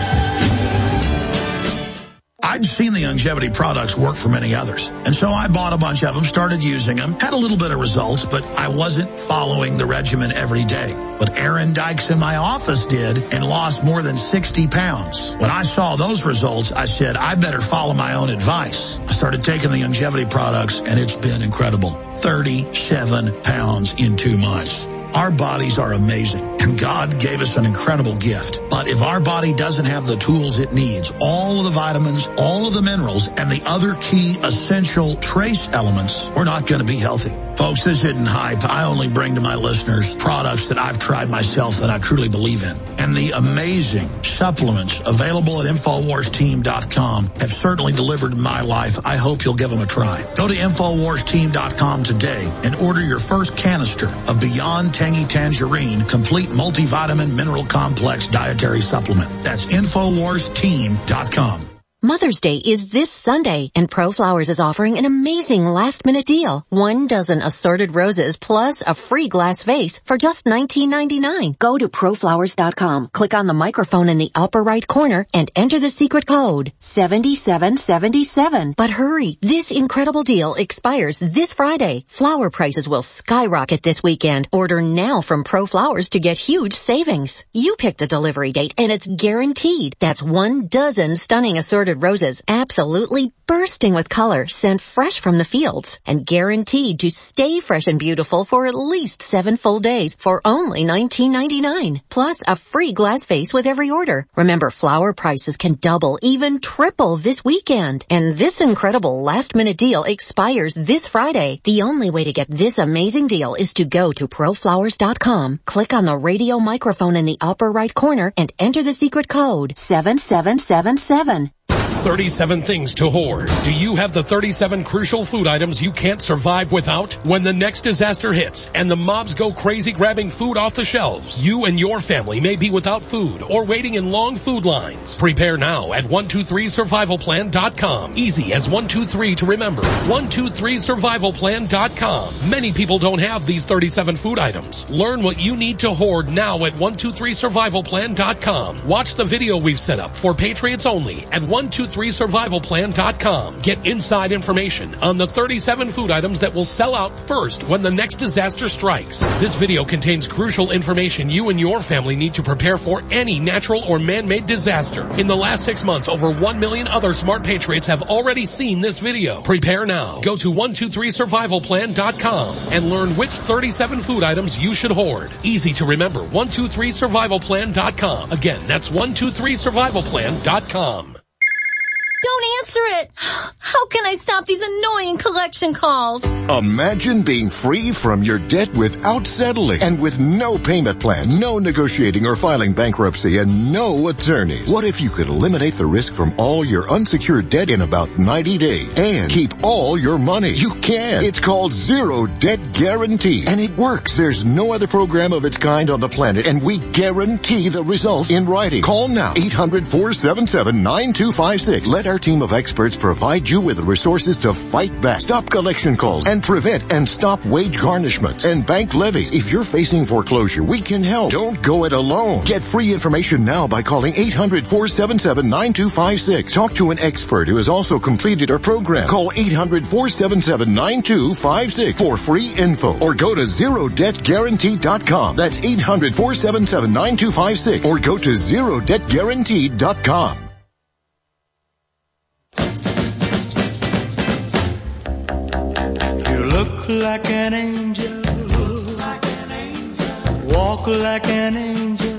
I'd seen the longevity products work for many others, and so I bought a bunch of them, started using them, had a little bit of results, but I wasn't following the regimen every day. But Aaron Dykes in my office did and lost more than sixty pounds. When I saw those results, I said, I better follow my own advice. I started taking the longevity products, and it's been incredible. thirty-seven pounds in two months. Our bodies are amazing, and God gave us an incredible gift. But if our body doesn't have the tools it needs, all of the vitamins, all of the minerals, and the other key essential trace elements, we're not going to be healthy. Folks, this isn't hype. I only bring to my listeners products that I've tried myself that I truly believe in. And the amazing supplements available at Infowars Team dot com have certainly delivered in my life. I hope you'll give them a try. Go to Infowars Team dot com today and order your first canister of Beyond Tangy Tangerine Complete Multivitamin Mineral Complex Dietary Supplement. That's Infowars Team dot com. Mother's Day is this Sunday, and ProFlowers is offering an amazing last-minute deal. One dozen assorted roses plus a free glass vase for just nineteen ninety-nine. Go to Pro Flowers dot com, click on the microphone in the upper right corner, and enter the secret code, seven seven seven seven. But hurry, this incredible deal expires this Friday. Flower prices will skyrocket this weekend. Order now from ProFlowers to get huge savings. You pick the delivery date, and it's guaranteed. That's one dozen stunning assorted roses, absolutely bursting with color, sent fresh from the fields, and guaranteed to stay fresh and beautiful for at least seven full days for only nineteen ninety-nine. Plus a free glass vase with every order. Remember, flower prices can double, even triple this weekend. And this incredible last-minute deal expires this Friday. The only way to get this amazing deal is to go to Pro Flowers dot com, click on the radio microphone in the upper right corner, and enter the secret code, seven seven seven seven. thirty-seven things to hoard. Do you have the thirty-seven crucial food items you can't survive without? When the next disaster hits and the mobs go crazy grabbing food off the shelves, you and your family may be without food or waiting in long food lines. Prepare now at one two three survival plan dot com. Easy as one two three to remember. one two three survival plan dot com. Many people don't have these thirty-seven food items. Learn what you need to hoard now at one two three survival plan dot com. Watch the video we've set up for Patriots only at one two three survival plan dot com. Get inside information on the thirty-seven food items that will sell out first when the next disaster strikes. This video contains crucial information you and your family need to prepare for any natural or man-made disaster. In the last six months, over one million other smart patriots have already seen this video. Prepare now. Go to one two three survival plan dot com and learn which thirty-seven food items you should hoard. Easy to remember, one two three survival plan dot com. Again, that's one two three survival plan dot com. Don't answer it. How can I stop these annoying collection calls? Imagine being free from your debt without settling and with no payment plan, no negotiating or filing bankruptcy, and no attorneys. What if you could eliminate the risk from all your unsecured debt in about ninety days and keep all your money? You can. It's called Zero Debt Guarantee, and it works. There's no other program of its kind on the planet, and we guarantee the results in writing. Call now, eight hundred four seven seven nine two five six. Let our team of experts provide you with the resources to fight back, stop collection calls, and prevent and stop wage garnishments and bank levies. If you're facing foreclosure, we can help. Don't go it alone. Get free information now by calling eight hundred four seven seven nine two five six. Talk to an expert who has also completed our program. Call eight hundred four seven seven nine two five six for free info, or go to zero debt guarantee dot com. That's eight hundred four seven seven nine two five six, or go to zero debt guarantee dot com. You're like an angel. Walk like an angel.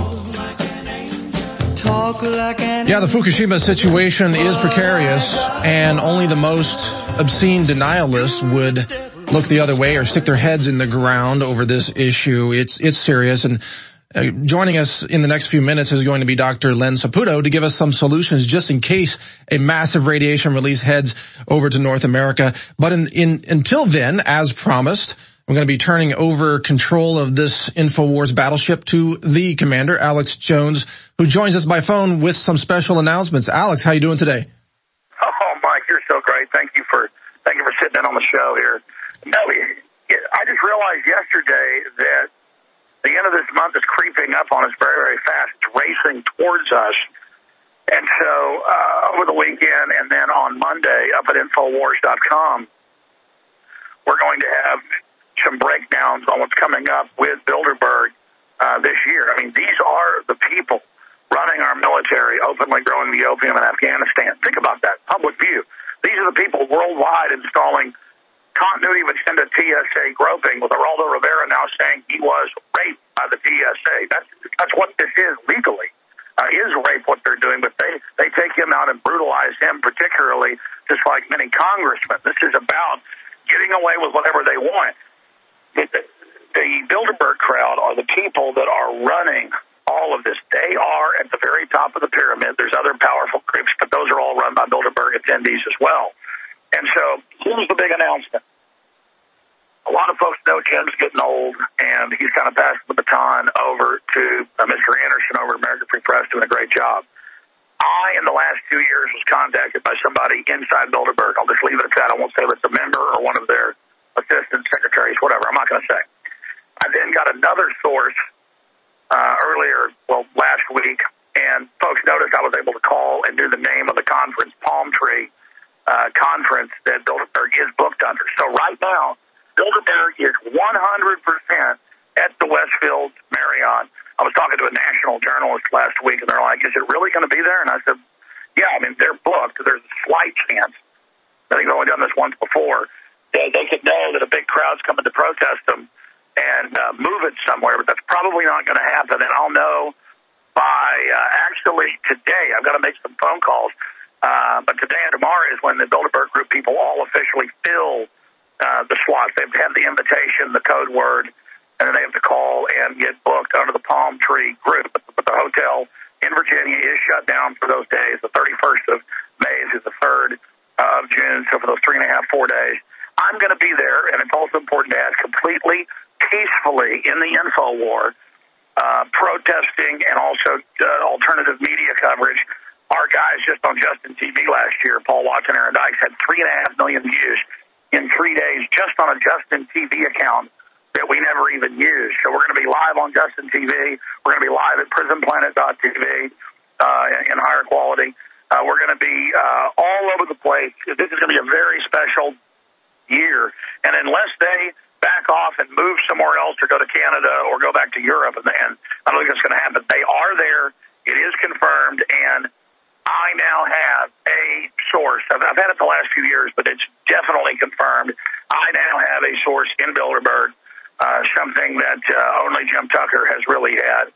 Talk like an angel. Yeah, the Fukushima situation is precarious, and only the most obscene denialists would look the other way or stick their heads in the ground over this issue. It's it's serious, and uh, joining us in the next few minutes is going to be Doctor Len Saputo to give us some solutions just in case a massive radiation release heads over to North America. But in, in until then, as promised, I'm going to be turning over control of this InfoWars battleship to the commander, Alex Jones, who joins us by phone with some special announcements. Alex, how you doing today? Oh, Mike, you're so great. Thank you for thank you for sitting in on the show here. No, I just realized yesterday that the end of this month is creeping up on us very, very fast. It's racing towards us. And so uh, over the weekend and then on Monday up at InfoWars dot com, we're going to have some breakdowns on what's coming up with Bilderberg uh, this year. I mean, these are the people running our military, openly growing the opium in Afghanistan. Think about that, public view. These are the people worldwide installing continuity of extended T S A groping, with Geraldo Rivera now saying he was raped by the T S A. That's, that's what this is legally, uh, is rape what they're doing, but they, they take him out and brutalize him particularly, just like many congressmen. This is about getting away with whatever they want. The, the Bilderberg crowd are the people that are running all of this. They are at the very top of the pyramid. There's other powerful groups, but those are all run by Bilderberg attendees as well. And so here's the big announcement. A lot of folks know Jim's getting old, and he's kind of passed the baton over to uh, Mister Anderson over at American Free Press, doing a great job. I, in the last two years, was contacted by somebody inside Bilderberg. I'll just leave it at that. I won't say if it's a member or one of their assistant secretaries, whatever. I'm not going to say. I then got another source uh, earlier, well, last week, and folks noticed I was able to call and do the name of the conference, Palm Tree uh, Conference, that Bilderberg is booked under. So right now, Bilderberg is one hundred percent at the Westfield Marriott. I was talking to a national journalist last week, and they're like, is it really going to be there? And I said, yeah, I mean, they're booked. There's a slight chance. I think they've only done this once before. They, they could know that a big crowd's coming to protest them and uh, move it somewhere, but that's probably not going to happen. And I'll know by uh, actually today. I've got to make some phone calls. Uh, but today and tomorrow is when the Bilderberg Group people all officially fill uh, the slots. They have to have the invitation, the code word, and then they have to call and get booked under the Palm Tree Group. But, but the hotel in Virginia is shut down for those days. The thirty-first of May is the third of June, so for those three and a half, four days. I'm going to be there, and it's also important to ask, completely peacefully in the info war, uh, protesting and also uh, alternative media coverage. Our guys just on Justin T V last year, Paul Watson, Aaron Dykes, had three and a half million views in three days just on a Justin T V account that we never even used. So we're going to be live on Justin T V. We're going to be live at prison planet dot t v uh, in, in higher quality. Uh, we're going to be uh, all over the place. This is going to be a very special year. And unless they back off and move somewhere else or go to Canada or go back to Europe, and, and I don't think it's going to happen, they are there. It is confirmed, and I now have a source. I've, I've had it the last few years, but it's definitely confirmed. I now have a source in Bilderberg, uh, something that uh, only Jim Tucker has really had.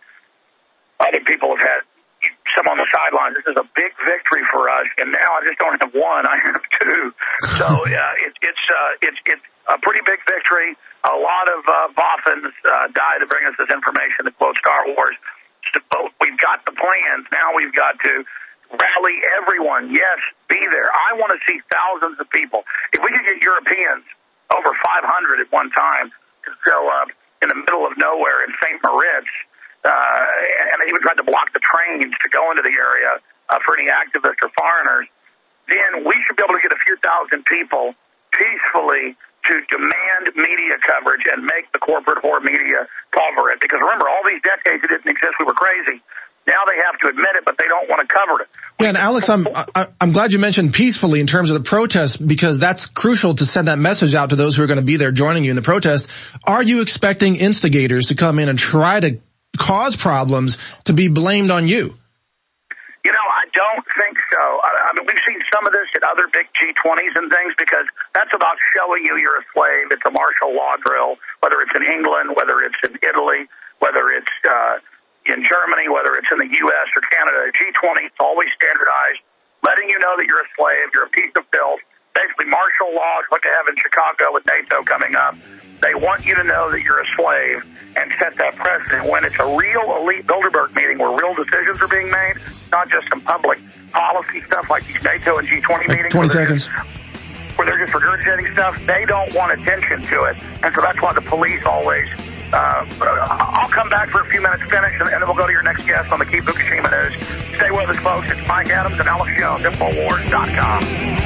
Other people have had some on the sidelines. This is a big victory for us, and now I just don't have one. I have two. So uh, it, it's uh, it's it's a pretty big victory. A lot of uh, Boffins uh, died to bring us this information, to quote Star Wars. So we've got the plans. Now we've got to rally everyone. Yes, be there. I want to see thousands of people. If we could get Europeans, over five hundred at one time, to show up in the middle of nowhere in Saint Moritz, uh, and they even tried to block the trains to go into the area uh, for any activists or foreigners, then we should be able to get a few thousand people peacefully to demand media coverage and make the corporate whore media cover it. Because remember, all these decades it didn't exist. We were crazy. Now they have to admit it, but they don't want to cover it. Yeah, and Alex, I'm I, I'm glad you mentioned peacefully in terms of the protest, because that's crucial to send that message out to those who are going to be there joining you in the protest. Are you expecting instigators to come in and try to cause problems to be blamed on you? You know, I don't think so. I, I mean, we've seen some of this at other big G twenties and things, because that's about showing you you're a slave. It's a martial law drill, whether it's in England, whether it's in Italy, whether it's uh, in Germany, whether it's in the U S or Canada. G twenty, it's always standardized, letting you know that you're a slave, you're a piece of filth. Basically, martial law is what they have in Chicago with NATO coming up. They want you to know that you're a slave and set that precedent. When it's a real elite Bilderberg meeting where real decisions are being made, not just some public policy stuff like these NATO and G twenty meetings. twenty seconds. Where they're just regurgitating stuff, they don't want attention to it. And so that's why the police always... Uh, I'll come back for a few minutes, finish, and then we'll go to your next guest on the Keep Fukushima News. Stay with us, folks. It's Mike Adams and Alex Jones, Infowars dot com.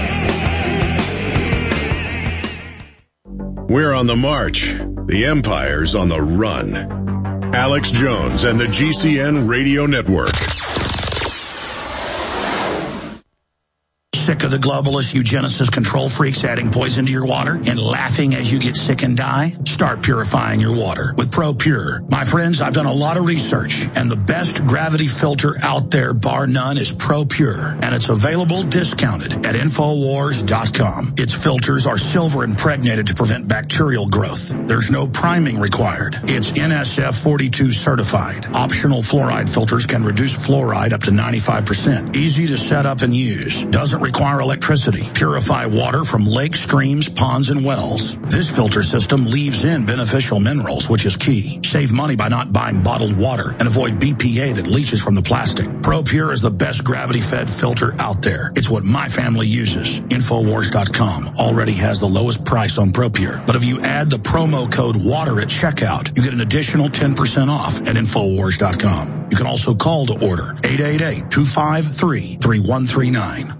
We're on the march. The Empire's on the run. Alex Jones and the G C N Radio Network. Sick of the globalist eugenicist control freaks adding poison to your water and laughing as you get sick and die? Start purifying your water with ProPure. My friends, I've done a lot of research, and the best gravity filter out there, bar none, is ProPure, and it's available discounted at Infowars dot com. Its filters are silver impregnated to prevent bacterial growth. There's no priming required. It's N S F forty-two certified. Optional fluoride filters can reduce fluoride up to ninety-five percent. Easy to set up and use. Doesn't require Require electricity. Purify water from lakes, streams, ponds, and wells. This filter system leaves in beneficial minerals, which is key. Save money by not buying bottled water and avoid B P A that leaches from the plastic. ProPure is the best gravity-fed filter out there. It's what my family uses. Infowars dot com already has the lowest price on ProPure. But if you add the promo code WATER at checkout, you get an additional ten percent off at Infowars dot com. You can also call to order eight eight eight, two five three, three one three nine.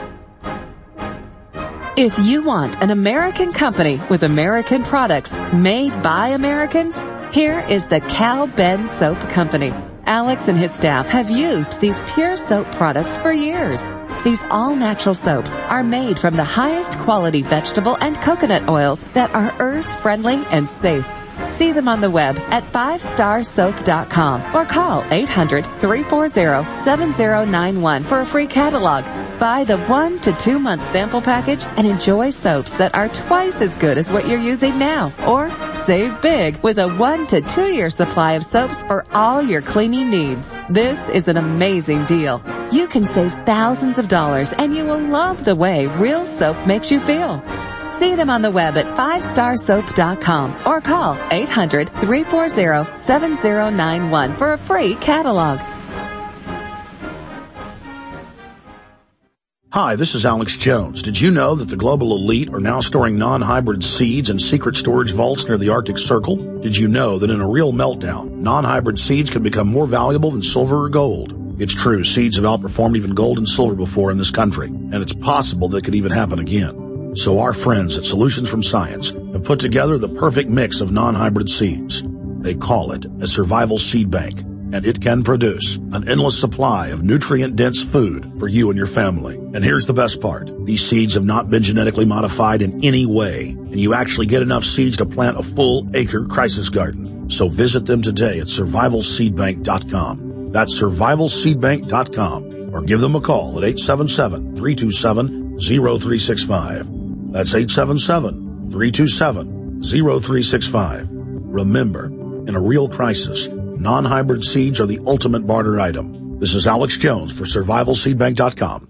If you want an American company with American products made by Americans, here is the Cal Ben Soap Company. Alex and his staff have used these pure soap products for years. These all-natural soaps are made from the highest quality vegetable and coconut oils that are earth-friendly and safe. See them on the web at five star soap dot com or call eight hundred, three four zero, seven zero nine one for a free catalog. Buy the one to two month sample package and enjoy soaps that are twice as good as what you're using now. Or save big with a one to two year supply of soaps for all your cleaning needs. This is an amazing deal. You can save thousands of dollars and you will love the way real soap makes you feel. See them on the web at five star soap dot com or call eight hundred, three four zero, seven zero nine one for a free catalog. Hi, this is Alex Jones. Did you know that the global elite are now storing non-hybrid seeds in secret storage vaults near the Arctic Circle? Did you know that in a real meltdown, non-hybrid seeds can become more valuable than silver or gold? It's true, seeds have outperformed even gold and silver before in this country, and it's possible that it could even happen again. So our friends at Solutions from Science have put together the perfect mix of non-hybrid seeds. They call it a survival seed bank, and it can produce an endless supply of nutrient-dense food for you and your family. And here's the best part. These seeds have not been genetically modified in any way, and you actually get enough seeds to plant a full acre crisis garden. So visit them today at survival seed bank dot com. That's survival seed bank dot com, or give them a call at eight seven seven, three two seven, zero three six five. That's eight seven seven, three two seven, zero three six five. Remember, in a real crisis, non-hybrid seeds are the ultimate barter item. This is Alex Jones for survival seed bank dot com.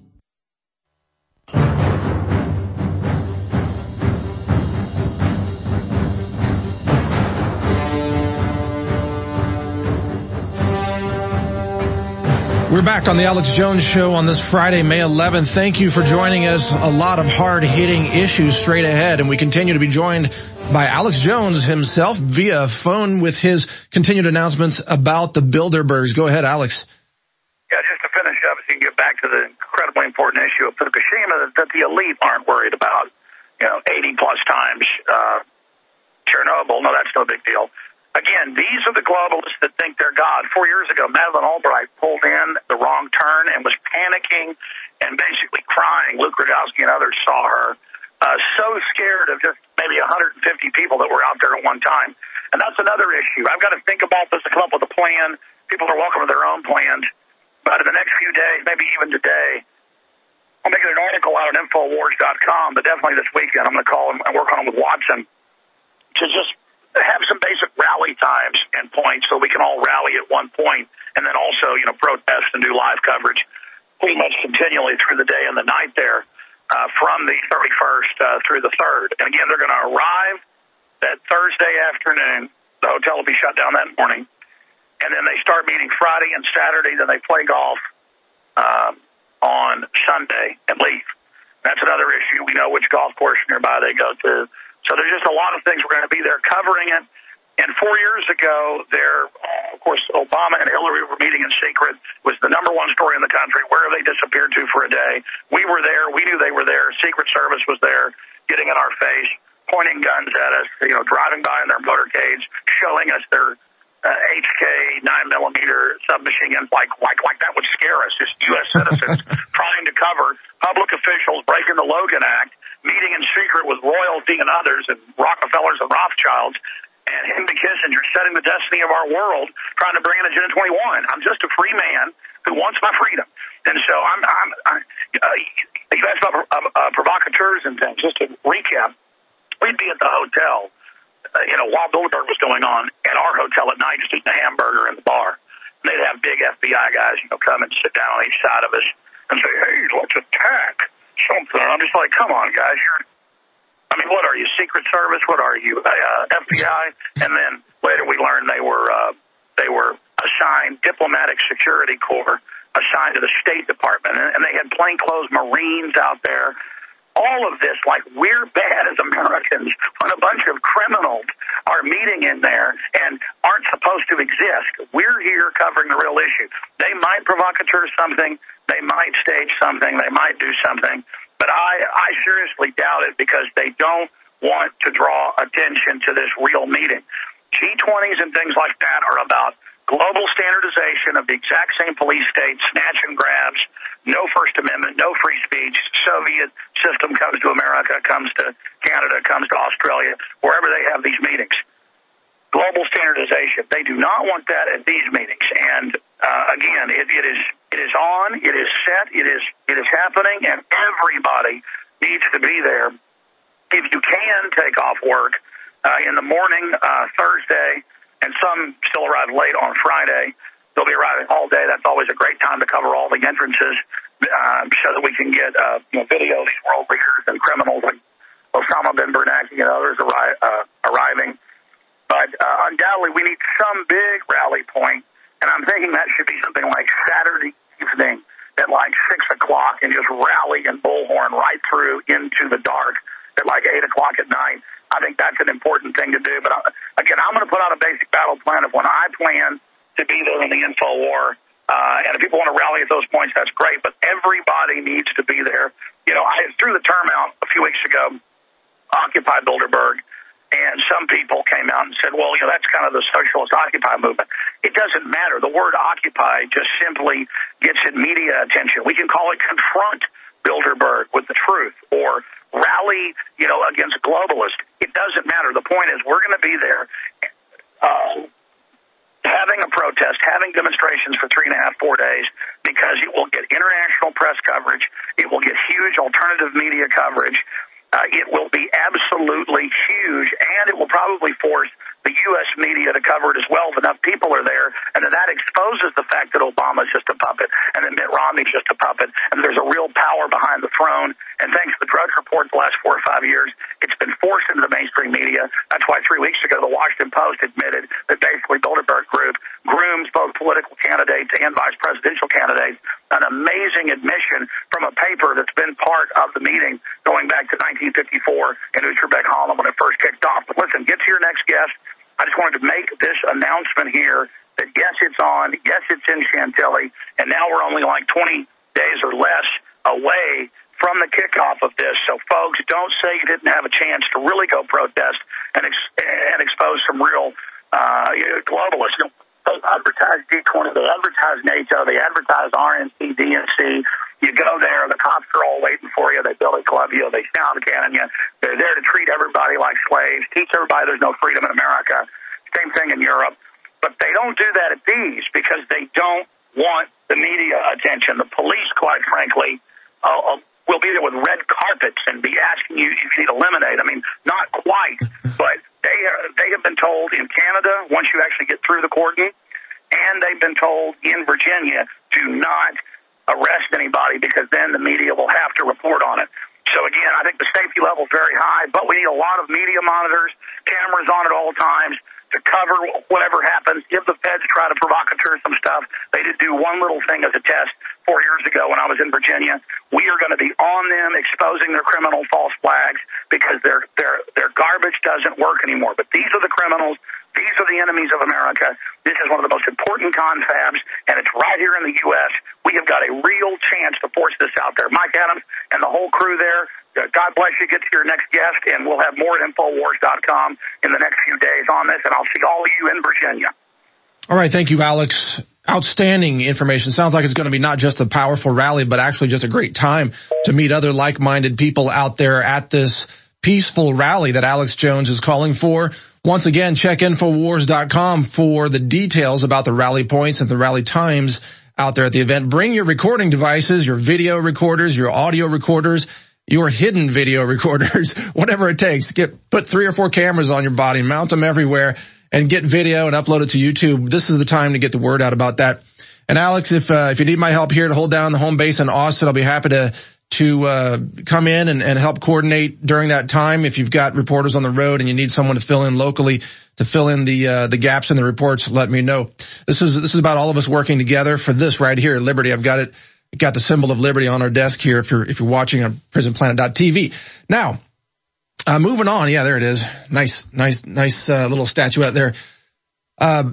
We're back on the Alex Jones Show on this Friday, May eleventh. Thank you for joining us. A lot of hard-hitting issues straight ahead, and we continue to be joined by Alex Jones himself via phone with his continued announcements about the Bilderbergs. Go ahead, Alex. Yeah, just to finish up, so you can get back to the incredibly important issue of Fukushima that the elite aren't worried about. You know, eighty plus times uh, Chernobyl. No, that's no big deal. Again, these are the globalists that think they're God. Four years ago, Madeleine Albright pulled in the wrong turn and was panicking and basically crying. Luke Rudkowski and others saw her uh, so scared of just maybe one hundred fifty people that were out there at one time. And that's another issue. I've got to think about this and come up with a plan. People are welcome to their own plans. But in the next few days, maybe even today, I'm making an article out at Infowars dot com, but definitely this weekend I'm going to call and work on it with Watson to just have some basic rally times and points so we can all rally at one point, and then also, you know, protest and do live coverage pretty much continually through the day and the night there uh, from the thirty-first uh, through the third. And again, they're going to arrive that Thursday afternoon. The hotel will be shut down that morning. And then they start meeting Friday and Saturday. Then they play golf um, on Sunday and leave. That's another issue. We know which golf course nearby they go to. So there's just a lot of things we're going to be there covering it. And four years ago, there, uh, of course, Obama and Hillary were meeting in secret. It was the number one story in the country. Where have they disappeared to for a day? We were there. We knew they were there. Secret Service was there, getting in our face, pointing guns at us, you know, driving by in their motorcades, showing us their uh, H K nine millimeter submachine guns, like, like, like that would scare us, just U S citizens trying to cover public officials breaking the Logan Act, meeting in secret with royalty and others and Rockefellers and Rothschilds, and Henry Kissinger setting the destiny of our world, trying to bring in Agenda twenty-one. I'm just a free man who wants my freedom. And so I'm, I'm, I, uh, you asked about uh, uh, provocateurs and things. Just to recap, we'd be at the hotel, uh, you know, while Bilderberg was going on, at our hotel at night, just eating a hamburger in the bar. And they'd have big F B I guys, you know, come and sit down on each side of us and say, hey, let's attack something. And I'm just like, come on, guys. You're, I mean, what are you, Secret Service? What are you, uh, F B I? And then later we learned they were uh, they were assigned Diplomatic Security Corps, assigned to the State Department, and, and they had plainclothes Marines out there. All of this, like, we're bad as Americans when a bunch of criminals are meeting in there and aren't supposed to exist. We're here covering the real issue. They might provocateur something. They might stage something. They might do something. But I, I seriously doubt it because they don't want to draw attention to this real meeting. G twenties and things like that are about global standardization of the exact same police state, snatch and grabs, no First Amendment, no free speech. Soviet system comes to America, comes to Canada, comes to Australia, wherever they have these meetings. Global standardization. They do not want that at these meetings. And uh, again, it, it is it is on, it is set, it is it is happening, and everybody needs to be there. If you can take off work uh, in the morning, uh, Thursday, and some still arrive late on Friday. They'll be arriving all day. That's always a great time to cover all the entrances uh, so that we can get uh, you know, video of these world leaders and criminals like Osama bin Bernanke and others arri- uh, arriving. But uh, undoubtedly, we need some big rally point, and I'm thinking that should be something like Saturday evening at like six o'clock and just rally and bullhorn right through into the dark at like eight o'clock at night. I think that's an important thing to do. But uh, again, I'm going to put out a basic battle plan of when I plan to be there in the info war. Uh, and if people want to rally at those points, that's great. But everybody needs to be there. You know, I threw the term out a few weeks ago, Occupy Bilderberg, and some people came out and said, well, you know, that's kind of the socialist Occupy movement. It doesn't matter. The word Occupy just simply gets in media attention. We can call it confront Bilderberg with the truth or rally, you know, against globalists. It doesn't matter. The point is we're going to be there uh, having a protest, having demonstrations for three and a half, four days, because it will get international press coverage. It will get huge alternative media coverage. Uh, it will be absolutely huge, and it will probably force the U S media to cover it as well if enough people are there, and then that exposes the fact that Obama's just a puppet, and that Mitt Romney's just a puppet, and there's a real power behind the throne. And thanks to the Drudge Report the last four or five years, it's been forced into the mainstream media. That's why three weeks ago the Washington Post admitted that basically Bilderberg Group grooms both political candidates and vice presidential candidates. An amazing admission from a paper that's been part of the meeting going back to nineteen fifty-four in Utrecht, Holland when it first kicked off. But listen, get to your next guest. I just wanted to make this announcement here that yes, it's on, yes, it's in Chantilly, and now we're only like twenty days or less away from the kickoff of this. So, folks, don't say you didn't have a chance to really go protest and ex- and expose some real uh, you know, globalists. You know, they advertise G twenty, they advertise NATO, they advertise R N C, D N C. You go there, the cops are all waiting for you. They billy club you, they sound cannon you. They're there to treat everybody like slaves, teach everybody there's no freedom in America. Same thing in Europe. But they don't do that at these because they don't want the media attention. The police, quite frankly, uh, will be there with red carpets and be asking you if you need to eliminate. I mean, not quite, but they are, they have been told in Canada, once you actually get through the cordon, and they've been told in Virginia to not arrest anybody because then the media will have to report on it. So again, I think the safety level is very high, but we need a lot of media monitors, cameras on at all times to cover whatever happens. If the feds try to provocateur some stuff, they did do one little thing as a test four years ago when I was in Virginia. We are going to be on them exposing their criminal false flags because their their their garbage doesn't work anymore. But these are the criminals. These are the enemies of America. This is one of the most important confabs, and it's right here in the U S We have got a real chance to force this out there. Mike Adams and the whole crew there, God bless you. Get to your next guest, and we'll have more at Infowars dot com in the next few days on this, and I'll see all of you in Virginia. All right. Thank you, Alex. Outstanding information. Sounds like it's going to be not just a powerful rally, but actually just a great time to meet other like-minded people out there at this peaceful rally that Alex Jones is calling for. Once again, check Infowars dot com for the details about the rally points and the rally times out there at the event. Bring your recording devices, your video recorders, your audio recorders, your hidden video recorders, whatever it takes. Get, put three or four cameras on your body, mount them everywhere, and get video and upload it to YouTube. This is the time to get the word out about that. And Alex, if, uh, if you need my help here to hold down the home base in Austin, I'll be happy to, to, uh, come in and, and help coordinate during that time. If you've got reporters on the road and you need someone to fill in locally, to fill in the, uh, the gaps in the reports, let me know. This is, this is about all of us working together for this right here, Liberty. I've got it, got the symbol of Liberty on our desk here if you're, if you're watching on prison planet dot t v. Now, uh, moving on. Yeah, there it is. Nice, nice, nice, uh, little statuette there. Uh,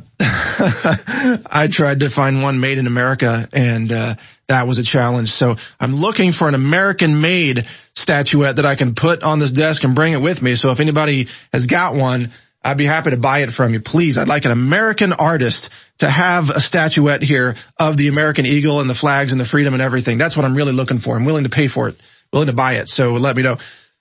I tried to find one made in America, and, uh, that was a challenge. So I'm looking for an American-made statuette that I can put on this desk and bring it with me. So if anybody has got one, I'd be happy to buy it from you. Please, I'd like an American artist to have a statuette here of the American eagle and the flags and the freedom and everything. That's what I'm really looking for. I'm willing to pay for it, willing to buy it. So let me know.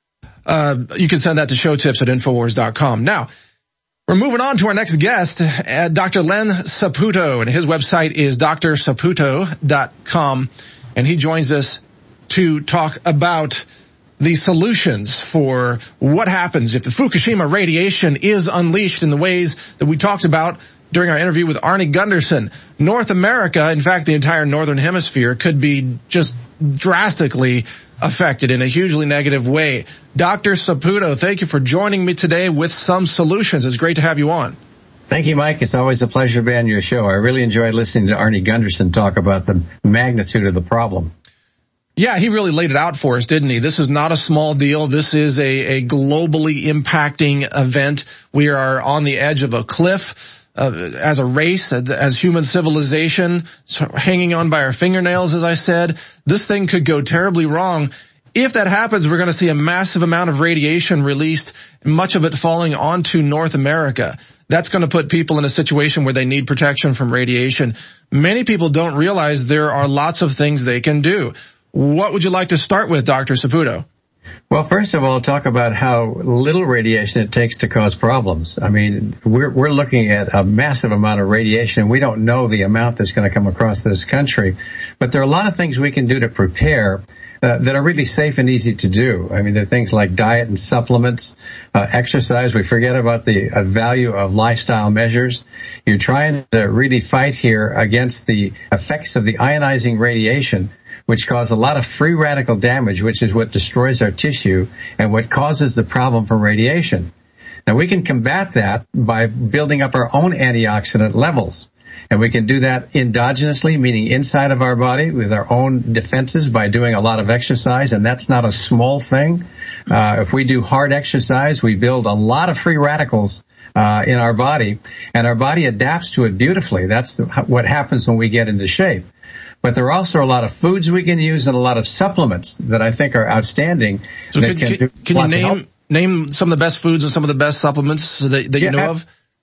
Uh, you can send that to showtips at Infowars dot com. Now, we're moving on to our next guest, uh, Doctor Len Saputo, and his website is D R saputo dot com, and he joins us to talk about the solutions for what happens if the Fukushima radiation is unleashed in the ways that we talked about during our interview with Arnie Gunderson. North America, in fact, the entire northern hemisphere, could be just drastically affected in a hugely negative way. Doctor Saputo, thank you for joining me today with some solutions. It's great to have you on. Thank you, Mike. It's always a pleasure to be on your show. I really enjoyed listening to Arnie Gunderson talk about the magnitude of the problem. Yeah, he really laid it out for us, didn't he? This is not a small deal. This is a, a globally impacting event. We are on the edge of a cliff. Uh, as a race, as human civilization, hanging on by our fingernails, as I said. This thing could go terribly wrong. If that happens, we're going to see a massive amount of radiation released, much of it falling onto North America. That's going to put people in a situation where they need protection from radiation. Many people don't realize there are lots of things they can do. What would you like to start with, Doctor Saputo? Well, first of all, talk about how little radiation it takes to cause problems. I mean, we're we're looking at a massive amount of radiation. We don't know the amount that's going to come across this country, but there are a lot of things we can do to prepare uh, that are really safe and easy to do. I mean, there are things like diet and supplements, uh, exercise. We forget about the uh, value of lifestyle measures. You're trying to really fight here against the effects of the ionizing radiation, which cause a lot of free radical damage, which is what destroys our tissue and what causes the problem from radiation. Now, we can combat that by building up our own antioxidant levels. And we can do that endogenously, meaning inside of our body with our own defenses by doing a lot of exercise, and that's not a small thing. Uh, if we do hard exercise, we build a lot of free radicals uh, in our body, and our body adapts to it beautifully. That's the, what happens when we get into shape. But there are also a lot of foods we can use and a lot of supplements that I think are outstanding. So that can, can, can, can you name name some of the best foods and some of the best supplements that, that yeah, you know of?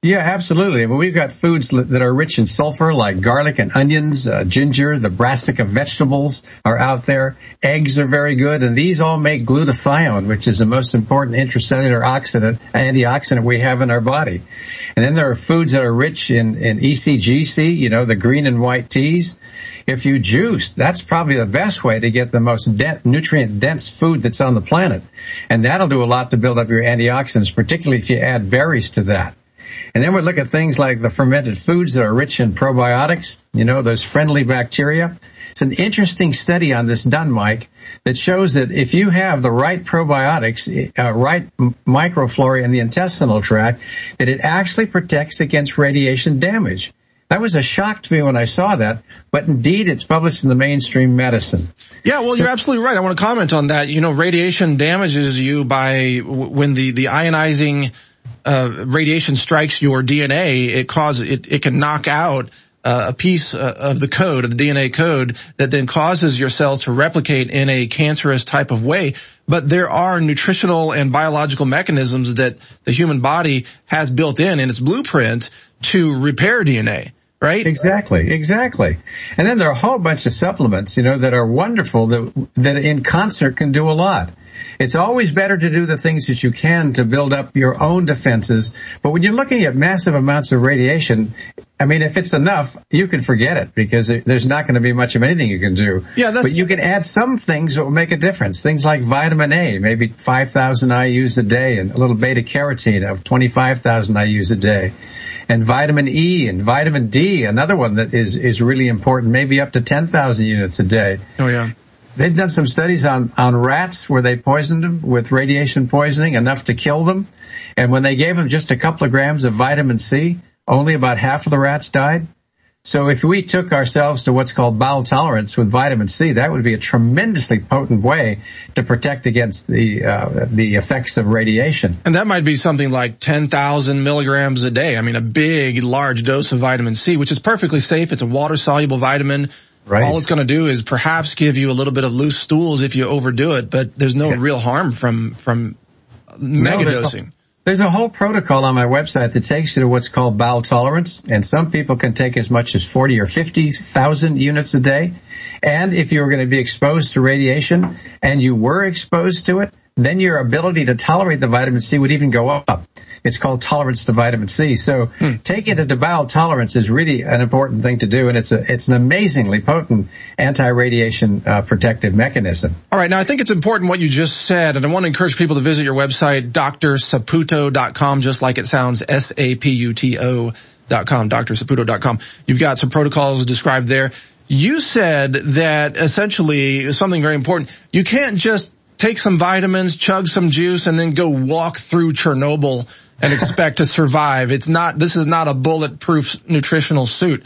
Yeah, absolutely. I mean, we've got foods that are rich in sulfur, like garlic and onions, uh, ginger, the brassica vegetables are out there. Eggs are very good, and these all make glutathione, which is the most important intracellular oxidant, antioxidant we have in our body. And then there are foods that are rich in, in E C G C, you know, the green and white teas. If you juice, that's probably the best way to get the most de- nutrient-dense food that's on the planet. And that'll do a lot to build up your antioxidants, particularly if you add berries to that. And then we look at things like the fermented foods that are rich in probiotics, you know, those friendly bacteria. It's an interesting study on this done, Mike, that shows that if you have the right probiotics, uh, right microflora in the intestinal tract, that it actually protects against radiation damage. That was a shock to me when I saw that, but indeed it's published in the mainstream medicine. Yeah, well, so, you're absolutely right. I want to comment on that. You know, radiation damages you by when the, the ionizing uh, radiation strikes your D N A, it causes, it, it can knock out uh, a piece uh, of the code, of the D N A code, that then causes your cells to replicate in a cancerous type of way. But there are nutritional and biological mechanisms that the human body has built in in its blueprint to repair D N A. Right? Exactly, exactly. And then there are a whole bunch of supplements, you know, that are wonderful that, that in concert can do a lot. It's always better to do the things that you can to build up your own defenses. But when you're looking at massive amounts of radiation, I mean, if it's enough, you can forget it because there's not going to be much of anything you can do. Yeah, that's, but you can add some things that will make a difference. Things like vitamin A, maybe five thousand I U's a day, and a little beta carotene of twenty-five thousand I U's a day. And vitamin E and vitamin D, another one that is, is really important, maybe up to ten thousand units a day. Oh, yeah. They've done some studies on, on rats where they poisoned them with radiation poisoning, enough to kill them. And when they gave them just a couple of grams of vitamin C, only about half of the rats died. So if we took ourselves to what's called bowel tolerance with vitamin C, that would be a tremendously potent way to protect against the uh, the effects of radiation. And that might be something like ten thousand milligrams a day. I mean, a big, large dose of vitamin C, which is perfectly safe. It's a water-soluble vitamin. Right. All it's going to do is perhaps give you a little bit of loose stools if you overdo it, but there's no yeah. real harm from from megadosing. No, There's a whole protocol on my website that takes you to what's called bowel tolerance, and some people can take as much as forty or fifty thousand units a day. And if you were going to be exposed to radiation and you were exposed to it, then your ability to tolerate the vitamin C would even go up. It's called tolerance to vitamin C. So hmm. taking it to bowel tolerance is really an important thing to do, and it's a it's an amazingly potent anti-radiation uh, protective mechanism. All right, now I think it's important what you just said, and I want to encourage people to visit your website, D R saputo dot com, just like it sounds, S A P U T O dot com, D R saputo dot com. You've got some protocols described there. You said that essentially something very important. You can't just take some vitamins, chug some juice, and then go walk through Chernobyl and expect to survive. It's not, this is not a bulletproof nutritional suit.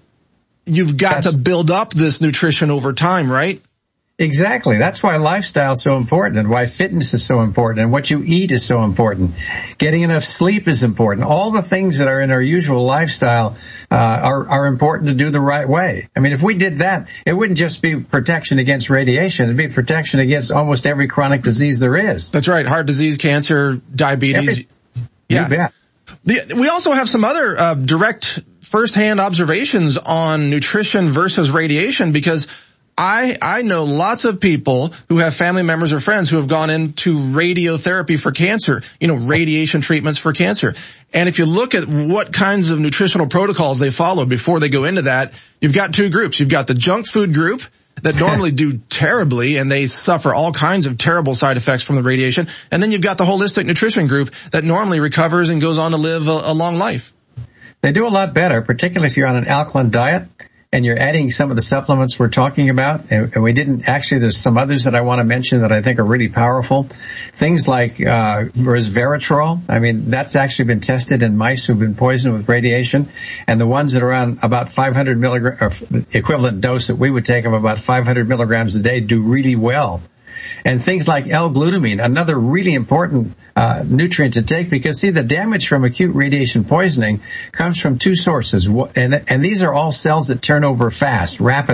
You've got That's, to build up this nutrition over time, right? Exactly. That's why lifestyle is so important and why fitness is so important and what you eat is so important. Getting enough sleep is important. All the things that are in our usual lifestyle uh, are, are important to do the right way. I mean, if we did that, it wouldn't just be protection against radiation. It'd be protection against almost every chronic disease there is. That's right. Heart disease, cancer, diabetes. Every, yeah. You bet. The, we also have some other uh, direct firsthand observations on nutrition versus radiation, because I, I know lots of people who have family members or friends who have gone into radiotherapy for cancer, you know, radiation treatments for cancer. And if you look at what kinds of nutritional protocols they follow before they go into that, you've got two groups. You've got the junk food group that normally do terribly and they suffer all kinds of terrible side effects from the radiation. And then you've got the holistic nutrition group that normally recovers and goes on to live a, a long life. They do a lot better, particularly if you're on an alkaline diet and you're adding some of the supplements we're talking about. And we didn't actually, there's some others that I want to mention that I think are really powerful. Things like, uh, resveratrol. I mean, that's actually been tested in mice who've been poisoned with radiation. And the ones that are on about five hundred milligrams, or equivalent dose that we would take of about five hundred milligrams a day, do really well. And things like L-glutamine, another really important uh, nutrient to take, because, see, the damage from acute radiation poisoning comes from two sources. And, and these are all cells that turn over fast, rapidly.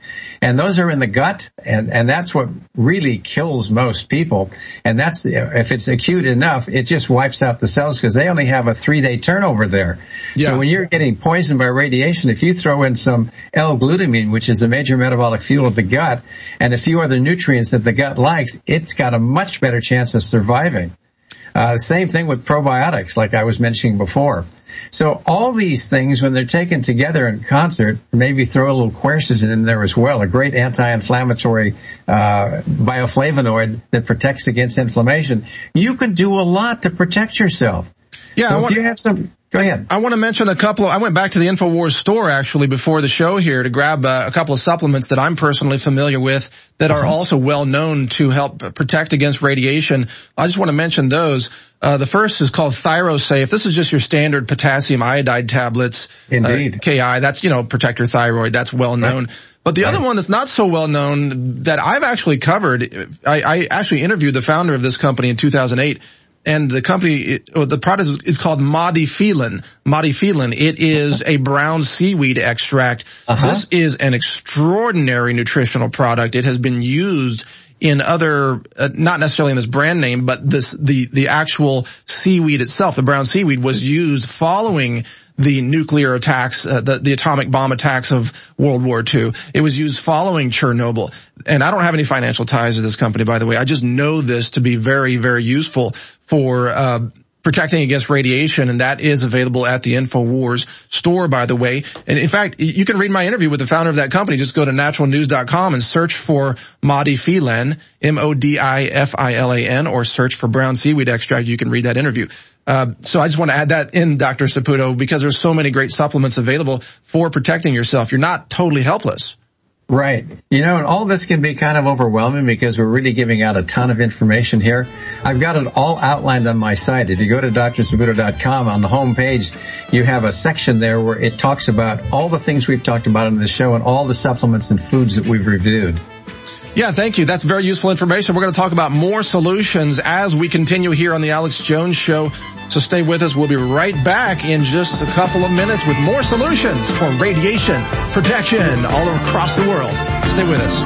And those are in the gut, and, and that's what really kills most people. And that's, if it's acute enough, it just wipes out the cells because they only have a three-day turnover there. Yeah. So when you're getting poisoned by radiation, if you throw in some L-glutamine, which is a major metabolic fuel of the gut, and a few other nutrients that the gut likes, it's got a much better chance of surviving. Uh, same thing with probiotics, like I was mentioning before. So all these things, when they're taken together in concert, maybe throw a little quercetin in there as well, a great anti-inflammatory uh bioflavonoid that protects against inflammation. You can do a lot to protect yourself. Yeah, so I if want, you have some. Go ahead. I want to mention a couple of, I went back to the InfoWars store actually before the show here to grab uh, a couple of supplements that I'm personally familiar with that are also well known to help protect against radiation. I just want to mention those. Uh, the first is called ThyroSafe. This is just your standard potassium iodide tablets. Indeed. Uh, K I, that's, you know, protect your thyroid. That's well known. Right. But the other one that's not so well known that I've actually covered, I, I actually interviewed the founder of this company in two thousand eight. And the company, it, or the product is called Modiphelin. Modiphelin. It is a brown seaweed extract. Uh-huh. This is an extraordinary nutritional product. It has been used in other, uh, not necessarily in this brand name, but this, the, the actual seaweed itself, the brown seaweed, was used following the nuclear attacks, uh, the, the atomic bomb attacks of World War Two. It was used following Chernobyl. And I don't have any financial ties to this company, by the way. I just know this to be very, very useful for, uh, protecting against radiation, and that is available at the InfoWars store, by the way. And in fact, you can read my interview with the founder of that company. Just go to natural news dot com and search for Modiphelin, M O D I F I L A N, or search for brown seaweed extract. You can read that interview. Uh, so I just want to add that in, Doctor Saputo, because there's so many great supplements available for protecting yourself. You're not totally helpless. Right. You know, and all this can be kind of overwhelming because we're really giving out a ton of information here. I've got it all outlined on my site. If you go to D R saputo dot com, on the home page, you have a section there where it talks about all the things we've talked about in the show and all the supplements and foods that we've reviewed. Yeah, thank you. That's very useful information. We're going to talk about more solutions as we continue here on the Alex Jones Show. So stay with us. We'll be right back in just a couple of minutes with more solutions for radiation protection all across the world. Stay with us.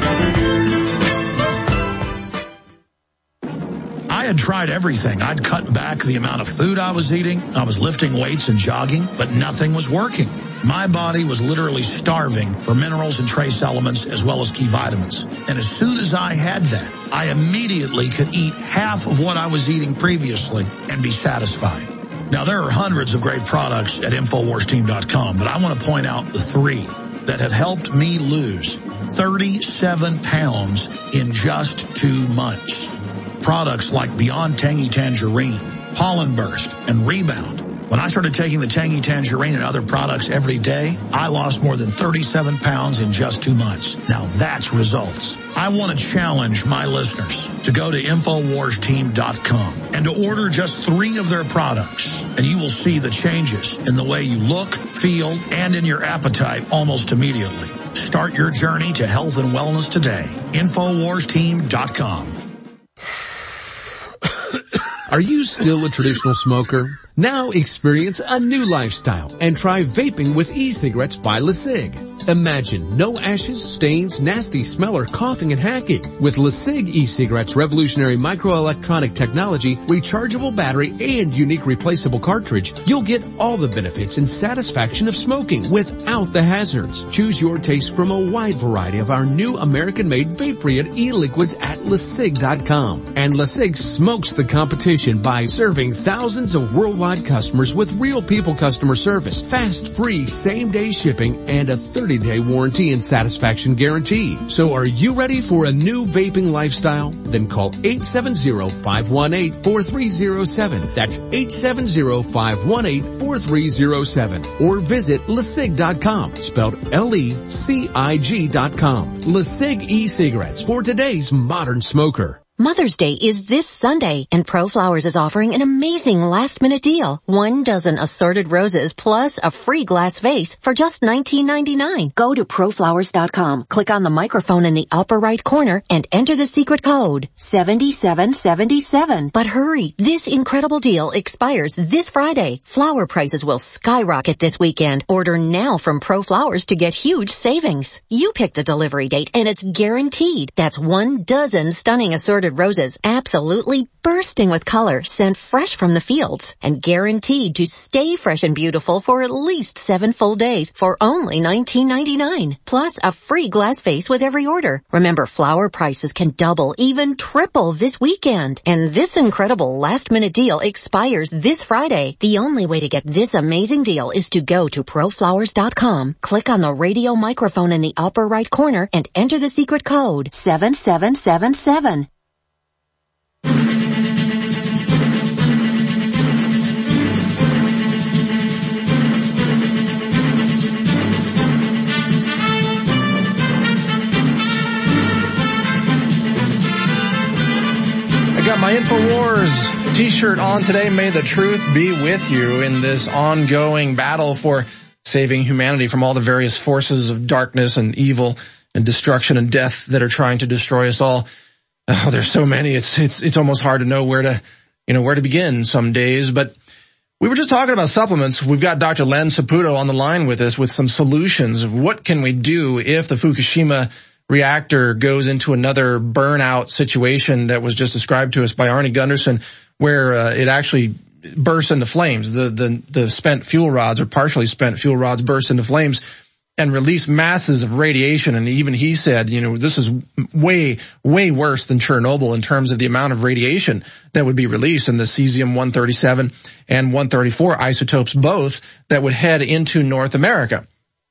I had tried everything. I'd cut back the amount of food I was eating. I was lifting weights and jogging, but nothing was working. My body was literally starving for minerals and trace elements as well as key vitamins. And as soon as I had that, I immediately could eat half of what I was eating previously and be satisfied. Now, there are hundreds of great products at Infowars Team dot com, but I want to point out the three that have helped me lose thirty-seven pounds in just two months. Products like Beyond Tangy Tangerine, Pollen Burst, and Rebound. When I started taking the Tangy Tangerine and other products every day, I lost more than thirty-seven pounds in just two months. Now that's results. I want to challenge my listeners to go to Infowars Team dot com and to order just three of their products, and you will see the changes in the way you look, feel, and in your appetite almost immediately. Start your journey to health and wellness today. Infowars Team dot com. Are you still a traditional smoker? Now experience a new lifestyle and try vaping with e-cigarettes by LeSig. Imagine no ashes, stains, nasty smell, or coughing and hacking. With LeSig e-cigarettes' revolutionary microelectronic technology, rechargeable battery, and unique replaceable cartridge, you'll get all the benefits and satisfaction of smoking without the hazards. Choose your taste from a wide variety of our new American-made vape-free e-liquids at LeSig dot com. And LeSig smokes the competition by serving thousands of worldwide customers with real people customer service, fast, free, same-day shipping, and a thirty-day warranty and satisfaction guarantee. So are you ready for a new vaping lifestyle? Then call eight seven zero, five one eight, four three zero seven. That's eight seven zero, five one eight, four three zero seven. Or visit LeSig dot com, spelled L E C I G dot com. LeSig e-cigarettes for today's modern smoker. Mother's Day is this Sunday, and ProFlowers is offering an amazing last-minute deal. One dozen assorted roses plus a free glass vase for just nineteen ninety-nine. Go to pro flowers dot com, click on the microphone in the upper right corner, and enter the secret code seven seven seven seven. But hurry, this incredible deal expires this Friday. Flower prices will skyrocket this weekend. Order now from ProFlowers to get huge savings. You pick the delivery date, and it's guaranteed. That's one dozen stunning assorted roses, absolutely bursting with color, sent fresh from the fields, and guaranteed to stay fresh and beautiful for at least seven full days for only nineteen ninety-nine. Plus a free glass vase with every order. Remember, flower prices can double, even triple this weekend. And this incredible last-minute deal expires this Friday. The only way to get this amazing deal is to go to pro flowers dot com, click on the radio microphone in the upper right corner, and enter the secret code seven seven seven seven. I got my InfoWars t-shirt on today. May the truth be with you in this ongoing battle for saving humanity from all the various forces of darkness and evil and destruction and death that are trying to destroy us all. Oh, there's so many. It's, it's, it's almost hard to know where to, you know, where to begin some days. But we were just talking about supplements. We've got Doctor Len Saputo on the line with us with some solutions of what can we do if the Fukushima reactor goes into another burnout situation that was just described to us by Arnie Gunderson, where uh, it actually bursts into flames. The, the, the spent fuel rods or partially spent fuel rods burst into flames and release masses of radiation. And even he said, you know, this is way, way worse than Chernobyl in terms of the amount of radiation that would be released in the cesium one thirty-seven and one thirty-four isotopes, both that would head into North America.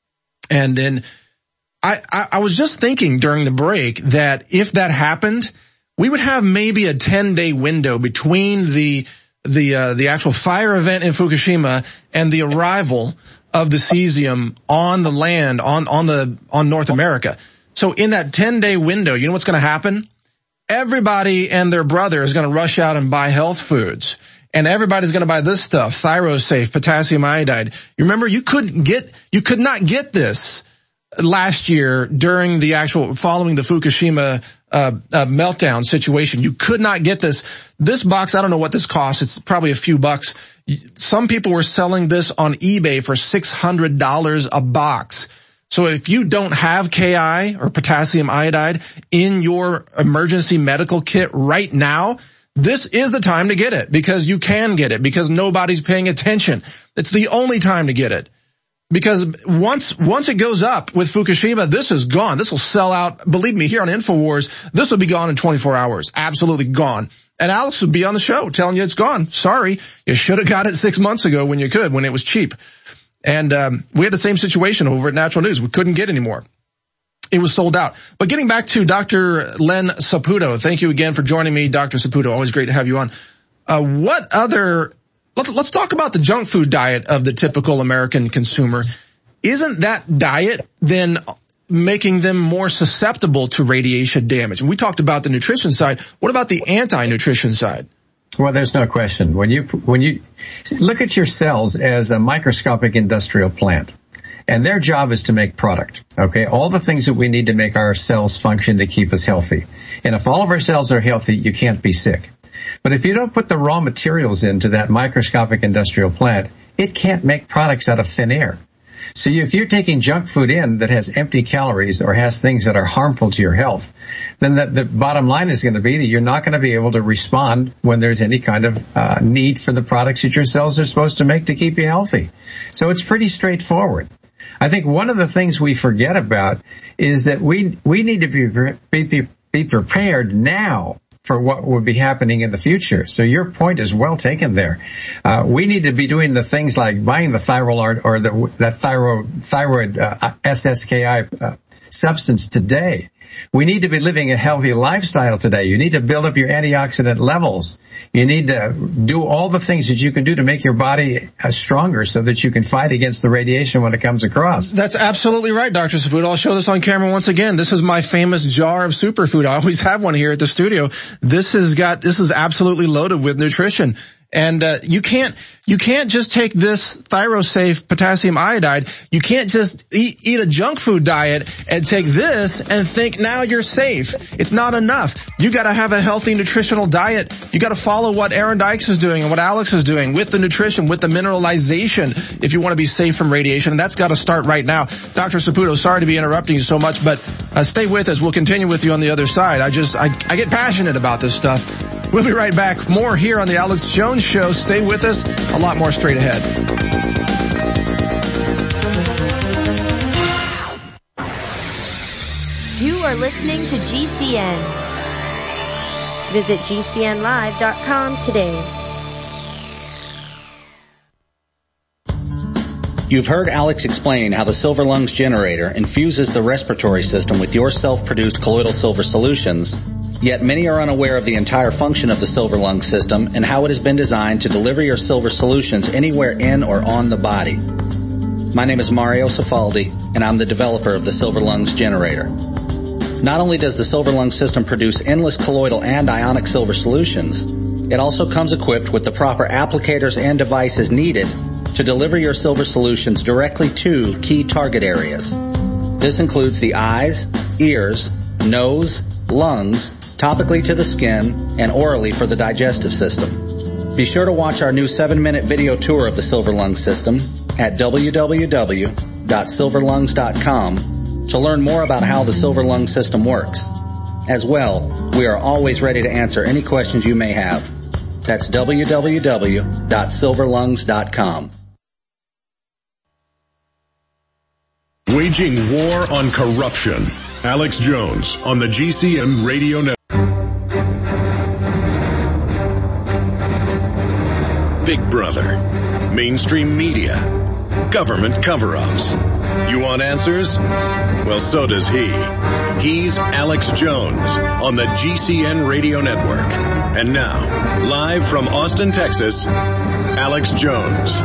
And then I, I, I was just thinking during the break that if that happened, we would have maybe a ten day window between the, the, uh, the actual fire event in Fukushima and the arrival of the cesium on the land, on, on the, on North America. So in that ten day window, you know what's going to happen? Everybody and their brother is going to rush out and buy health foods. And everybody's going to buy this stuff, ThyroSafe, potassium iodide. You remember, you couldn't get, you could not get this last year during the actual, following the Fukushima uh, uh meltdown situation. You could not get this. This box, I don't know what this costs. It's probably a few bucks. Some people were selling this on eBay for six hundred dollars a box. So if you don't have K I or potassium iodide in your emergency medical kit right now, this is the time to get it, because you can get it, because nobody's paying attention. It's the only time to get it. Because once, once it goes up with Fukushima, this is gone. This will sell out. Believe me, here on InfoWars, this will be gone in twenty-four hours. Absolutely gone. And Alex would be on the show telling you it's gone. Sorry. You should have got it six months ago when you could, when it was cheap. And, um, we had the same situation over at Natural News. We couldn't get any more. It was sold out. But getting back to Doctor Len Saputo, thank you again for joining me, Doctor Saputo. Always great to have you on. Uh, what other, let's, let's talk about the junk food diet of the typical American consumer. Isn't that diet then making them more susceptible to radiation damage? And we talked about the nutrition side. What about the anti-nutrition side? Well, there's no question. When you, when you look at your cells as a microscopic industrial plant, and their job is to make product, okay? All the things that we need to make our cells function to keep us healthy. And if all of our cells are healthy, you can't be sick. But if you don't put the raw materials into that microscopic industrial plant, it can't make products out of thin air. So if you're taking junk food in that has empty calories or has things that are harmful to your health, then the, the bottom line is going to be that you're not going to be able to respond when there's any kind of uh, need for the products that your cells are supposed to make to keep you healthy. So it's pretty straightforward. I think one of the things we forget about is that we we need to be be, be prepared now for what would be happening in the future. So your point is well taken there. Uh, we need to be doing the things like buying the thyroid or the, that thyroid, thyroid uh, S S K I uh, substance today. We need to be living a healthy lifestyle today. You need to build up your antioxidant levels. You need to do all the things that you can do to make your body uh, stronger so that you can fight against the radiation when it comes across. That's absolutely right, Doctor Saputo. I'll show this on camera once again. This is my famous jar of superfood. I always have one here at the studio. This has got, this is absolutely loaded with nutrition. And, uh, you can't, you can't just take this ThyroSafe potassium iodide. You can't just eat, eat a junk food diet and take this and think now you're safe. It's not enough. You gotta have a healthy nutritional diet. You gotta follow what Aaron Dykes is doing and what Alex is doing with the nutrition, with the mineralization if you want to be safe from radiation. And that's gotta start right now. Doctor Saputo, sorry to be interrupting you so much, but, uh, stay with us. We'll continue with you on the other side. I just, I, I get passionate about this stuff. We'll be right back. More here on the Alex Jones Show. Stay with us. A lot more straight ahead. You are listening to G C N. Visit G C N live dot com today. You've heard Alex explain how the Silver Lungs generator infuses the respiratory system with your self-produced colloidal silver solutions. Yet many are unaware of the entire function of the Silver Lung system and how it has been designed to deliver your silver solutions anywhere in or on the body. My name is Mario Cifaldi, and I'm the developer of the Silver Lungs generator. Not only does the Silver Lung system produce endless colloidal and ionic silver solutions, it also comes equipped with the proper applicators and devices needed to deliver your silver solutions directly to key target areas. This includes the eyes, ears, nose, lungs, topically to the skin, and orally for the digestive system. Be sure to watch our new seven-minute video tour of the Silver Lung system at w w w dot silver lungs dot com to learn more about how the Silver Lung system works. As well, we are always ready to answer any questions you may have. That's w w w dot silver lungs dot com. Waging war on corruption. Alex Jones on the G C N Radio Network. Big Brother, mainstream media, government cover-ups. You want answers? Well, so does he. He's Alex Jones on the G C N Radio Network. And now, live from Austin, Texas, Alex Jones.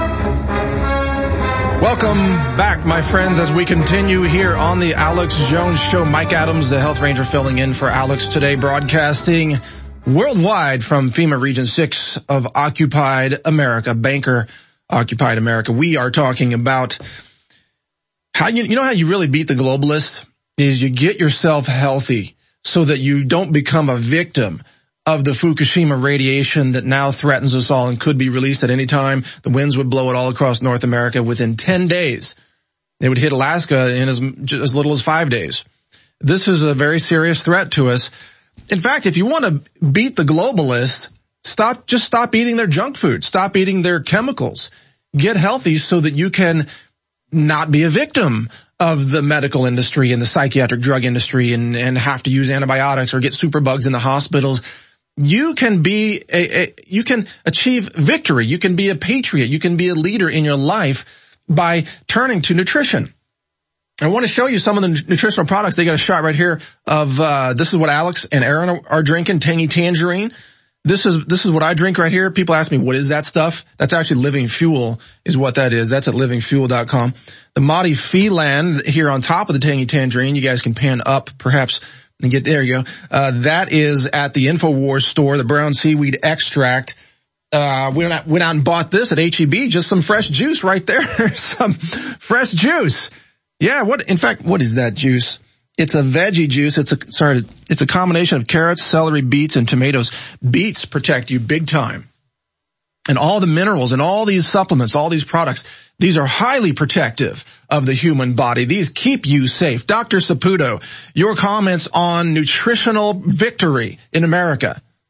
Welcome back, my friends, as we continue here on the Alex Jones Show. Mike Adams, the Health Ranger, filling in for Alex today, broadcasting worldwide from FEMA Region six of Occupied America, Banker Occupied America. We are talking about how you, you know how you really beat the globalists is you get yourself healthy so that you don't become a victim of the Fukushima radiation that now threatens us all and could be released at any time. The winds would blow it all across North America within ten days. They would hit Alaska in as, as little as five days. This is a very serious threat to us. In fact, if you want to beat the globalists, stop, just stop eating their junk food. Stop eating their chemicals. Get healthy so that you can not be a victim of the medical industry and the psychiatric drug industry and, and have to use antibiotics or get superbugs in the hospitals. You can be a, a, you can achieve victory. You can be a patriot. You can be a leader in your life by turning to nutrition. I want to show you some of the nutritional products. They got a shot right here of, uh, this is what Alex and Aaron are, are drinking, Tangy Tangerine. This is, this is what I drink right here. People ask me, what is that stuff? That's actually Living Fuel is what that is. That's at living fuel dot com. The Madi Phelan here on top of the Tangy Tangerine. You guys can pan up perhaps and get, there you go. Uh, that is at the InfoWars store, the brown seaweed extract. Uh, we went out, went out and bought this at H E B, just some fresh juice right there. Some fresh juice. Yeah, what, in fact, what is that juice? It's a veggie juice. It's a, sorry, it's a combination of carrots, celery, beets, and tomatoes. Beets protect you big time. And all the minerals and all these supplements, all these products, these are highly protective of the human body. These keep you safe. Doctor Saputo, your comments on nutritional victory in America.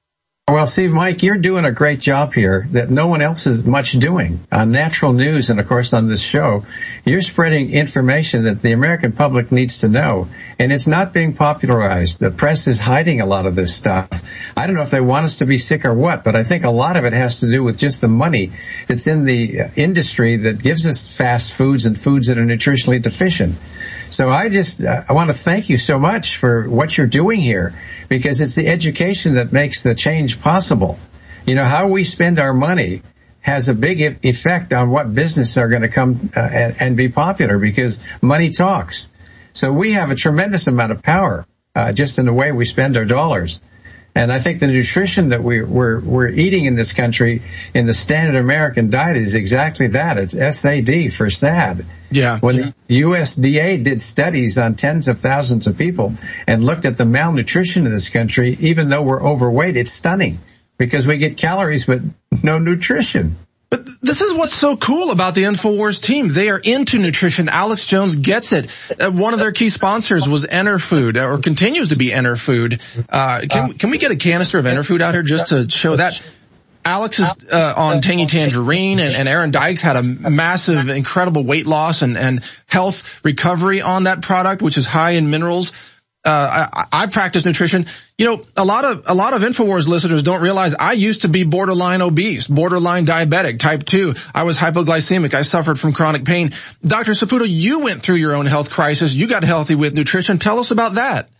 Well, see, Mike, you're doing a great job here that no one else is much doing. On Natural News and, of course, on this show, you're spreading information that the American public needs to know, and it's not being popularized. The press is hiding a lot of this stuff. I don't know if they want us to be sick or what, but I think a lot of it has to do with just the money that's in the industry that gives us fast foods and foods that are nutritionally deficient. So I just, uh, I want to thank you so much for what you're doing here, because it's the education that makes the change possible. You know, how we spend our money has a big e- effect on what businesses are going to come uh, and, and be popular, because money talks. So we have a tremendous amount of power uh, just in the way we spend our dollars. And I think the nutrition that we, we're, we're eating in this country in the standard American diet is exactly that. It's S A D for SAD. Yeah. When the U S D A did studies on tens of thousands of people and looked at the malnutrition in this country, even though we're overweight, it's stunning because we get calories but no nutrition. But this is what's so cool about the InfoWars team. They are into nutrition. Alex Jones gets it. Uh, one of their key sponsors was Enerfood, or continues to be Enerfood. Uh, can, can we get a canister of Enerfood out here just to show that? Alex is uh, on Tangy Tangerine, and, and Aaron Dykes had a massive, incredible weight loss and, and health recovery on that product, which is high in minerals. Uh, I, I practice nutrition. You know, a lot of, a lot of InfoWars listeners don't realize I used to be borderline obese, borderline diabetic, type two. I was hypoglycemic. I suffered from chronic pain. Doctor Saputo, you went through your own health crisis. You got healthy with nutrition. Tell us about that.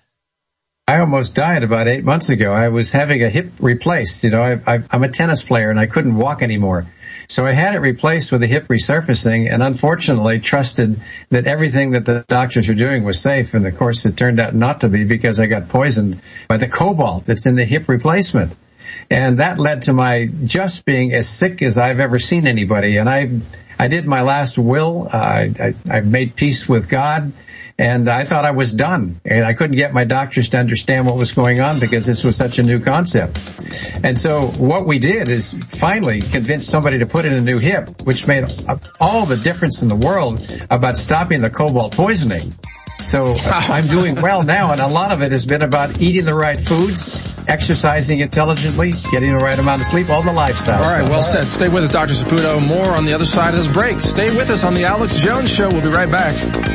I almost died about eight months ago. I was having a hip replaced. You know, I, I, I'm a tennis player and I couldn't walk anymore. So I had it replaced with a hip resurfacing, and unfortunately trusted that everything that the doctors were doing was safe. And of course it turned out not to be, because I got poisoned by the cobalt that's in the hip replacement. And that led to my just being as sick as I've ever seen anybody. And I, I did my last will. Uh, I, I made peace with God. And I thought I was done. And I couldn't get my doctors to understand what was going on because this was such a new concept. And so what we did is finally convince somebody to put in a new hip, which made all the difference in the world about stopping the cobalt poisoning. So uh, I'm doing well now, and a lot of it has been about eating the right foods, exercising intelligently, getting the right amount of sleep, all the lifestyle stuff. All right, well stuff. said. Stay with us, Doctor Saputo. More on the other side of this break. Stay with us on the Alex Jones Show. We'll be right back.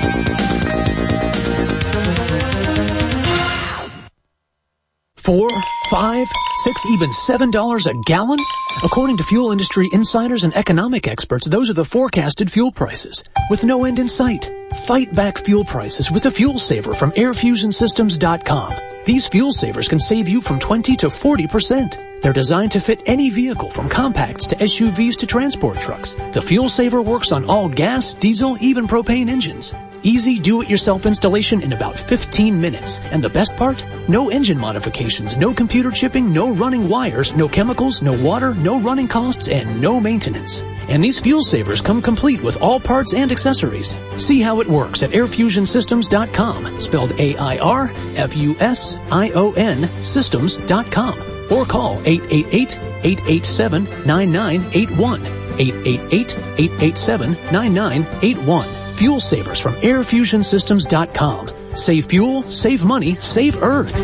Four, five, six, even seven dollars a gallon? According to fuel industry insiders and economic experts, those are the forecasted fuel prices, with no end in sight. Fight back fuel prices with a fuel saver from air fusion systems dot com. These fuel savers can save you from twenty to forty percent. They're designed to fit any vehicle, from compacts to S U Vs to transport trucks. The fuel saver works on all gas, diesel, even propane engines. Easy do-it-yourself installation in about fifteen minutes. And the best part? No engine modifications, no computer chipping, no running wires, no chemicals, no water, no running costs, and no maintenance. And these fuel savers come complete with all parts and accessories. See how it works at air fusion systems dot com, spelled A I R F U S I O N systems dot com. Or call eight eight eight, eight eight seven, nine nine eight one. eight eight eight, eight eight seven, nine nine eight one. Fuel savers from air fusion systems dot com. Save fuel, save money, save Earth.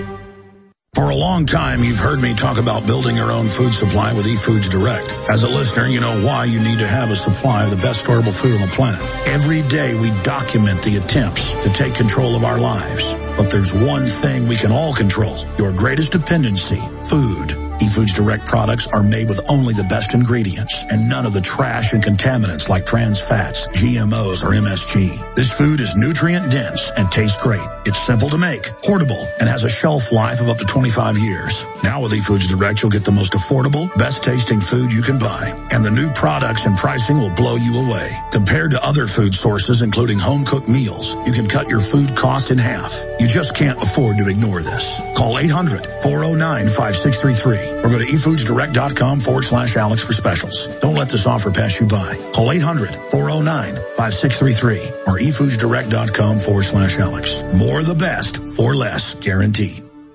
For a long time, you've heard me talk about building your own food supply with eFoods Direct. As a listener, you know why you need to have a supply of the best storable food on the planet. Every day, we document the attempts to take control of our lives. But there's one thing we can all control: your greatest dependency, food. eFoods Direct products are made with only the best ingredients and none of the trash and contaminants like trans fats, G M Os, or M S G. This food is nutrient dense and tastes great. It's simple to make, portable, and has a shelf life of up to twenty-five years. Now with eFoods Direct, you'll get the most affordable, best tasting food you can buy. And the new products and pricing will blow you away. Compared to other food sources, including home cooked meals, you can cut your food cost in half. You just can't afford to ignore this. Call eight hundred, four oh nine, five six three three. Or go to efoodsdirect.com forward slash Alex for specials. Don't let this offer pass you by. Call eight hundred, four oh nine, five six three three or efoodsdirect.com forward slash Alex. More of the best for less, guaranteed.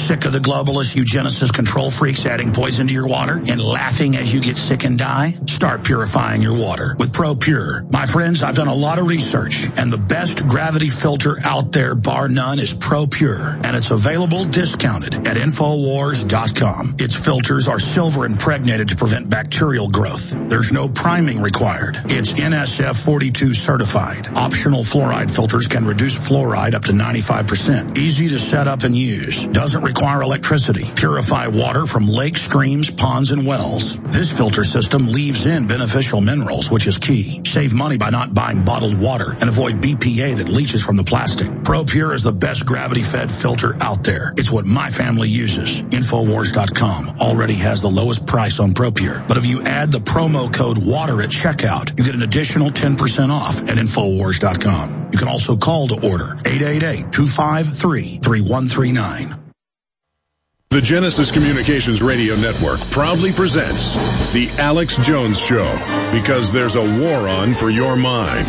Sick of the globalist eugenicist control freaks adding poison to your water and laughing as you get sick and die? Start purifying your water with ProPure. My friends, I've done a lot of research, and the best gravity filter out there, bar none, is ProPure, and it's available discounted at Infowars dot com. Its filters are silver impregnated to prevent bacterial growth. There's no priming required. It's N S F forty-two certified. Optional fluoride filters can reduce fluoride up to ninety-five percent. Easy to set up and use. Doesn't require electricity. Purify water from lakes, streams, ponds, and wells. This filter system leaves in beneficial minerals, which is key. Save money by not buying bottled water and avoid B P A that leaches from the plastic. ProPure is the best gravity-fed filter out there. It's what my family uses. Infowars dot com already has the lowest price on ProPure. But if you add the promo code WATER at checkout, you get an additional ten percent off at Infowars dot com. You can also call to order eight eight eight, two five three, three one three nine. The Genesis Communications Radio Network proudly presents The Alex Jones Show, because there's a war on for your mind.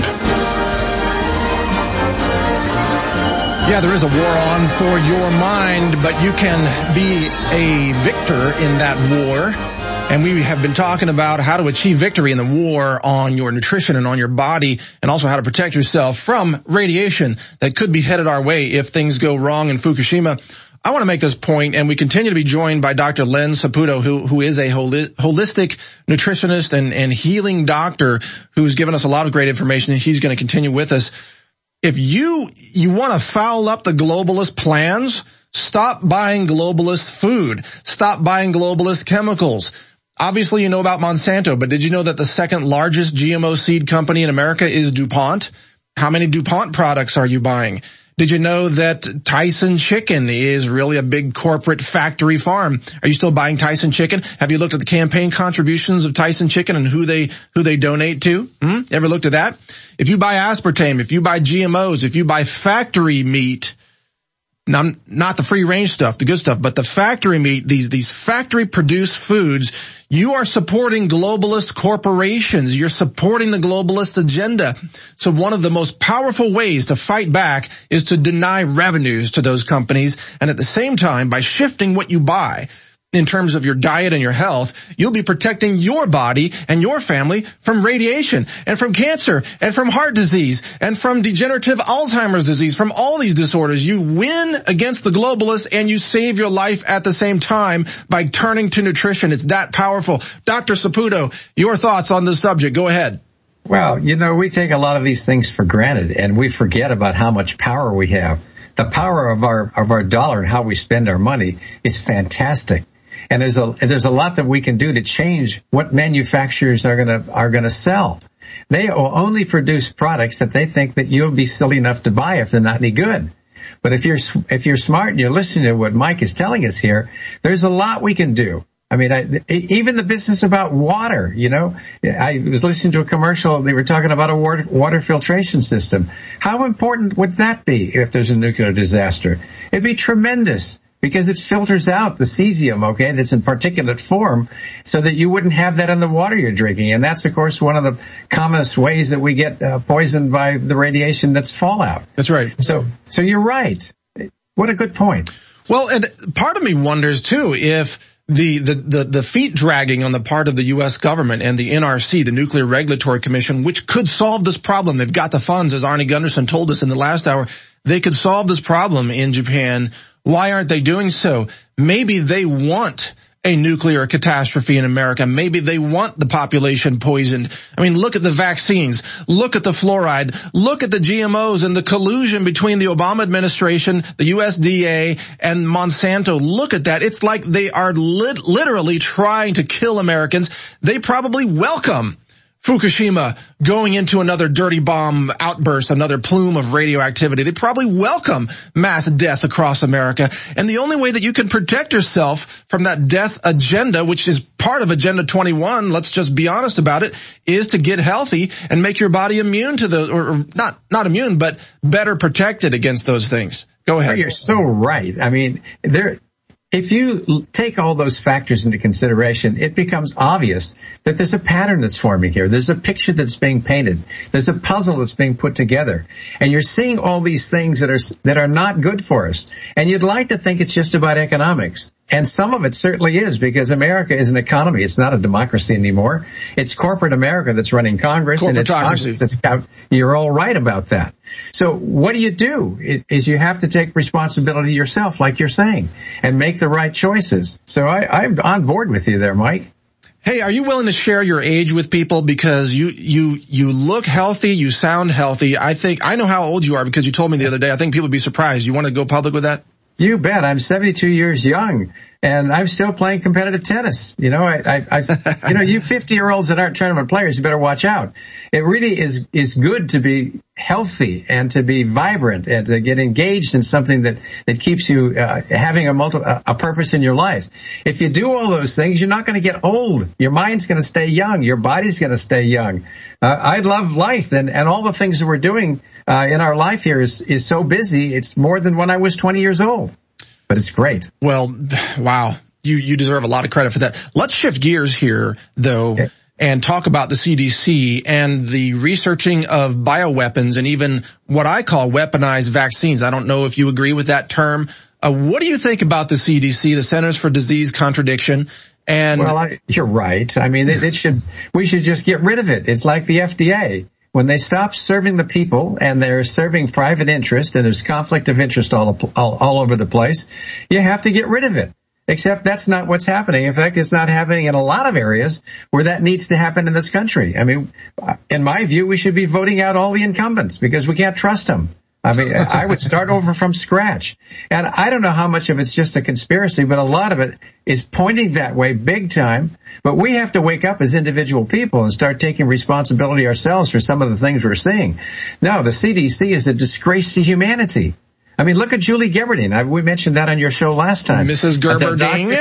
Yeah, there is a war on for your mind, but you can be a victor in that war. And we have been talking about how to achieve victory in the war on your nutrition and on your body, and also how to protect yourself from radiation that could be headed our way if things go wrong in Fukushima. I want to make this point, and we continue to be joined by Doctor Len Saputo, who, who is a holi- holistic nutritionist and, and healing doctor who's given us a lot of great information, and he's going to continue with us. If you, you want to foul up the globalist plans, stop buying globalist food. Stop buying globalist chemicals. Obviously, you know about Monsanto, but did you know that the second largest G M O seed company in America is DuPont? How many DuPont products are you buying? Did you know that Tyson Chicken is really a big corporate factory farm? Are you still buying Tyson Chicken? Have you looked at the campaign contributions of Tyson Chicken and who they who they donate to? Hmm? Ever looked at that? If you buy aspartame, if you buy G M Os, if you buy factory meat, now, not the free range stuff, the good stuff, but the factory meat, these these factory produced foods, you are supporting globalist corporations. You're supporting the globalist agenda. So one of the most powerful ways to fight back is to deny revenues to those companies. And at the same time, by shifting what you buy in terms of your diet and your health, you'll be protecting your body and your family from radiation and from cancer and from heart disease and from degenerative Alzheimer's disease, from all these disorders. You win against the globalists and you save your life at the same time by turning to nutrition. It's that powerful. Doctor Saputo, your thoughts on this subject. Go ahead. Well, you know, we take a lot of these things for granted and we forget about how much power we have. The power of our, of our dollar and how we spend our money is fantastic. And there's a, there's a lot that we can do to change what manufacturers are gonna, are gonna sell. They will only produce products that they think that you'll be silly enough to buy if they're not any good. But if you're, if you're smart and you're listening to what Mike is telling us here, there's a lot we can do. I mean, I, even the business about water, you know, I was listening to a commercial. They were talking about a water, water filtration system. How important would that be if there's a nuclear disaster? It'd be tremendous. Because it filters out the cesium, okay, that's in particulate form, so that you wouldn't have that in the water you're drinking. And that's, of course, one of the commonest ways that we get uh, poisoned by the radiation that's fallout. That's right. So, so you're right. What a good point. Well, and part of me wonders, too, if the, the, the, the feet dragging on the part of the U S government and the N R C, the Nuclear Regulatory Commission, which could solve this problem. They've got the funds, as Arnie Gunderson told us in the last hour. They could solve this problem in Japan. Why aren't they doing so? Maybe they want a nuclear catastrophe in America. Maybe they want the population poisoned. I mean, look at the vaccines. Look at the fluoride. Look at the G M Os and the collusion between the Obama administration, the U S D A, and Monsanto. Look at that. It's like they are lit- literally trying to kill Americans. They probably welcome Fukushima going into another dirty bomb outburst, another plume of radioactivity. They probably welcome mass death across America. And the only way that you can protect yourself from that death agenda, which is part of Agenda twenty-one, let's just be honest about it, is to get healthy and make your body immune to those, or, or not, not immune, but better protected against those things. Go ahead. Oh, you're so right. I mean, there, if you take all those factors into consideration, it becomes obvious that there's a pattern that's forming here. There's a picture that's being painted. There's a puzzle that's being put together. And you're seeing all these things that are, that are not good for us. And you'd like to think it's just about economics. And some of it certainly is, because America is an economy. It's not a democracy anymore. It's corporate America that's running Congress. And it's Congress that's, you're all right about that. So what do you do is, is you have to take responsibility yourself, like you're saying, and make the right choices. So I, I'm on board with you there, Mike. Hey, are you willing to share your age with people? Because you, you, you look healthy, you sound healthy. I think, I know how old you are because you told me the other day. I think people would be surprised. You want to go public with that? You bet. I'm seventy-two years young, and I'm still playing competitive tennis. You know, I, I, I you know, you fifty-year-olds that aren't tournament players, you better watch out. It really is, is good to be healthy and to be vibrant and to get engaged in something that, that keeps you, uh, having a multi, a purpose in your life. If you do all those things, you're not going to get old. Your mind's going to stay young. Your body's going to stay young. Uh, I love life, and, and all the things that we're doing, uh, in our life here is, is so busy. It's more than when I was twenty years old. But it's great. Well, wow. You, you deserve a lot of credit for that. Let's shift gears here, though, okay, and talk about the C D C and the researching of bioweapons and even what I call weaponized vaccines. I don't know if you agree with that term. Uh, what do you think about the C D C, the Centers for Disease Contradiction? And well, I, you're right. I mean, it, it should, we should just get rid of it. It's like the F D A. When they stop serving the people and they're serving private interest and there's conflict of interest all, all, all over the place, you have to get rid of it. Except that's not what's happening. In fact, it's not happening in a lot of areas where that needs to happen in this country. I mean, in my view, we should be voting out all the incumbents because we can't trust them. I mean, I would start over from scratch. And I don't know how much of it's just a conspiracy, but a lot of it is pointing that way big time. But we have to wake up as individual people and start taking responsibility ourselves for some of the things we're seeing. No, the C D C is a disgrace to humanity. I mean, look at Julie Gerberding. I, we mentioned that on your show last time. Missus Gerberding?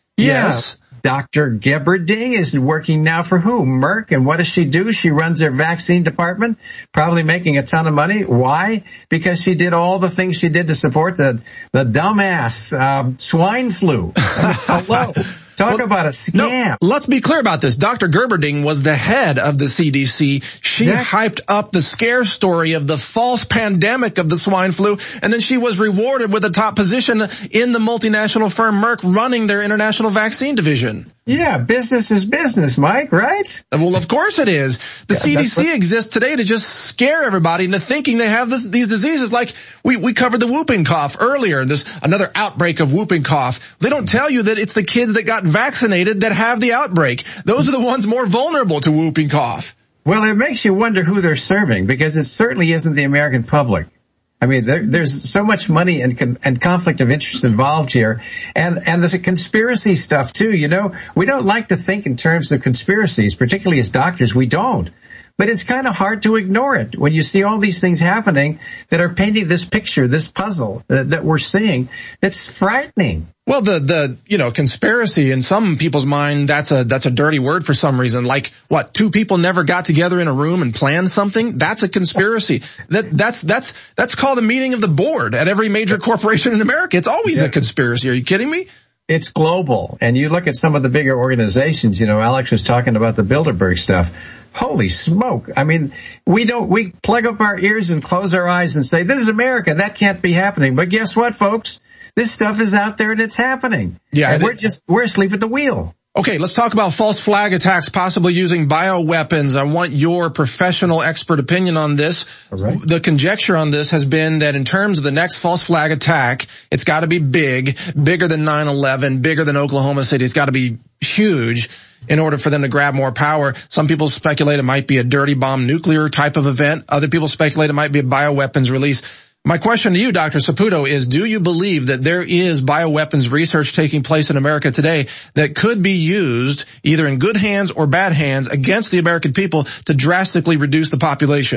Yes. Yeah. Doctor Gerberding is working now for who? Merck. And what does she do? She runs their vaccine department, probably making a ton of money. Why? Because she did all the things she did to support the, the dumbass, um, swine flu. Hello. Talk well, about a scam. No, let's be clear about this. Doctor Gerberding was the head of the C D C. She yeah. hyped up the scare story of the false pandemic of the swine flu, and then she was rewarded with a top position in the multinational firm Merck running their international vaccine division. Yeah, business is business, Mike, right? Well, of course it is. The yeah, C D C what... exists today to just scare everybody into thinking they have this, these diseases. Like we, we covered the whooping cough earlier. There's another outbreak of whooping cough. They don't tell you that it's the kids that got vaccinated that have the outbreak. Those are the ones more vulnerable to whooping cough. Well, it makes you wonder who they're serving, because it certainly isn't the American public. I mean, there, there's so much money and, and conflict of interest involved here. And, and there's a conspiracy stuff too. You know, we don't like to think in terms of conspiracies, particularly as doctors. We don't. But it's kind of hard to ignore it when you see all these things happening that are painting this picture, this puzzle that, that we're seeing that's frightening. Well, the, the, you know, conspiracy in some people's mind, that's a, that's a dirty word for some reason. Like, what, two people never got together in a room and planned something? That's a conspiracy. That, that's, that's, that's called a meeting of the board at every major corporation in America. It's always yeah. a conspiracy. Are you kidding me? It's global. And you look at some of the bigger organizations, you know, Alex was talking about the Bilderberg stuff. Holy smoke. I mean, we don't, we plug up our ears and close our eyes and say, this is America. That can't be happening. But guess what, folks? This stuff is out there and it's happening. Yeah. And we're just, we're asleep at the wheel. Okay, let's talk about false flag attacks, possibly using bioweapons. I want your professional expert opinion on this. All right. The conjecture on this has been that in terms of the next false flag attack, it's got to be big, bigger than nine eleven, bigger than Oklahoma City. It's got to be huge in order for them to grab more power. Some people speculate it might be a dirty bomb nuclear type of event. Other people speculate it might be a bioweapons release. My question to you, Doctor Saputo, is do you believe that there is bioweapons research taking place in America today that could be used either in good hands or bad hands against the American people to drastically reduce the population?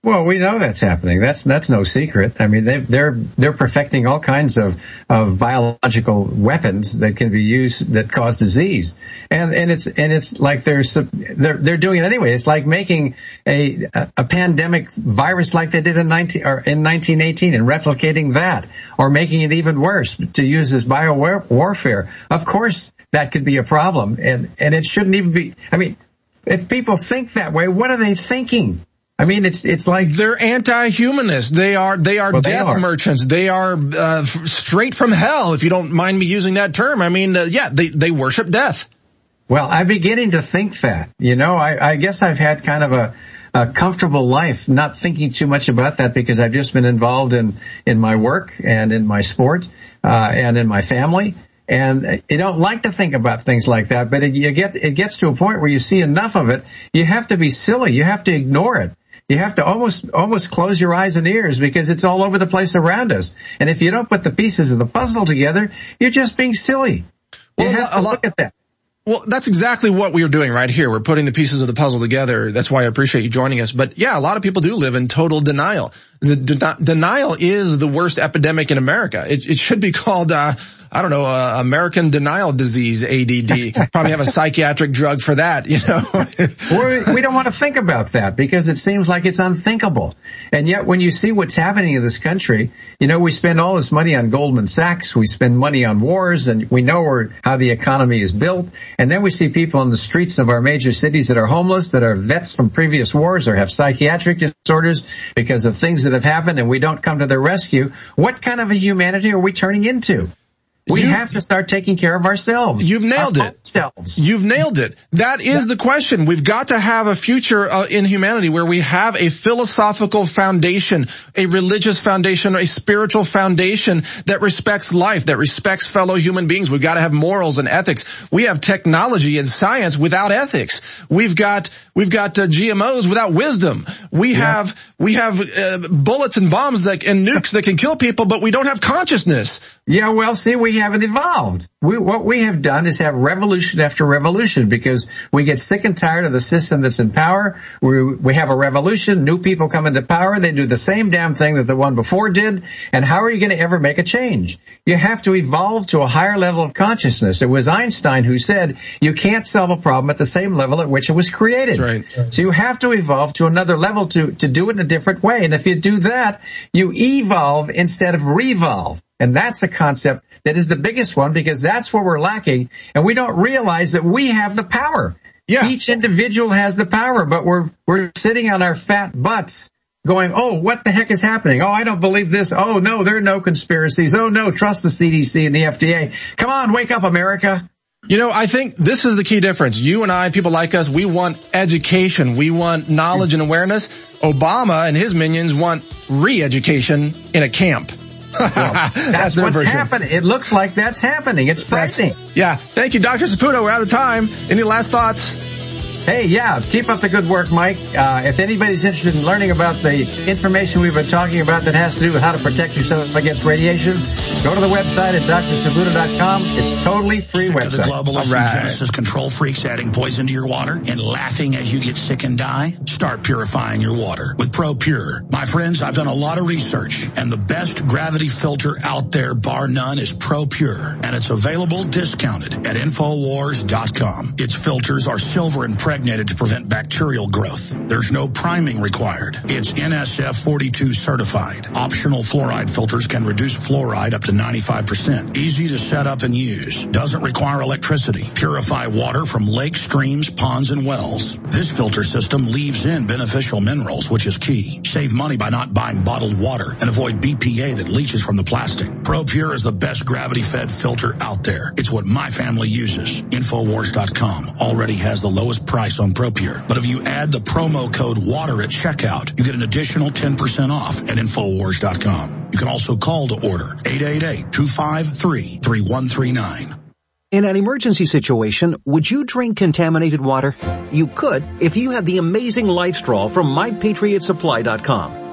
Well, we know that's happening. That's that's no secret. I mean, they, they're they're perfecting all kinds of of biological weapons that can be used that cause disease, and and it's and it's like they're they're they're doing it anyway. It's like making a a pandemic virus like they did in nineteen or in nineteen eighteen and replicating that, or making it even worse to use as bio warfare. Of course, that could be a problem, and and it shouldn't even be. I mean, if people think that way, what are they thinking? I mean, it's it's like they're anti-humanists. They are they are well, death they are. merchants. They are uh, straight from hell, if you don't mind me using that term. I mean, uh, yeah, they they worship death. Well, I'm beginning to think that. You know, I, I guess I've had kind of a, a comfortable life, not thinking too much about that because I've just been involved in in my work and in my sport uh, and in my family. And you don't like to think about things like that, but it, you get it gets to a point where you see enough of it. You have to be silly. You have to ignore it. You have to almost almost close your eyes and ears because it's all over the place around us. And if you don't put the pieces of the puzzle together, you're just being silly. You well, have to look at that. Well, that's exactly what we are doing right here. We're putting the pieces of the puzzle together. That's why I appreciate you joining us. But yeah, a lot of people do live in total denial. The de- denial is the worst epidemic in America. It, it should be called, uh, I don't know, uh, American Denial Disease, A D D. Probably have a psychiatric drug for that, you know. We're, we don't want to think about that because it seems like it's unthinkable. And yet when you see what's happening in this country, you know, we spend all this money on Goldman Sachs. We spend money on wars and we know where, how the economy is built. And then we see people on the streets of our major cities that are homeless, that are vets from previous wars or have psychiatric disorders because of things that have happened and we don't come to their rescue. What kind of a humanity are we turning into? We you, have to start taking care of ourselves. You've nailed our it. Ourselves. You've nailed it. That is the question. We've got to have a future uh, in humanity where we have a philosophical foundation, a religious foundation, a spiritual foundation that respects life, that respects fellow human beings. We've got to have morals and ethics. We have technology and science without ethics. We've got we've got uh, G M Os without wisdom. We yeah. have we have uh, bullets and bombs that and nukes that can kill people, but we don't have consciousness. Yeah, well, see, we haven't evolved. We, what we have done is have revolution after revolution because we get sick and tired of the system that's in power. We, we have a revolution, new people come into power, they do the same damn thing that the one before did, and how are you going to ever make a change? You have to evolve to a higher level of consciousness. It was Einstein who said you can't solve a problem at the same level at which it was created. That's right. So you have to evolve to another level to, to do it in a different way. And if you do that, you evolve instead of revolve. And that's a concept that is the biggest one because that's where we're lacking. And we don't realize that we have the power. Yeah. Each individual has the power, but we're, we're sitting on our fat butts going, oh, what the heck is happening? Oh, I don't believe this. Oh, no, there are no conspiracies. Oh, no, trust the C D C and the F D A. Come on, wake up, America. You know, I think this is the key difference. You and I, people like us, we want education. We want knowledge and awareness. Obama and his minions want re-education in a camp. Well, that's, that's what's version. happening. It looks like that's happening. It's frightening. That's, yeah. Thank you, Doctor Saputo. We're out of time. Any last thoughts? Hey, yeah, keep up the good work, Mike. Uh, if anybody's interested in learning about the information we've been talking about that has to do with how to protect yourself against radiation, go to the website at D R Saputo dot com. It's totally free Sick website. Of the globalists right. and Genesis control freaks adding poison to your water and laughing as you get sick and die? Start purifying your water with ProPure. My friends, I've done a lot of research, and the best gravity filter out there, bar none, is ProPure, and it's available discounted at Infowars dot com. Its filters are silver and impregnated to prevent bacterial growth. There's no priming required. It's N S F forty-two certified. Optional fluoride filters can reduce fluoride up to ninety-five percent. Easy to set up and use. Doesn't require electricity. Purify water from lakes, streams, ponds, and wells. This filter system leaves in beneficial minerals, which is key. Save money by not buying bottled water and avoid B P A that leaches from the plastic. ProPure is the best gravity-fed filter out there. It's what my family uses. Infowars dot com already has the lowest price on ProPure. But if you add the promo code WATER at checkout, you get an additional ten percent off at Infowars dot com. You can also call to order eight eight eight, two five three, three one three nine. In an emergency situation, would you drink contaminated water? You could if you had the amazing Life Straw from My Patriot Supply dot com.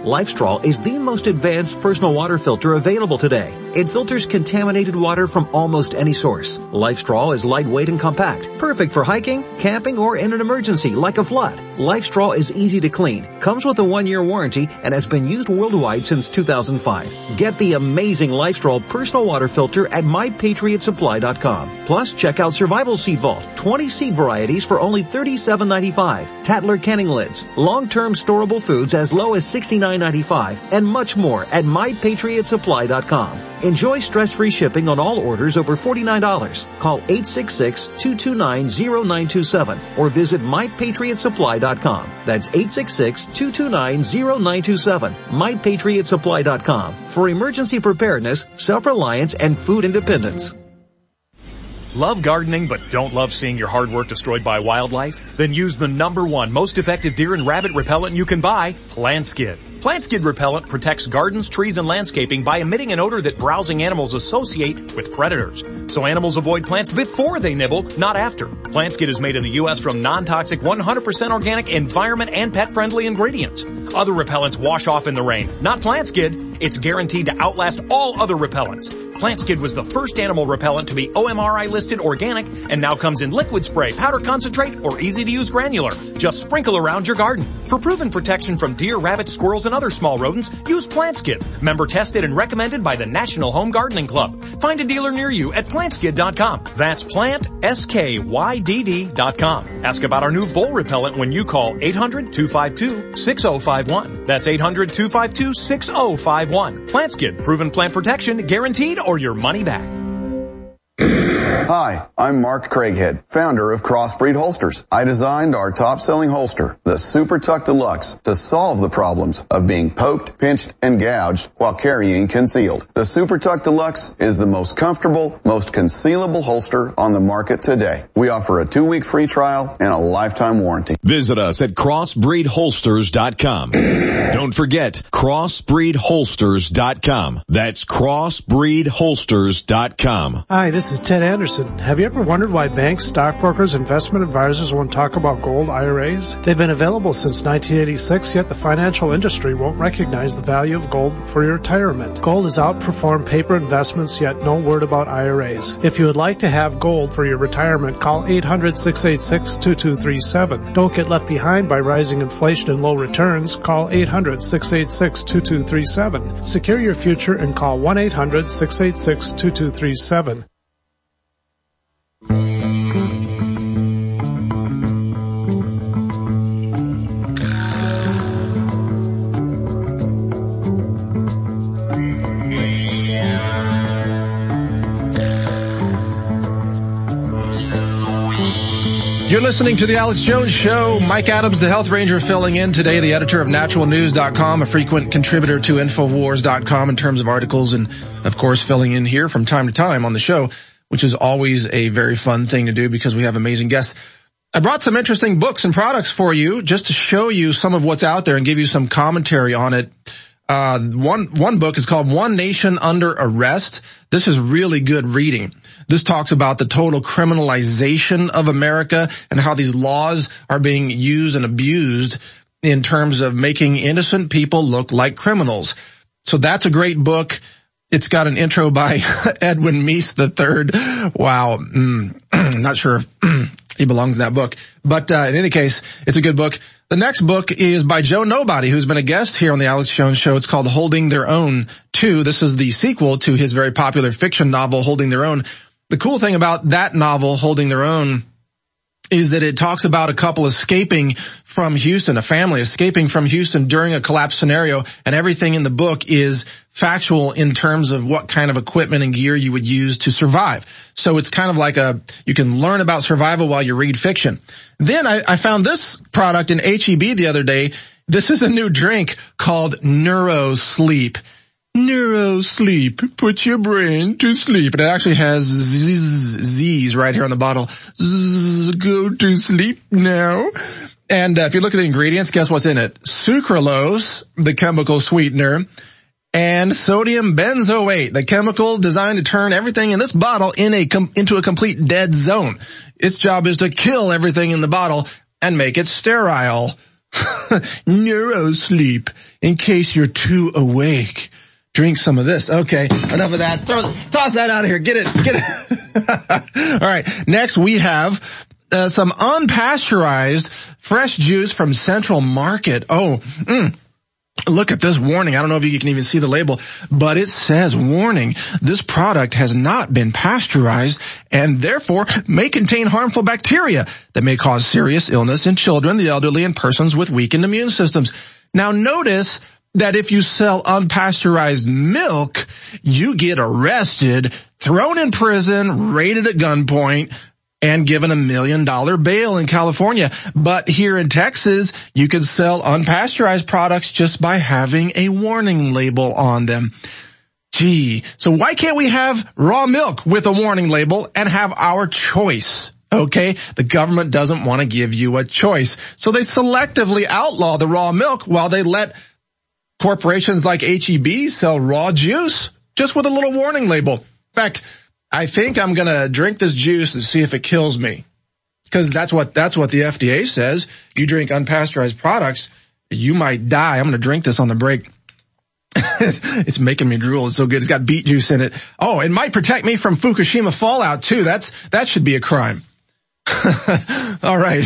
LifeStraw is the most advanced personal water filter available today. It filters contaminated water from almost any source. LifeStraw is lightweight and compact, perfect for hiking, camping, or in an emergency like a flood. LifeStraw is easy to clean, comes with a one-year warranty, and has been used worldwide since two thousand five. Get the amazing LifeStraw personal water filter at my patriot supply dot com. Plus, check out Survival Seed Vault, twenty seed varieties for only thirty-seven ninety-five. Tattler canning lids, long-term storable foods as low as sixty-nine ninety-five, and much more at my patriot supply dot com. Enjoy stress-free shipping on all orders over forty-nine dollars. Call eight six six, two two nine, zero nine two seven or visit my patriot supply dot com. That's eight six six, two two nine, zero nine two seven. my patriot supply dot com for emergency preparedness, self-reliance, and food independence. Love gardening but don't love seeing your hard work destroyed by wildlife? Then use the number one most effective deer and rabbit repellent you can buy, Plant Skid. Plant Skid repellent protects gardens, trees, and landscaping by emitting an odor that browsing animals associate with predators. So animals avoid plants before they nibble, not after. Plant Skid is made in the U S from non-toxic, one hundred percent organic, environment, and pet-friendly ingredients. Other repellents wash off in the rain. Not Plant Skid. It's guaranteed to outlast all other repellents. Plant Skid was the first animal repellent to be O M R I listed organic and now comes in liquid spray, powder concentrate, or easy-to-use granular. Just sprinkle around your garden. For proven protection from deer, rabbits, squirrels, and other small rodents, use Plant Skid. Member tested and recommended by the National Home Gardening Club. Find a dealer near you at plant skid dot com. That's plant, S K Y D D dot com. Ask about our new vole repellent when you call eight hundred, two five two, six oh five one. That's eight hundred, two five two, six oh five one. Plant Skid. Proven plant protection, guaranteed, or your money back. Hi, I'm Mark Craighead, founder of Crossbreed Holsters. I designed our top-selling holster, the Super Tuck Deluxe, to solve the problems of being poked, pinched, and gouged while carrying concealed. The Super Tuck Deluxe is the most comfortable, most concealable holster on the market today. We offer a two-week free trial and a lifetime warranty. Visit us at crossbreed holsters dot com. Don't forget, crossbreed holsters dot com. That's crossbreed holsters dot com. Hi, this is Ted Anderson. Have you ever wondered why banks, stockbrokers, investment advisors won't talk about gold I R As? They've been available since nineteen eighty-six, yet the financial industry won't recognize the value of gold for your retirement. Gold has outperformed paper investments, yet no word about I R As. If you would like to have gold for your retirement, call eight hundred, six eight six, two two three seven. Don't get left behind by rising inflation and low returns. Call eight hundred, six eight six, two two three seven. Secure your future and call one eight hundred, six eight six, two two three seven. You're listening to the Alex Jones Show. Mike Adams, the Health Ranger, filling in today, the editor of natural news dot com, a frequent contributor to infowars dot com in terms of articles, and of course filling in here from time to time on the show, which is always a very fun thing to do because we have amazing guests. I brought some interesting books and products for you just to show you some of what's out there and give you some commentary on it. Uh, one, one book is called One Nation Under Arrest. This is really good reading. This talks about the total criminalization of America and how these laws are being used and abused in terms of making innocent people look like criminals. So that's a great book. It's got an intro by Edwin Meese the third. Wow. Mm, not sure if he belongs in that book. But uh, in any case, it's a good book. The next book is by Joe Nobody, who's been a guest here on the Alex Jones Show. It's called Holding Their Own two. This is the sequel to his very popular fiction novel, Holding Their Own. The cool thing about that novel, Holding Their Own, is that it talks about a couple escaping from Houston, a family escaping from Houston during a collapse scenario, and everything in the book is factual in terms of what kind of equipment and gear you would use to survive. So it's kind of like a, you can learn about survival while you read fiction. Then I, I found this product in H E B the other day. This is a new drink called NeuroSleep. NeuroSleep, put your brain to sleep. And it actually has Z's, Z's right here on the bottle. Zzz, go to sleep now. And uh, if you look at the ingredients, guess what's in it? Sucralose, the chemical sweetener, and sodium benzoate, the chemical designed to turn everything in this bottle in a com- into a complete dead zone. Its job is to kill everything in the bottle and make it sterile. Neuro sleep, in case you're too awake. Drink some of this. Okay, enough of that. Throw, toss that out of here. Get it, get it. All right, next we have uh, some unpasteurized fresh juice from Central Market. Oh, mm. Look at this warning. I don't know if you can even see the label, but it says, warning, this product has not been pasteurized and therefore may contain harmful bacteria that may cause serious illness in children, the elderly, and persons with weakened immune systems. Now notice that if you sell unpasteurized milk, you get arrested, thrown in prison, raided at gunpoint, and given a million dollar bail in California. But here in Texas, you can sell unpasteurized products just by having a warning label on them. Gee, so why can't we have raw milk with a warning label and have our choice? Okay, the government doesn't want to give you a choice. So they selectively outlaw the raw milk while they let corporations like H E B sell raw juice just with a little warning label. In fact, I think I'm going to drink this juice and see if it kills me. Because that's what, that's what the F D A says. You drink unpasteurized products, you might die. I'm going to drink this on the break. It's making me drool. It's so good. It's got beet juice in it. Oh, it might protect me from Fukushima fallout too. That's, that should be a crime. All right.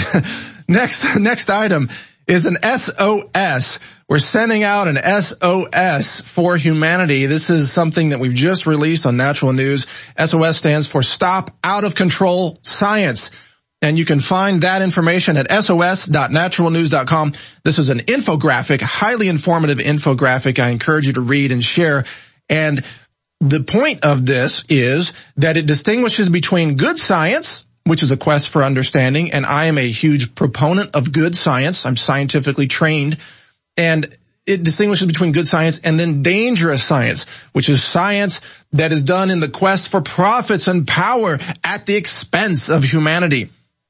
Next, next item is an S O S. We're sending out an S O S for humanity. This is something that we've just released on Natural News. S O S stands for Stop Out of Control Science. And you can find that information at S O S dot natural news dot com. This is an infographic, highly informative infographic I encourage you to read and share. And the point of this is that it distinguishes between good science, which is a quest for understanding, and I am a huge proponent of good science. I'm scientifically trained. And it distinguishes between good science and then dangerous science, which is science that is done in the quest for profits and power at the expense of humanity.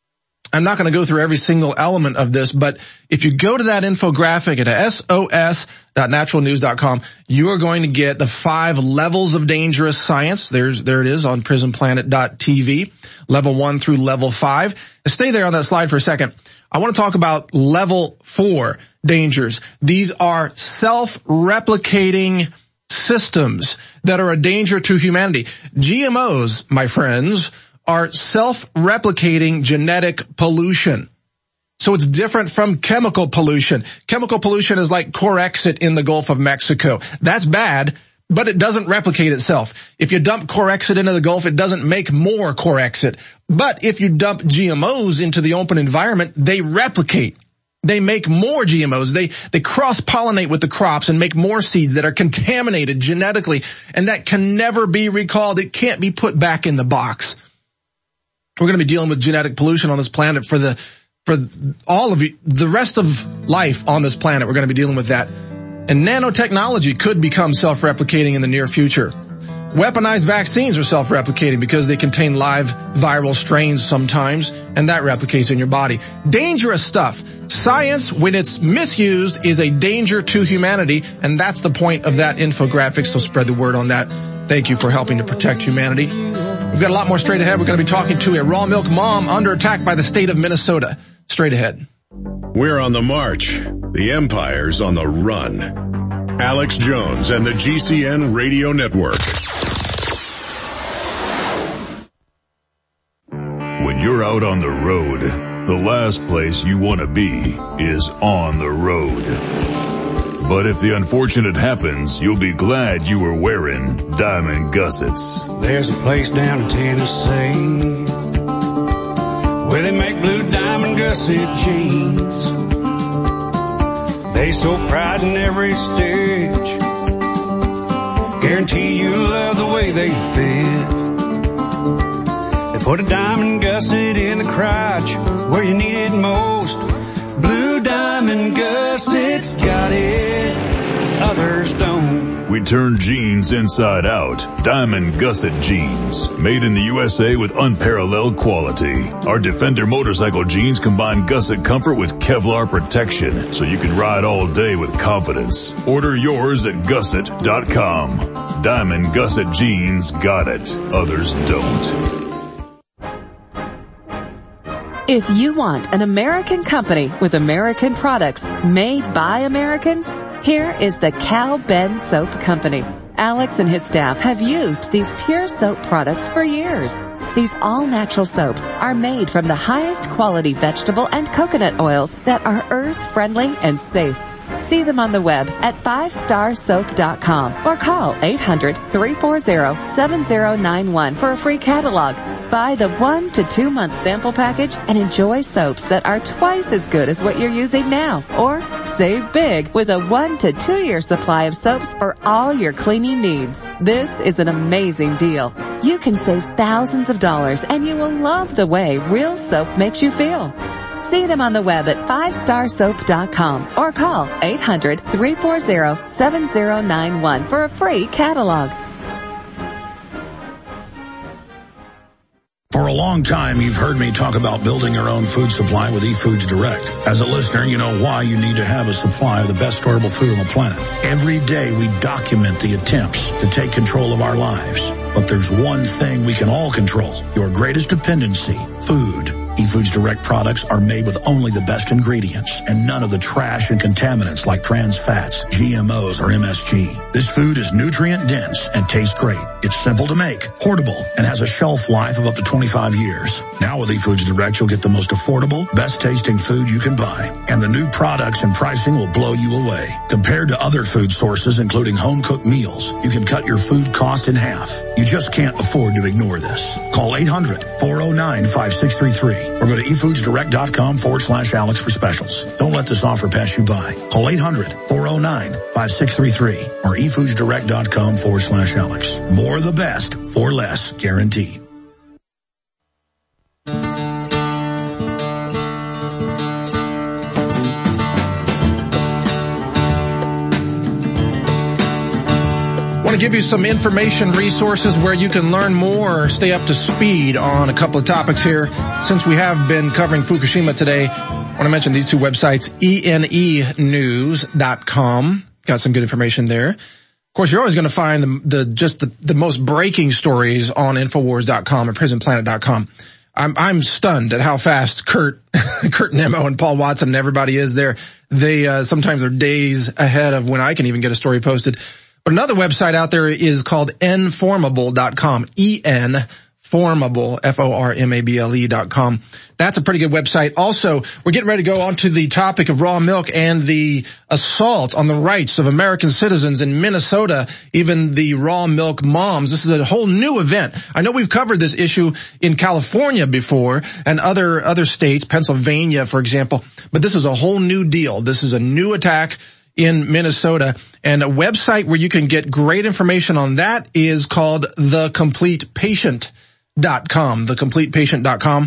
I'm not going to go through every single element of this, but if you go to that infographic at S O S dot natural news dot com, you are going to get the five levels of dangerous science. There's, there it is on prison planet dot T V, level one through level five. Stay there on that slide for a second. I want to talk about level four dangers. These are self-replicating systems that are a danger to humanity. G M Os, my friends, are self-replicating genetic pollution. So it's different from chemical pollution. Chemical pollution is like Corexit in the Gulf of Mexico. That's bad, but it doesn't replicate itself. If you dump Corexit into the Gulf, it doesn't make more Corexit. But if you dump G M Os into the open environment, they replicate. They make more G M Os. They, they cross-pollinate with the crops and make more seeds that are contaminated genetically, and that can never be recalled. It can't be put back in the box. We're going to be dealing with genetic pollution on this planet for the, for all of you, the rest of life on this planet. We're going to be dealing with that. And nanotechnology could become self-replicating in the near future. Weaponized vaccines are self-replicating because they contain live viral strains sometimes, and that replicates in your body. Dangerous stuff. Science, when it's misused, is a danger to humanity, and that's the point of that infographic, so spread the word on that. Thank you for helping to protect humanity. We've got a lot more straight ahead. We're going to be talking to a raw milk mom under attack by the state of Minnesota. Straight ahead. We're on the march. The empire's on the run. Alex Jones and the G C N Radio Network. When you're out on the road, the last place you want to be is on the road. But if the unfortunate happens, you'll be glad you were wearing diamond gussets. There's a place down in Tennessee where they make blue diamond gusset jeans. They so pride in every stitch, guarantee you'll love the way they fit. They put a diamond gusset in the crotch where you need it most. Blue diamond gussets got it, others don't. We turn jeans inside out. Diamond gusset jeans. Made in the U S A with unparalleled quality. Our Defender motorcycle jeans combine gusset comfort with Kevlar protection, so you can ride all day with confidence. Order yours at gusset dot com. Diamond gusset jeans got it, others don't. If you want an American company with American products made by Americans, here is the Cal Ben Soap Company. Alex and his staff have used these pure soap products for years. These all-natural soaps are made from the highest quality vegetable and coconut oils that are earth-friendly and safe. See them on the web at five star soap dot com or call eight hundred, three four zero, seven zero nine one for a free catalog. Buy the one to two month sample package and enjoy soaps that are twice as good as what you're using now. Or save big with a one to two year supply of soaps for all your cleaning needs. This is an amazing deal. You can save thousands of dollars and you will love the way real soap makes you feel. See them on the web at five star soap dot com or call eight hundred, three four zero, seven zero nine one for a free catalog. For a long time, you've heard me talk about building your own food supply with eFoods Direct. As a listener, you know why you need to have a supply of the best storable food on the planet. Every day, we document the attempts to take control of our lives. But there's one thing we can all control, your greatest dependency, food. eFoods Direct products are made with only the best ingredients and none of the trash and contaminants like trans fats, G M Os, or M S G. This food is nutrient dense and tastes great. It's simple to make, portable, and has a shelf life of up to twenty-five years. Now with eFoods Direct, you'll get the most affordable, best tasting food you can buy. And the new products and pricing will blow you away. Compared to other food sources, including home cooked meals, you can cut your food cost in half. You just can't afford to ignore this. Call eight hundred, four oh nine, five six three three. Or go to efoodsdirect.com forward slash Alex for specials. Don't let this offer pass you by. Call eight hundred, four oh nine, five six three three or efoodsdirect.com forward slash Alex. More of the best for less guaranteed. I want to give you some information resources where you can learn more, stay up to speed on a couple of topics here. Since we have been covering Fukushima today, I want to mention these two websites, E N E news dot com. Got some good information there. Of course, you're always going to find the, the just the, the most breaking stories on infowars dot com and prison planet dot com. I'm, I'm stunned at how fast Kurt, Kurt Nemo and Paul Watson and everybody is there. They, uh, sometimes are days ahead of when I can even get a story posted. But another website out there is called N formable dot com. E N formable, F O R M A B L E dot com. That's a pretty good website. Also, we're getting ready to go on to the topic of raw milk and the assault on the rights of American citizens in Minnesota, even the raw milk moms. This is a whole new event. I know we've covered this issue in California before and other, other states, Pennsylvania, for example, but this is a whole new deal. This is a new attack in Minnesota, and a website where you can get great information on that is called the complete patient dot com, the complete patient dot com.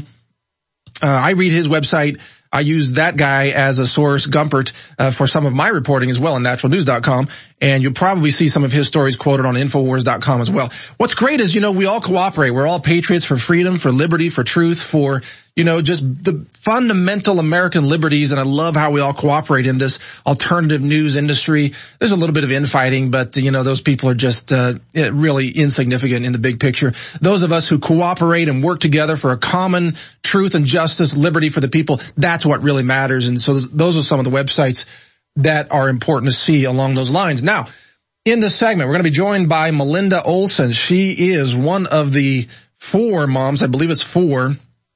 Uh, I read his website. I use that guy as a source, Gumpert, uh, for some of my reporting as well on natural news dot com, and you'll probably see some of his stories quoted on infowars dot com as well. What's great is, you know, we all cooperate. We're all patriots for freedom, for liberty, for truth, for, you know, just the fundamental American liberties, and I love how we all cooperate in this alternative news industry. There's a little bit of infighting, but, you know, those people are just uh really insignificant in the big picture. Those of us who cooperate and work together for a common truth and justice, liberty for the people, that's what really matters. And so those are some of the websites that are important to see along those lines. Now, in this segment, we're going to be joined by Melinda Olson. She is one of the four moms, I believe it's four,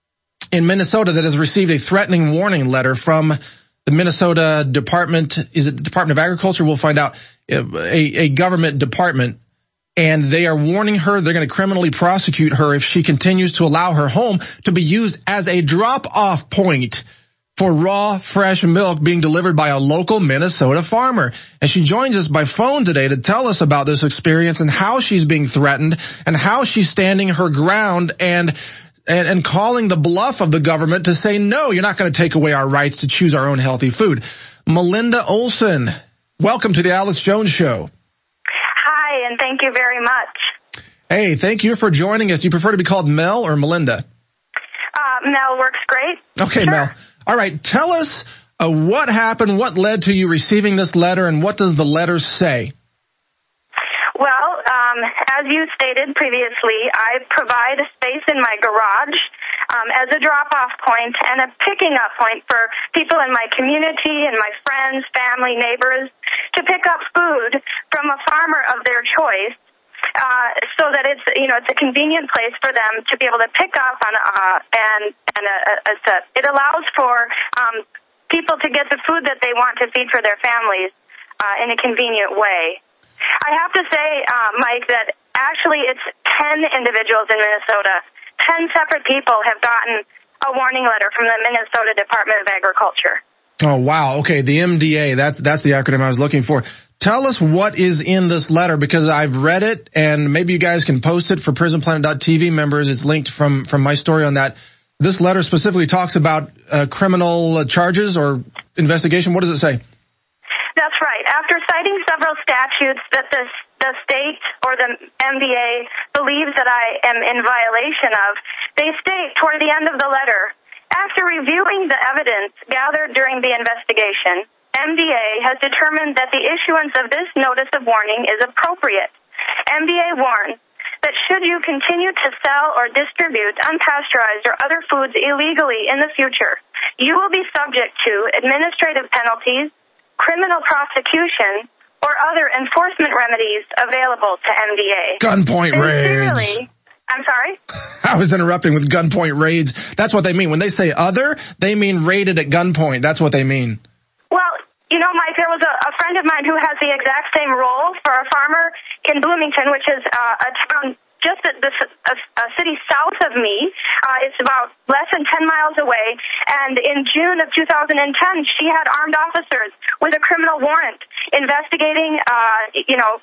in Minnesota that has received a threatening warning letter from the Minnesota Department, is it the Department of Agriculture? We'll find out, a, a government department, and they are warning her they're going to criminally prosecute her if she continues to allow her home to be used as a drop-off point for raw, fresh milk being delivered by a local Minnesota farmer. And she joins us by phone today to tell us about this experience and how she's being threatened and how she's standing her ground and And, and calling the bluff of the government to say, no, you're not going to take away our rights to choose our own healthy food. Melinda Olson, welcome to the Alex Jones Show. Hi, and thank you very much. Hey, thank you for joining us. Do you prefer to be called Mel or Melinda? Uh, Mel works great. Okay, sure. Mel. All right, tell us uh, what happened, what led to you receiving this letter, and what does the letter say? Well, um, as you stated previously, I provide a space in my garage um, as a drop-off point and a picking-up point for people in my community and my friends, family, neighbors to pick up food from a farmer of their choice. Uh, so that it's, you know, it's a convenient place for them to be able to pick up on, uh, and, and a, a, a, it allows for, um, people to get the food that they want to feed for their families, uh, in a convenient way. I have to say, uh, Mike, that actually it's ten individuals in Minnesota, ten separate people have gotten a warning letter from the Minnesota Department of Agriculture. Oh, wow. Okay. The M D A, that's, that's the acronym I was looking for. Tell us what is in this letter, because I've read it, and maybe you guys can post it for prison planet dot t v members. It's linked from, from my story on that. This letter specifically talks about uh, criminal charges or investigation. What does it say? That's right. After citing several statutes that the, the state or the M D A believes that I am in violation of, they state toward the end of the letter, after reviewing the evidence gathered during the investigation, M D A has determined that the issuance of this notice of warning is appropriate. M D A warns that should you continue to sell or distribute unpasteurized or other foods illegally in the future, you will be subject to administrative penalties, criminal prosecution, or other enforcement remedies available to M D A. Gunpoint raids. I'm sorry? I was interrupting with gunpoint raids. That's what they mean. When they say other, they mean raided at gunpoint. That's what they mean. Well, you know, Mike, there was a, a friend of mine who has the exact same role for a farmer in Bloomington, which is uh, a town just at the a, a city south of me. Uh, it's about less than ten miles away. And in June of two thousand ten, she had armed officers with a criminal warrant investigating, uh, you know,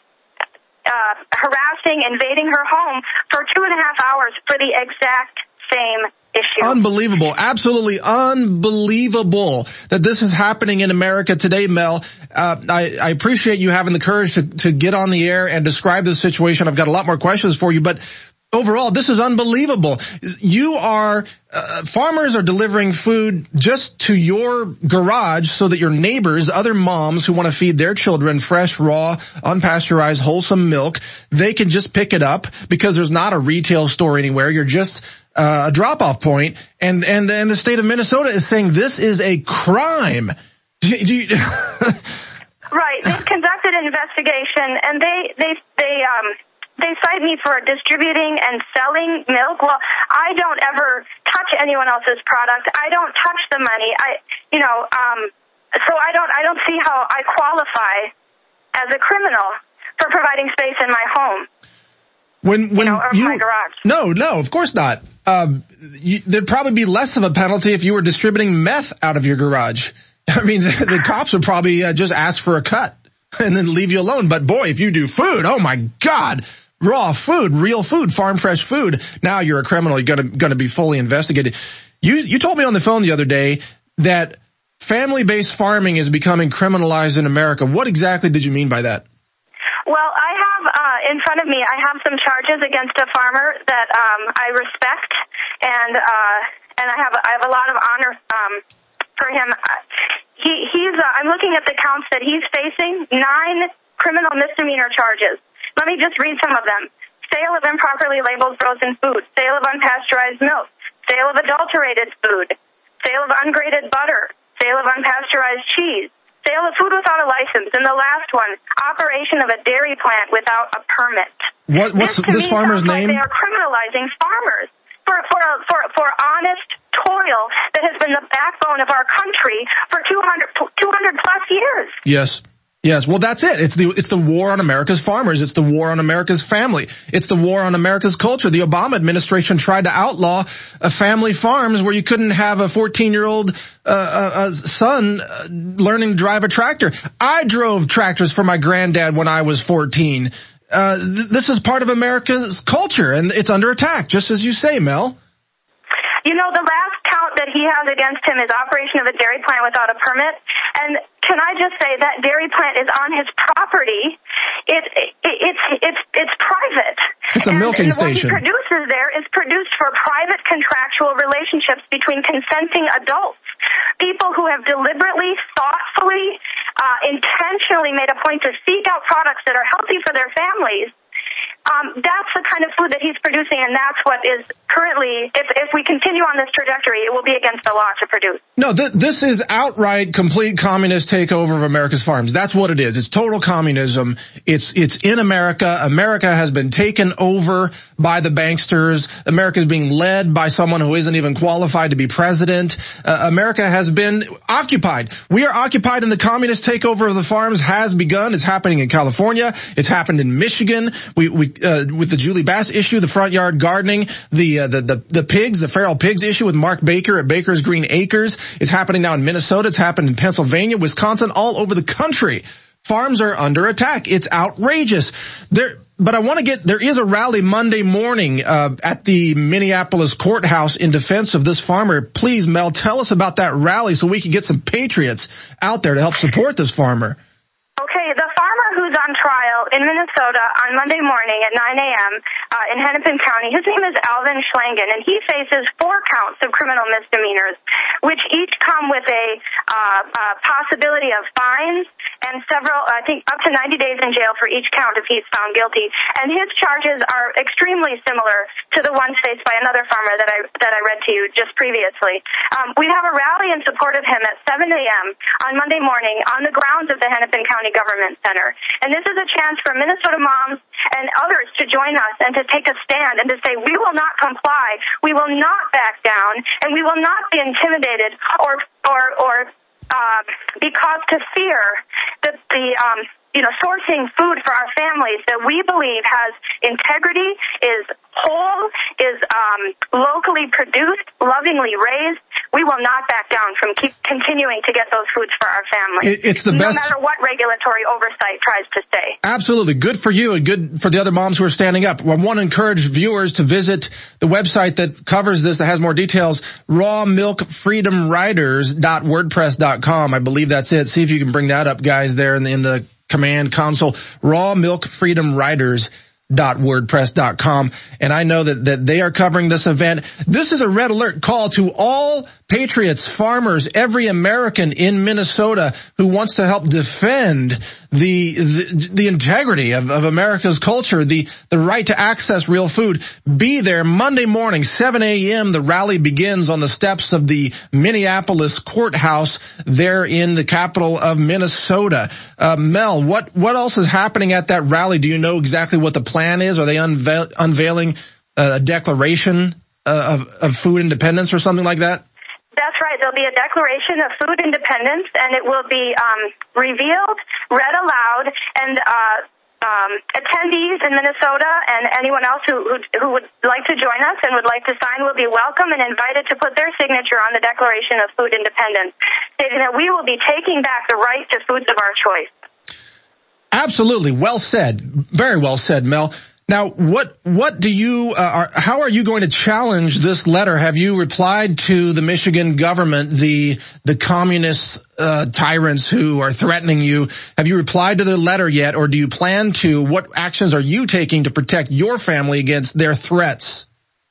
uh, harassing, invading her home for two and a half hours for the exact same issue. Unbelievable. Absolutely unbelievable that this is happening in America today, Mel. Uh, I, I appreciate you having the courage to, to get on the air and describe this situation. I've got a lot more questions for you, but overall, this is unbelievable. You are, uh, farmers are delivering food just to your garage so that your neighbors, other moms who want to feed their children fresh, raw, unpasteurized, wholesome milk, they can just pick it up because there's not a retail store anywhere. You're just Uh, a drop-off point, and, and, and the state of Minnesota is saying this is a crime. Do you, do you Right. They conducted an investigation, and they, they, they, um, they cite me for distributing and selling milk. Well, I don't ever touch anyone else's product. I don't touch the money. I, you know, um, so I don't, I don't see how I qualify as a criminal for providing space in my home. When, when you know, or you, my garage. No, no, of course not. Um, you, there'd probably be less of a penalty if you were distributing meth out of your garage. I mean, the, the cops would probably uh, just ask for a cut and then leave you alone. But boy, if you do food, oh my God, raw food, real food, farm fresh food. Now you're a criminal. You're gonna, gonna be fully investigated. You, you told me on the phone the other day that family-based farming is becoming criminalized in America. What exactly did you mean by that? Well, I have uh, in front of me, I have some charges against a farmer that um, I respect, and uh, and I have I have a lot of honor um, for him. He he's uh, I'm looking at the counts that he's facing, nine criminal misdemeanor charges. Let me just read some of them: sale of improperly labeled frozen food, sale of unpasteurized milk, sale of adulterated food, sale of ungraded butter, sale of unpasteurized cheese, sale of food without a license, and the last one, operation of a dairy plant without a permit. What, what's this, this farmer's name? Like they are criminalizing farmers for, for, for, for honest toil that has been the backbone of our country for two hundred, two hundred plus years. Yes. Yes, well that's it. It's the, it's the war on America's farmers. It's the war on America's family. It's the war on America's culture. The Obama administration tried to outlaw uh, family farms where you couldn't have a fourteen year old, uh, uh, son uh, learning to drive a tractor. I drove tractors for my granddad when I was fourteen. Uh, th- this is part of America's culture and it's under attack, just as you say, Mel. You know, the last count that he has against him is operation of a dairy plant without a permit. And can I just say that dairy plant is on his property. It, it, it's it's it's private. It's a and, milking and what station. What he produces there is produced for private contractual relationships between consenting adults, people who have deliberately, thoughtfully, uh, intentionally made a point to seek out products that are healthy for their families. Um, that's the kind of food that he's producing, and that's what is currently, if, if we continue on this trajectory, it will be against the law to produce. No, th- this is outright complete communist takeover of America's farms. That's what it is. It's total communism. It's, it's in America. America has been taken over by the banksters. America is being led by someone who isn't even qualified to be president. Uh, America has been occupied. We are occupied, and the communist takeover of the farms has begun. It's happening in California. It's happened in Michigan. We, we, uh, with the Julie Bass issue, the front yard gardening, the, uh, the, the, the pigs, the feral pigs issue with Mark Baker at Baker's Green Acres. It's happening now in Minnesota. It's happened in Pennsylvania, Wisconsin, all over the country. Farms are under attack. It's outrageous. There, but I want to get, there is a rally Monday morning, uh, at the Minneapolis courthouse in defense of this farmer. Please, Mel, tell us about that rally so we can get some patriots out there to help support this farmer. Okay, the farmer who's on trial in Minnesota on Monday morning at nine a.m. Uh, in Hennepin County, his name is Alvin Schlangen, and he faces four counts of criminal misdemeanors, which each come with a uh, uh, possibility of fines and several, I think, up to ninety days in jail for each count if he's found guilty. And his charges are extremely similar to the ones faced by another farmer that I that I read to you just previously. Um, we have a rally in support of him at seven a.m. on Monday morning on the grounds of the Hennepin County Government Center. And this is a chance for Minnesota moms and others to join us and to take a stand and to say, we will not comply, we will not back down, and we will not be intimidated or or or uh, be caused to fear that the um, you know sourcing food for our families that we believe has integrity, is whole, is um, locally produced, lovingly raised. We will not back down from keep continuing to get those foods for our families. It's the best, no matter what regulatory oversight tries to say. Absolutely. Good for you and good for the other moms who are standing up. I want to encourage viewers to visit the website that covers this, that has more details, raw milk freedom riders dot wordpress dot com. I believe that's it. See if you can bring that up, guys, there in the, in the command console. raw milk freedom riders dot wordpress dot com. And I know that, that they are covering this event. This is a red alert call to all patriots, farmers, every American in Minnesota who wants to help defend the the, the integrity of, of America's culture, the, the right to access real food. Be there Monday morning, seven a.m. The rally begins on the steps of the Minneapolis courthouse there in the capital of Minnesota. Uh, Mel, what, what else is happening at that rally? Do you know exactly what the plan is? Are they unveil, unveiling a declaration of, of food independence or something like that? That's right. There'll be a declaration of food independence, and it will be um, revealed, read aloud, and uh, um, attendees in Minnesota and anyone else who, who who would like to join us and would like to sign will be welcome and invited to put their signature on the Declaration of Food Independence, stating that we will be taking back the right to foods of our choice. Absolutely. Well said. Very well said, Mel. Now, what, what do you, uh, are, how are you going to challenge this letter? Have you replied to the Michigan government, the, the communist, uh, tyrants who are threatening you? Have you replied to their letter yet, or do you plan to? What actions are you taking to protect your family against their threats?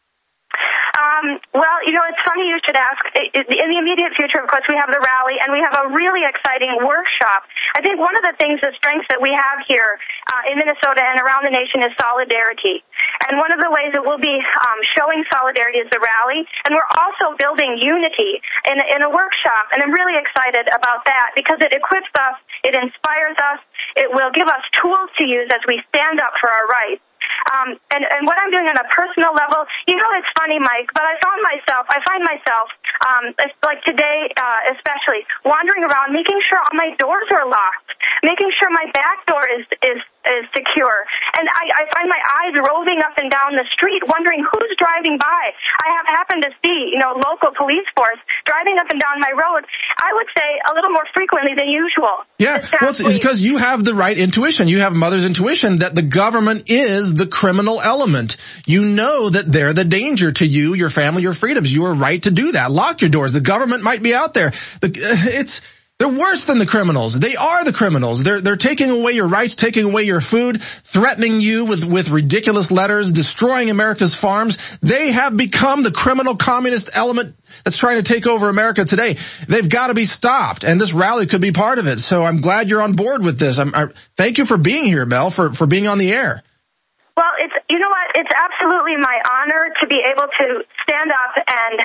Um, well, you know, it's funny you should ask. In the immediate future, of course, we have the rally, and we have a really exciting workshop. I think one of the things, the strengths that we have here uh, in Minnesota and around the nation is solidarity. And one of the ways that we'll be um, showing solidarity is the rally, and we're also building unity in, in a workshop. And I'm really excited about that because it equips us, it inspires us, it will give us tools to use as we stand up for our rights. Um, and, and what I'm doing on a personal level, you know, it's funny, Mike, but I found myself, I find myself, um, like today, uh, especially, wandering around, making sure all my doors are locked, making sure my back door is, is, is secure. And I, I find my eyes roving up and down the street, wondering who's driving by. I have happened to see, you know, local police force driving up and down my road, I would say a little more frequently than usual. Yeah, well, it's because you have the right intuition. You have mother's intuition that the government is the criminal element. You know that they're the danger to you, your family, your freedoms. You are right to do that. Lock your doors. The government might be out there. The, it's, they're worse than the criminals. They are the criminals. They're, they're taking away your rights, taking away your food, threatening you with, with ridiculous letters, destroying America's farms. They have become the criminal communist element that's trying to take over America today. They've got to be stopped, and this rally could be part of it. So I'm glad you're on board with this. I'm, I, thank you for being here, Mel, for, for being on the air. Well, it's you know what? It's absolutely my honor to be able to stand up and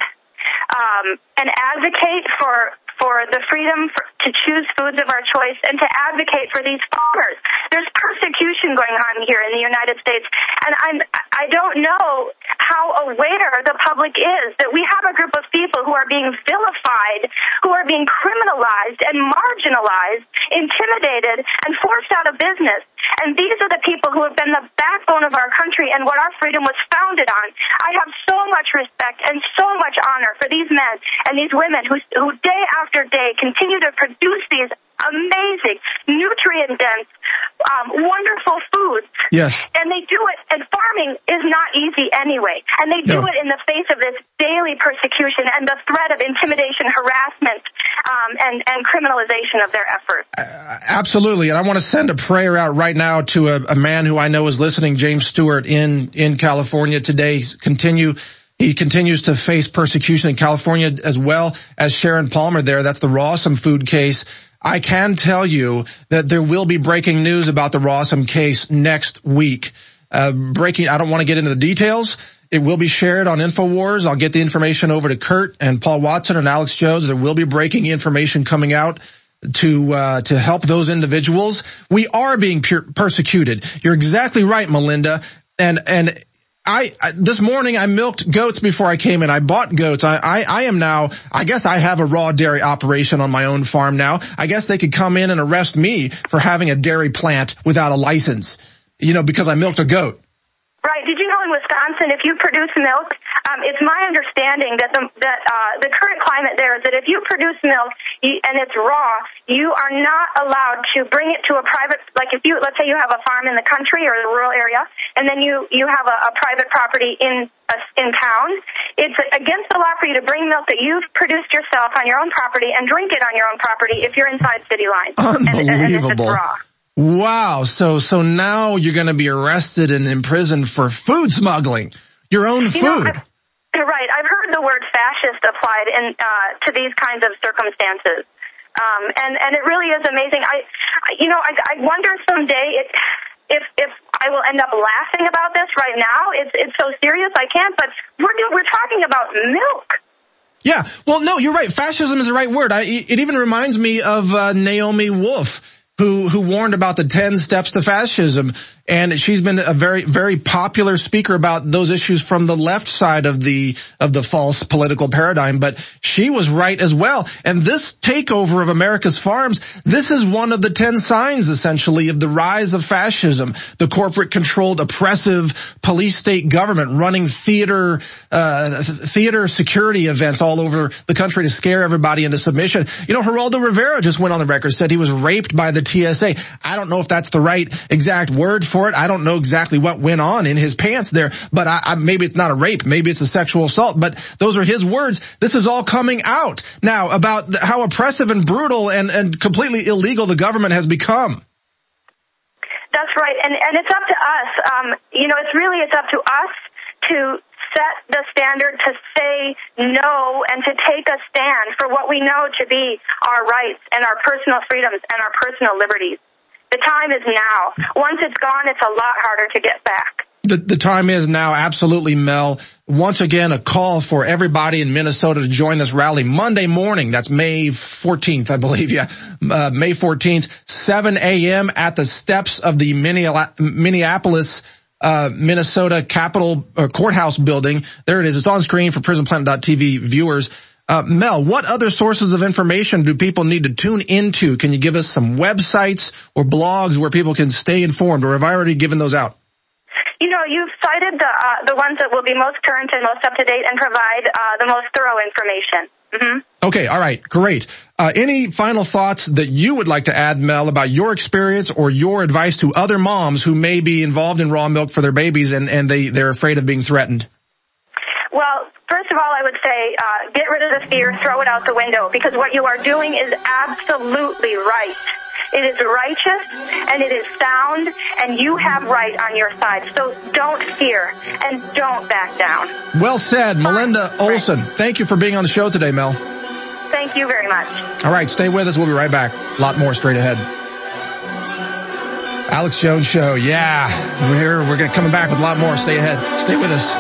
um, and advocate for for the freedom for, to choose foods of our choice and to advocate for these farmers. There's persecution going on here in the United States, and I'm I don't know how aware the public is that we have a group of people who are being vilified, who are being criminalized and marginalized, intimidated, and forced out of business. And these are the people who have been the backbone of our country and what our freedom was founded on. I have so much respect and so much honor for these men and these women who, who day after day continue to produce these amazing, nutrient-dense, um, wonderful foods. Yes. And they do it, and farming is not easy anyway. And they do No. it in the face of this daily persecution and the threat of intimidation, harassment, um, and, and criminalization of their efforts. Absolutely. And I want to send a prayer out right now to a, a man who I know is listening, James Stewart, in, in California today. Continue. He continues to face persecution in California as well as Sharon Palmer there. That's the Rawsome food case. I can tell you that there will be breaking news about the Rawsome case next week. Uh, breaking, I don't want to get into the details. It will be shared on InfoWars. I'll get the information over to Kurt and Paul Watson and Alex Jones. There will be breaking information coming out to uh to help those individuals. We are being per- persecuted. You're exactly right, Melinda. And and I, I this morning I milked goats before I came in. I bought goats. I, I I am now, I guess I have a raw dairy operation on my own farm now. I guess they could come in and arrest me for having a dairy plant without a license, you know, because I milked a goat. Right. Did you know in Wisconsin, if you produce milk, um, it's my understanding that the that uh, the current climate there is that if you produce milk you, and it's raw, you are not allowed to bring it to a private. Like if you, let's say you have a farm in the country or the rural area, and then you you have a, a private property in a, in town, it's against the law for you to bring milk that you've produced yourself on your own property and drink it on your own property if you're inside city lines. Unbelievable. And, and if it's raw. Wow. So, so now you're going to be arrested and imprisoned for food smuggling. Your own You food. know, I've, you're right. I've heard the word fascist applied in, uh, to these kinds of circumstances. Um, and, and it really is amazing. I, I you know, I, I wonder someday it, if, if I will end up laughing about this right now. It's, it's so serious I can't, but we're, we're talking about milk. Yeah. Well, no, you're right. Fascism is the right word. I, it even reminds me of, uh, Naomi Wolf, who, who warned about the ten steps to fascism. And she's been a very, very popular speaker about those issues from the left side of the, of the false political paradigm. But she was right as well. And this takeover of America's farms, this is one of the ten signs, essentially, of the rise of fascism. The corporate controlled, oppressive police state government running theater, uh, theater security events all over the country to scare everybody into submission. You know, Geraldo Rivera just went on the record, said he was raped by the T S A. I don't know if that's the right exact word for it. I don't know exactly what went on in his pants there, but I, I, maybe it's not a rape. Maybe it's a sexual assault, but those are his words. This is all coming out now about how oppressive and brutal and, and completely illegal the government has become. That's right. And, and it's up to us. Um, you know, it's really, it's up to us to set the standard, to say no, and to take a stand for what we know to be our rights and our personal freedoms and our personal liberties. The time is now. Once it's gone, it's a lot harder to get back. The, the time is now, absolutely, Mel. Once again, a call for everybody in Minnesota to join this rally Monday morning. That's May fourteenth, I believe. Yeah, uh, May fourteenth, seven a.m. at the steps of the Minneapolis, uh, Minnesota Capitol uh, Courthouse building. There it is. It's on screen for prison planet dot t v viewers. Uh, Mel, what other sources of information do people need to tune into? Can you give us some websites or blogs where people can stay informed, or have I already given those out? You know, you've cited the uh, the ones that will be most current and most up to date and provide uh, the most thorough information. Mm-hmm. Okay, all right, great. Uh, any final thoughts that you would like to add, Mel, about your experience or your advice to other moms who may be involved in raw milk for their babies and, and they, they're afraid of being threatened? Well, first of all, I would say uh, get rid of the fear, throw it out the window, because what you are doing is absolutely right. It is righteous, and it is sound, and you have right on your side. So don't fear, and don't back down. Well said. Melinda Olson, thank you for being on the show today, Mel. Thank you very much. All right, stay with us. We'll be right back. A lot more straight ahead. Alex Jones Show. Yeah, we're here. We're going to coming back with a lot more. Stay ahead. Stay with us.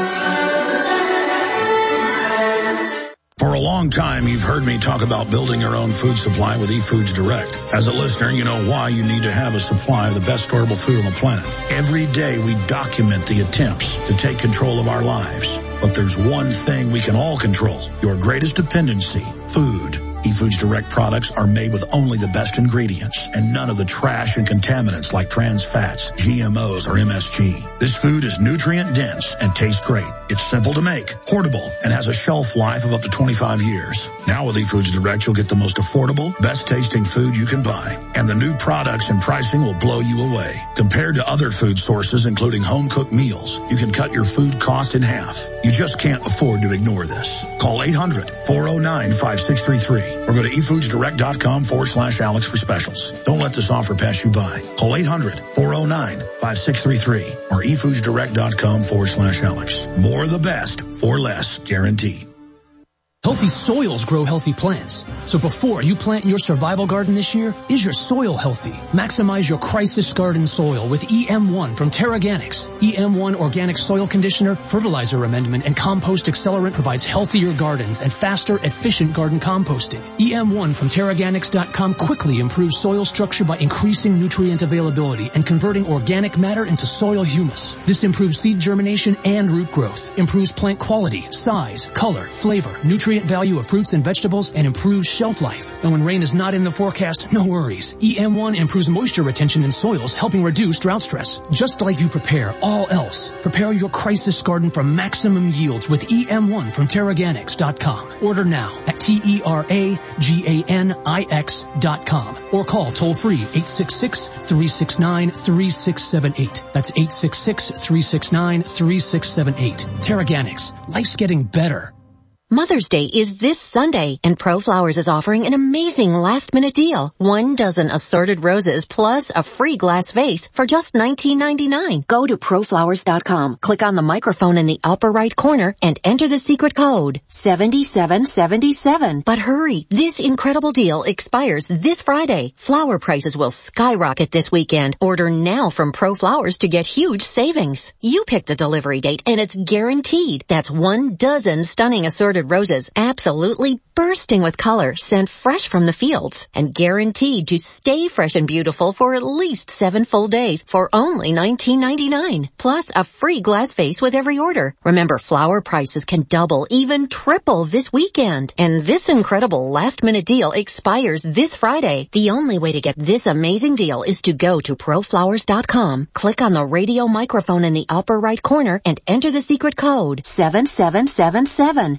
For a long time, you've heard me talk about building your own food supply with eFoods Direct. As a listener, you know why you need to have a supply of the best storable food on the planet. Every day, we document the attempts to take control of our lives. But there's one thing we can all control, your greatest dependency, food. eFoods Direct products are made with only the best ingredients and none of the trash and contaminants like trans fats, G M Os, or M S G. This food is nutrient dense and tastes great. It's simple to make, portable, and has a shelf life of up to twenty-five years. Now with eFoods Direct, you'll get the most affordable, best tasting food you can buy. And the new products and pricing will blow you away. Compared to other food sources, including home cooked meals, you can cut your food cost in half. You just can't afford to ignore this. Call eight hundred, four oh nine, five six three three. Or go to efoodsdirect.com forward slash Alex for specials. Don't let this offer pass you by. Call eight hundred, four oh nine, five six three three or efoodsdirect.com forward slash Alex. More of the best for less, guaranteed. Healthy soils grow healthy plants. So before you plant your survival garden this year, is your soil healthy? Maximize your crisis garden soil with E M one from TerraGanix. E M one Organic Soil Conditioner, Fertilizer Amendment, and Compost Accelerant provides healthier gardens and faster, efficient garden composting. E M one from Terraganix dot com quickly improves soil structure by increasing nutrient availability and converting organic matter into soil humus. This improves seed germination and root growth, improves plant quality, size, color, flavor, nutrient value of fruits and vegetables, and improves shelf life. And when rain is not in the forecast, no worries. E M one improves moisture retention in soils, helping reduce drought stress. Just like you prepare all else, prepare your crisis garden for maximum yields with E M one from Terraganix dot com. Order now at T E R A G A N I X dot com or call toll free eight six six, three six nine, three six seven eight. That's eight six six, three six nine, three six seven eight. Terraganix. Life's getting better. Mother's Day is this Sunday, and ProFlowers is offering an amazing last-minute deal. One dozen assorted roses plus a free glass vase for just nineteen ninety-nine. Go to pro flowers dot com, click on the microphone in the upper right corner, and enter the secret code seven seven seven seven. But hurry, this incredible deal expires this Friday. Flower prices will skyrocket this weekend. Order now from ProFlowers to get huge savings. You pick the delivery date, and it's guaranteed. That's one dozen stunning assorted roses, absolutely bursting with color, sent fresh from the fields, and guaranteed to stay fresh and beautiful for at least seven full days for only nineteen ninety-nine. Plus a free glass vase with every order. Remember, flower prices can double, even triple this weekend. And this incredible last-minute deal expires this Friday. The only way to get this amazing deal is to go to pro flowers dot com, click on the radio microphone in the upper right corner, and enter the secret code seven seven seven seven.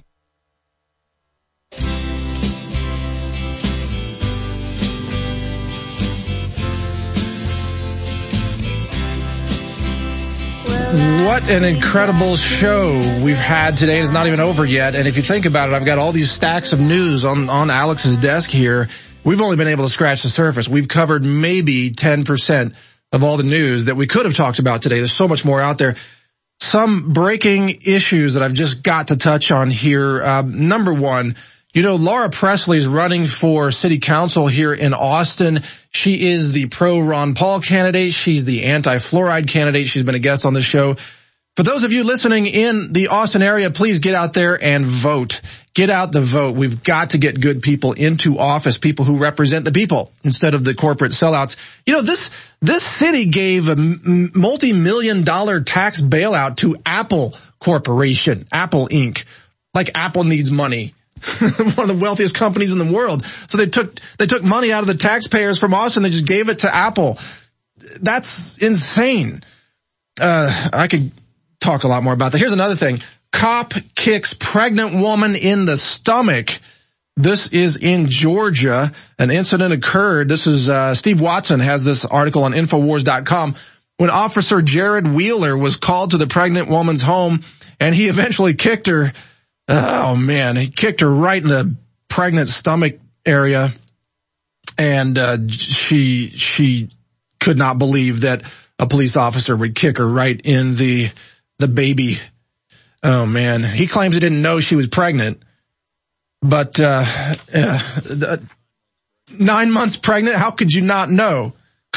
What an incredible show we've had today. It's not even over yet. And if you think about it, I've got all these stacks of news on, on Alex's desk here. We've only been able to scratch the surface. We've covered maybe ten percent of all the news that we could have talked about today. There's so much more out there. Some breaking issues that I've just got to touch on here. Uh, number one, you know, Laura Presley is running for city council here in Austin. She is the pro-Ron Paul candidate. She's the anti-fluoride candidate. She's been a guest on the show. For those of you listening in the Austin area, please get out there and vote. Get out the vote. We've got to get good people into office, people who represent the people instead of the corporate sellouts. You know, this, this city gave a multi-million dollar tax bailout to Apple Corporation, Apple Incorporated. Like Apple needs money. One of the wealthiest companies in the world. So they took, they took money out of the taxpayers from Austin. They just gave it to Apple. That's insane. Uh, I could talk a lot more about that. Here's another thing. Cop kicks pregnant woman in the stomach. This is in Georgia. An incident occurred. This is, uh, Steve Watson has this article on Infowars dot com. When Officer Jared Wheeler was called to the pregnant woman's home and he eventually kicked her. Oh man, he kicked her right in the pregnant stomach area, and uh, she she could not believe that a police officer would kick her right in the the baby. Oh man, he claims he didn't know she was pregnant, but uh, uh nine months pregnant. How could you not know?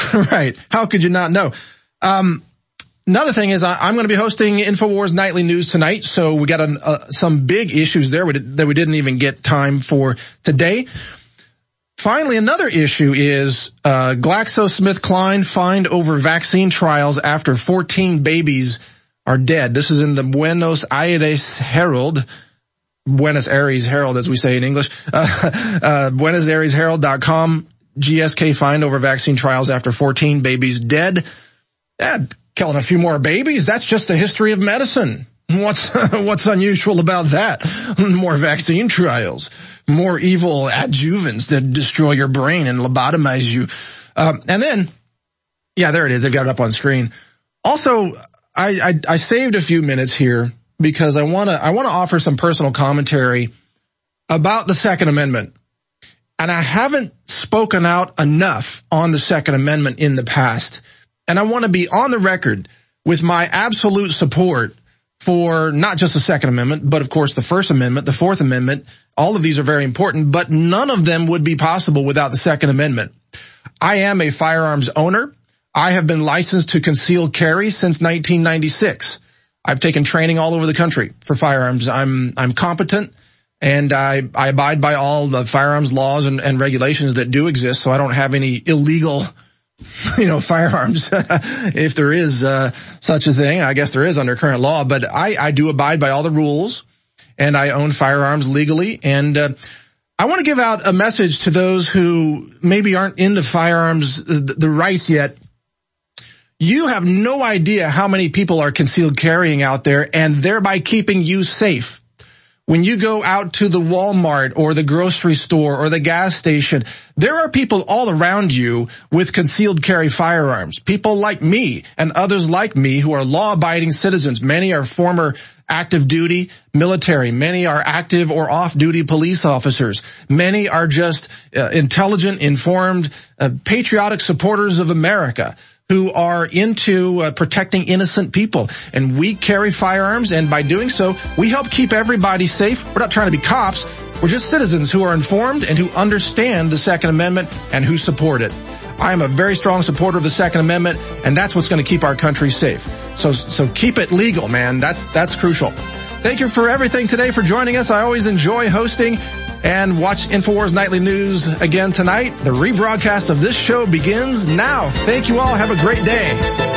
Right. How could you not know? Um, another thing is I, I'm going to be hosting InfoWars Nightly News tonight, so we got an, uh, some big issues there we did, that we didn't even get time for today. Finally, another issue is uh GlaxoSmithKline fined over vaccine trials after fourteen babies are dead. This is in the Buenos Aires Herald. Buenos Aires Herald, as we say in English. Uh, uh Buenos Aires Herald dot com. G S K fined over vaccine trials after fourteen babies dead. Eh, killing a few more babies, that's just the history of medicine. What's what's unusual about that? More vaccine trials, more evil adjuvants that destroy your brain and lobotomize you. Um, and then, yeah, there it is. They've got it up on screen. Also, I, I, I saved a few minutes here because I want to I want to offer some personal commentary about the Second Amendment. And I haven't spoken out enough on the Second Amendment in the past. And I want to be on the record with my absolute support for not just the Second Amendment, but of course the First Amendment, the Fourth Amendment. All of these are very important, but none of them would be possible without the Second Amendment. I am a firearms owner. I have been licensed to concealed carry since nineteen ninety-six. I've taken training all over the country for firearms. I'm, I'm competent, and I, I abide by all the firearms laws and, and regulations that do exist, so I don't have any illegal you know, firearms, if there is uh, such a thing. I guess there is under current law, but I, I do abide by all the rules, and I own firearms legally. And uh, I want to give out a message to those who maybe aren't into firearms, the, the rights yet. You have no idea how many people are concealed carrying out there and thereby keeping you safe. When you go out to the Walmart or the grocery store or the gas station, there are people all around you with concealed carry firearms. People like me and others like me who are law-abiding citizens. Many are former active duty military. Many are active or off-duty police officers. Many are just uh, intelligent, informed, uh, patriotic supporters of America who are into uh, protecting innocent people. And we carry firearms, and by doing so, we help keep everybody safe. We're not trying to be cops. We're just citizens who are informed and who understand the Second Amendment and who support it. I am a very strong supporter of the Second Amendment, and that's what's going to keep our country safe. So, so keep it legal, man. That's, that's crucial. Thank you for everything today, for joining us. I always enjoy hosting. And watch InfoWars Nightly News again tonight. The rebroadcast of this show begins now. Thank you all. Have a great day.